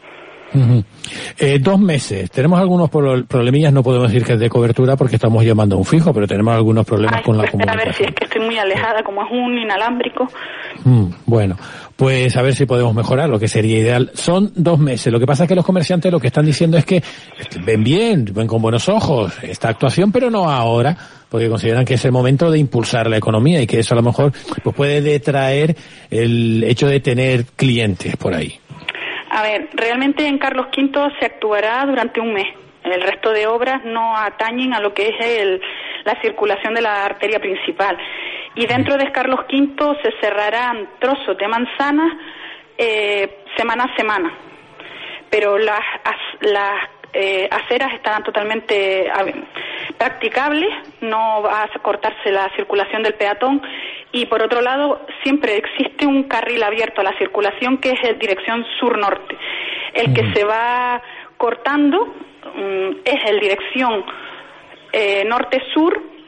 2 meses. Tenemos algunos problemillas, no podemos decir que es de cobertura porque estamos llamando a un fijo, pero tenemos algunos problemas con la comunicación. A ver, si es que estoy muy alejada, como es un inalámbrico. Bueno, pues a ver si podemos mejorar, lo que sería ideal. Son 2 meses. Lo que pasa es que los comerciantes lo que están diciendo es que ven con buenos ojos esta actuación, pero no ahora, porque consideran que es el momento de impulsar la economía y que eso a lo mejor pues puede detraer el hecho de tener clientes por ahí. A ver, realmente en Carlos V se actuará durante 1 mes. El resto de obras no atañen a lo que es la circulación de la arteria principal. Y dentro de Carlos V se cerrarán trozos de manzanas semana a semana. Pero las aceras estarán totalmente practicables, no va a cortarse la circulación del peatón. Y por otro lado, siempre existe un carril abierto a la circulación que es en dirección sur-norte. El que se va cortando es en dirección norte-sur,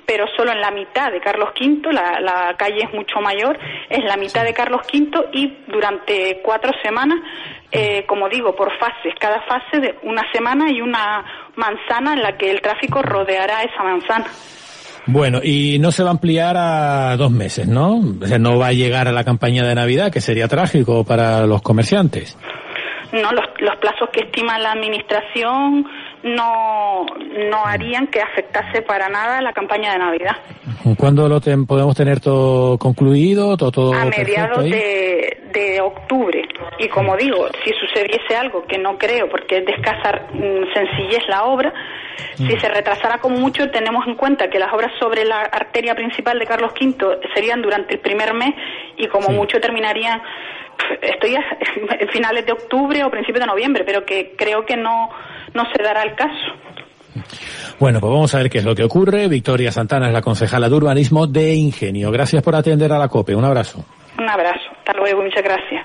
pero solo en la mitad de Carlos V, la calle es mucho mayor, es la mitad de Carlos V y durante 4 semanas, como digo, por fases, cada fase de una semana y una manzana en la que el tráfico rodeará esa manzana. Bueno, y no se va a ampliar a 2 meses, ¿no? O sea, no va a llegar a la campaña de Navidad, que sería trágico para los comerciantes. No, los plazos que estima la administración no harían que afectase para nada la campaña de Navidad. ¿Cuándo podemos tener todo concluido? Todo a mediados de octubre. Y como digo, si sucediese algo, que no creo, porque es de escasa sencillez la obra, si se retrasara como mucho, tenemos en cuenta que las obras sobre la arteria principal de Carlos V serían durante el primer mes y como mucho terminarían en finales de octubre o principios de noviembre, pero que creo que no se dará el caso. Bueno, pues vamos a ver qué es lo que ocurre. Victoria Santana es la concejala de urbanismo de Ingenio. Gracias por atender a la COPE. Un abrazo. Un abrazo. Hasta luego. Muchas gracias.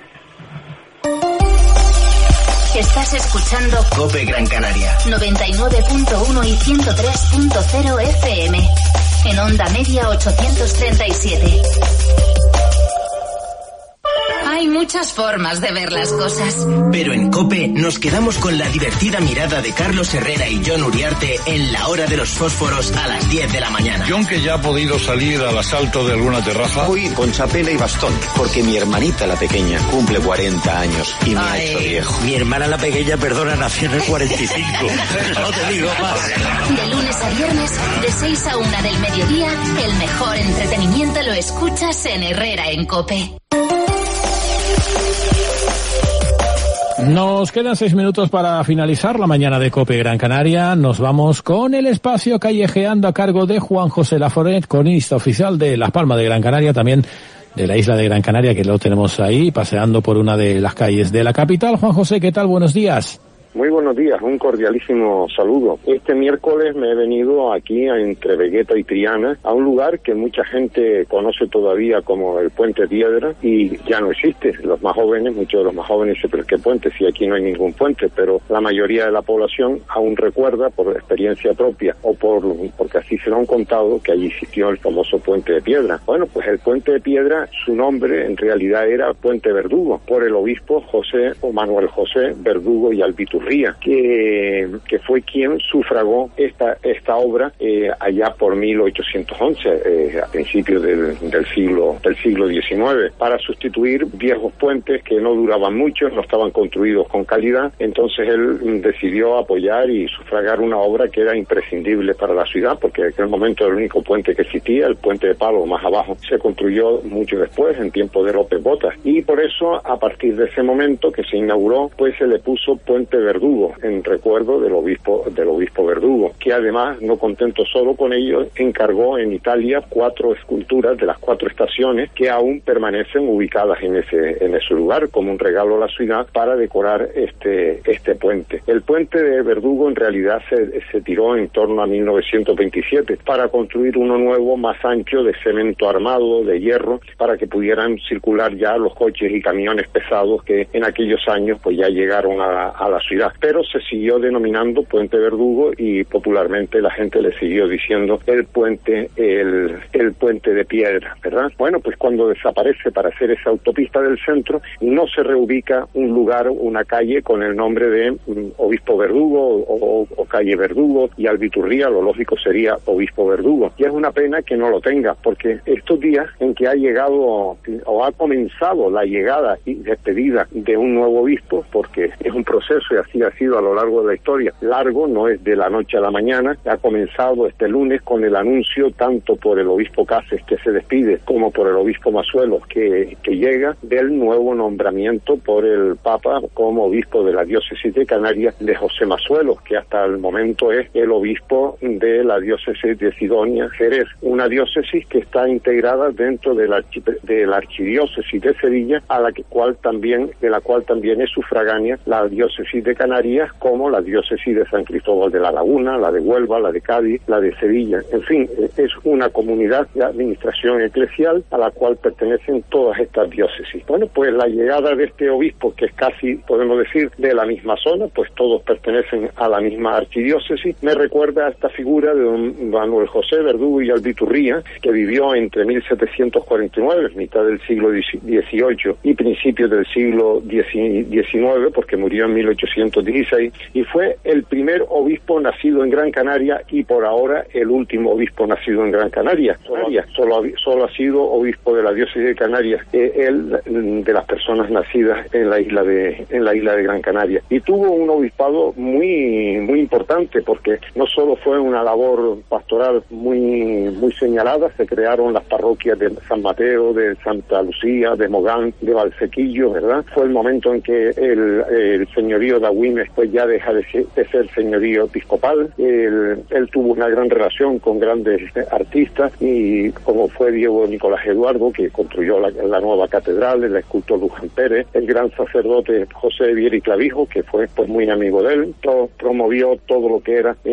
Estás escuchando COPE Gran Canaria 99.1 y 103.0 FM. En onda media 837. Hay muchas formas de ver las cosas. Pero en COPE nos quedamos con la divertida mirada de Carlos Herrera y John Uriarte en la hora de los fósforos a las 10 de la mañana. John, que ya ha podido salir al asalto de alguna terraza. Voy con chapela y bastón, porque mi hermanita la pequeña cumple 40 años y me ha hecho viejo. Mi hermana la pequeña, perdona, nació en el 45. No te digo más. De lunes a viernes, de 6 a 1 del mediodía, el mejor entretenimiento lo escuchas en Herrera en COPE. Nos quedan 6 minutos para finalizar la mañana de COPE Gran Canaria. Nos vamos con el espacio Callejeando a cargo de Juan José Laforet, cronista oficial de Las Palmas de Gran Canaria, también de la isla de Gran Canaria, que lo tenemos ahí paseando por una de las calles de la capital. Juan José, ¿qué tal? Buenos días. Muy buenos días, un cordialísimo saludo. Este miércoles me he venido aquí entre Vegueta y Triana a un lugar que mucha gente conoce todavía como el Puente Piedra y ya no existe. Los más jóvenes, muchos de los más jóvenes dicen, pero ¿qué puente? Si aquí no hay ningún puente, pero la mayoría de la población aún recuerda por experiencia propia o porque así se lo han contado que allí existió el famoso Puente de Piedra. Bueno, pues el Puente de Piedra, su nombre en realidad era Puente Verdugo, por el obispo José o Manuel José Verdugo y Albiturría, que fue quien sufragó esta obra allá por 1811, a principios del siglo XIX, para sustituir viejos puentes que no duraban mucho, no estaban construidos con calidad. Entonces él decidió apoyar y sufragar una obra que era imprescindible para la ciudad, porque en aquel momento era el único puente que existía, el puente de Palo más abajo se construyó mucho después, en tiempo de López Botas, y por eso a partir de ese momento que se inauguró, pues se le puso Puente Verdugo, en recuerdo del obispo Verdugo, que además, no contento solo con ello, encargó en Italia 4 esculturas de las 4 estaciones que aún permanecen ubicadas en ese lugar como un regalo a la ciudad para decorar este puente. El puente de Verdugo en realidad se tiró en torno a 1927 para construir uno nuevo más ancho de cemento armado, de hierro, para que pudieran circular ya los coches y camiones pesados que en aquellos años pues ya llegaron a la ciudad. Pero se siguió denominando Puente Verdugo y popularmente la gente le siguió diciendo el puente de piedra, ¿verdad? Bueno, pues cuando desaparece para hacer esa autopista del centro, no se reubica un lugar, una calle con el nombre de Obispo Verdugo o calle Verdugo, y Albiturría lo lógico sería Obispo Verdugo. Y es una pena que no lo tenga, porque estos días en que ha llegado o ha comenzado la llegada y despedida de un nuevo obispo, porque es un proceso y así ha sido a lo largo de la historia, largo, no es de la noche a la mañana, ha comenzado este lunes con el anuncio tanto por el obispo Cáceres, que se despide, como por el obispo Mazuelos, que llega, del nuevo nombramiento por el Papa como obispo de la diócesis de Canarias de José Mazuelos, que hasta el momento es el obispo de la diócesis de Sidonia Jerez, una diócesis que está integrada dentro de la archidiócesis de Sevilla, de la cual también es sufragánea la diócesis de Canarias, como la diócesis de San Cristóbal de la Laguna, la de Huelva, la de Cádiz, la de Sevilla. En fin, es una comunidad de administración eclesial a la cual pertenecen todas estas diócesis. Bueno, pues la llegada de este obispo, que es casi, podemos decir, de la misma zona, pues todos pertenecen a la misma archidiócesis, me recuerda a esta figura de don Manuel José Verdugo y Albiturría, que vivió entre 1749, mitad del siglo XVIII, y principios del siglo XIX, porque murió en 1816, y fue el primer obispo nacido en Gran Canaria y por ahora el último obispo nacido en Gran Canaria. Solo ha sido obispo de la diócesis de Canarias, él, de las personas nacidas en la isla de Gran Canaria. Y tuvo un obispado muy importante, porque no solo fue una labor pastoral muy señalada, se crearon las parroquias de San Mateo, de Santa Lucía, de Mogán, de Valsequillo, ¿verdad? Fue el momento en que el señorío de Agüimes pues ya deja de ser señorío episcopal. Él tuvo una gran relación con grandes artistas, y como fue Diego Nicolás Eduardo, que construyó la nueva catedral, el escultor Luján Pérez, el gran sacerdote José Vieri Clavijo, que fue pues muy amigo de él, promovió todo lo que era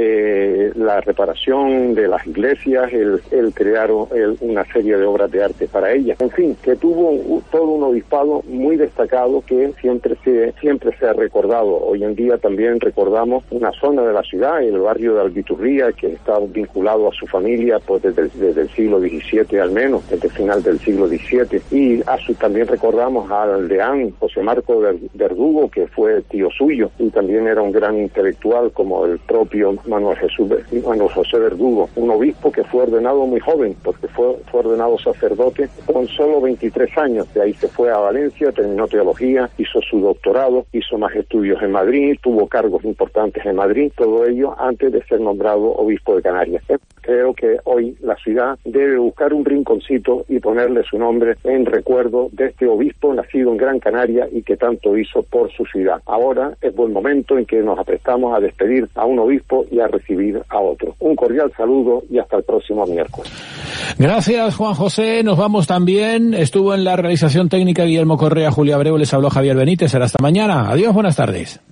la reparación de las iglesias, él crearon una serie de obras de arte para ellas. En fin, que tuvo todo un obispado muy destacado que siempre se ha recordado. Hoy en día también recordamos una zona de la ciudad, el barrio de Albiturría, que está vinculado a su familia pues desde el siglo XVII al menos, desde el final del siglo XVII, y también recordamos al aldeán José Marco Verdugo, que fue tío suyo, y también era un gran intelectual como el propio Manuel José Verdugo, un obispo que fue ordenado muy joven, porque fue ordenado sacerdote con solo 23 años. De ahí se fue a Valencia, terminó teología, hizo su doctorado, hizo más estudios en Madrid, tuvo cargos importantes en Madrid, todo ello antes de ser nombrado obispo de Canarias. Creo que hoy la ciudad debe buscar un rinconcito y ponerle su nombre en recuerdo de este obispo nacido en Gran Canaria y que tanto hizo por su ciudad. Ahora es buen momento en que nos aprestamos a despedir a un obispo y a recibir a otro. Un cordial saludo y hasta el próximo miércoles. Gracias, Juan José. Nos vamos también. Estuvo en la realización técnica Guillermo Correa, Julia Abreu, les habló Javier Benítez. Será hasta mañana. Adiós, buenas tardes.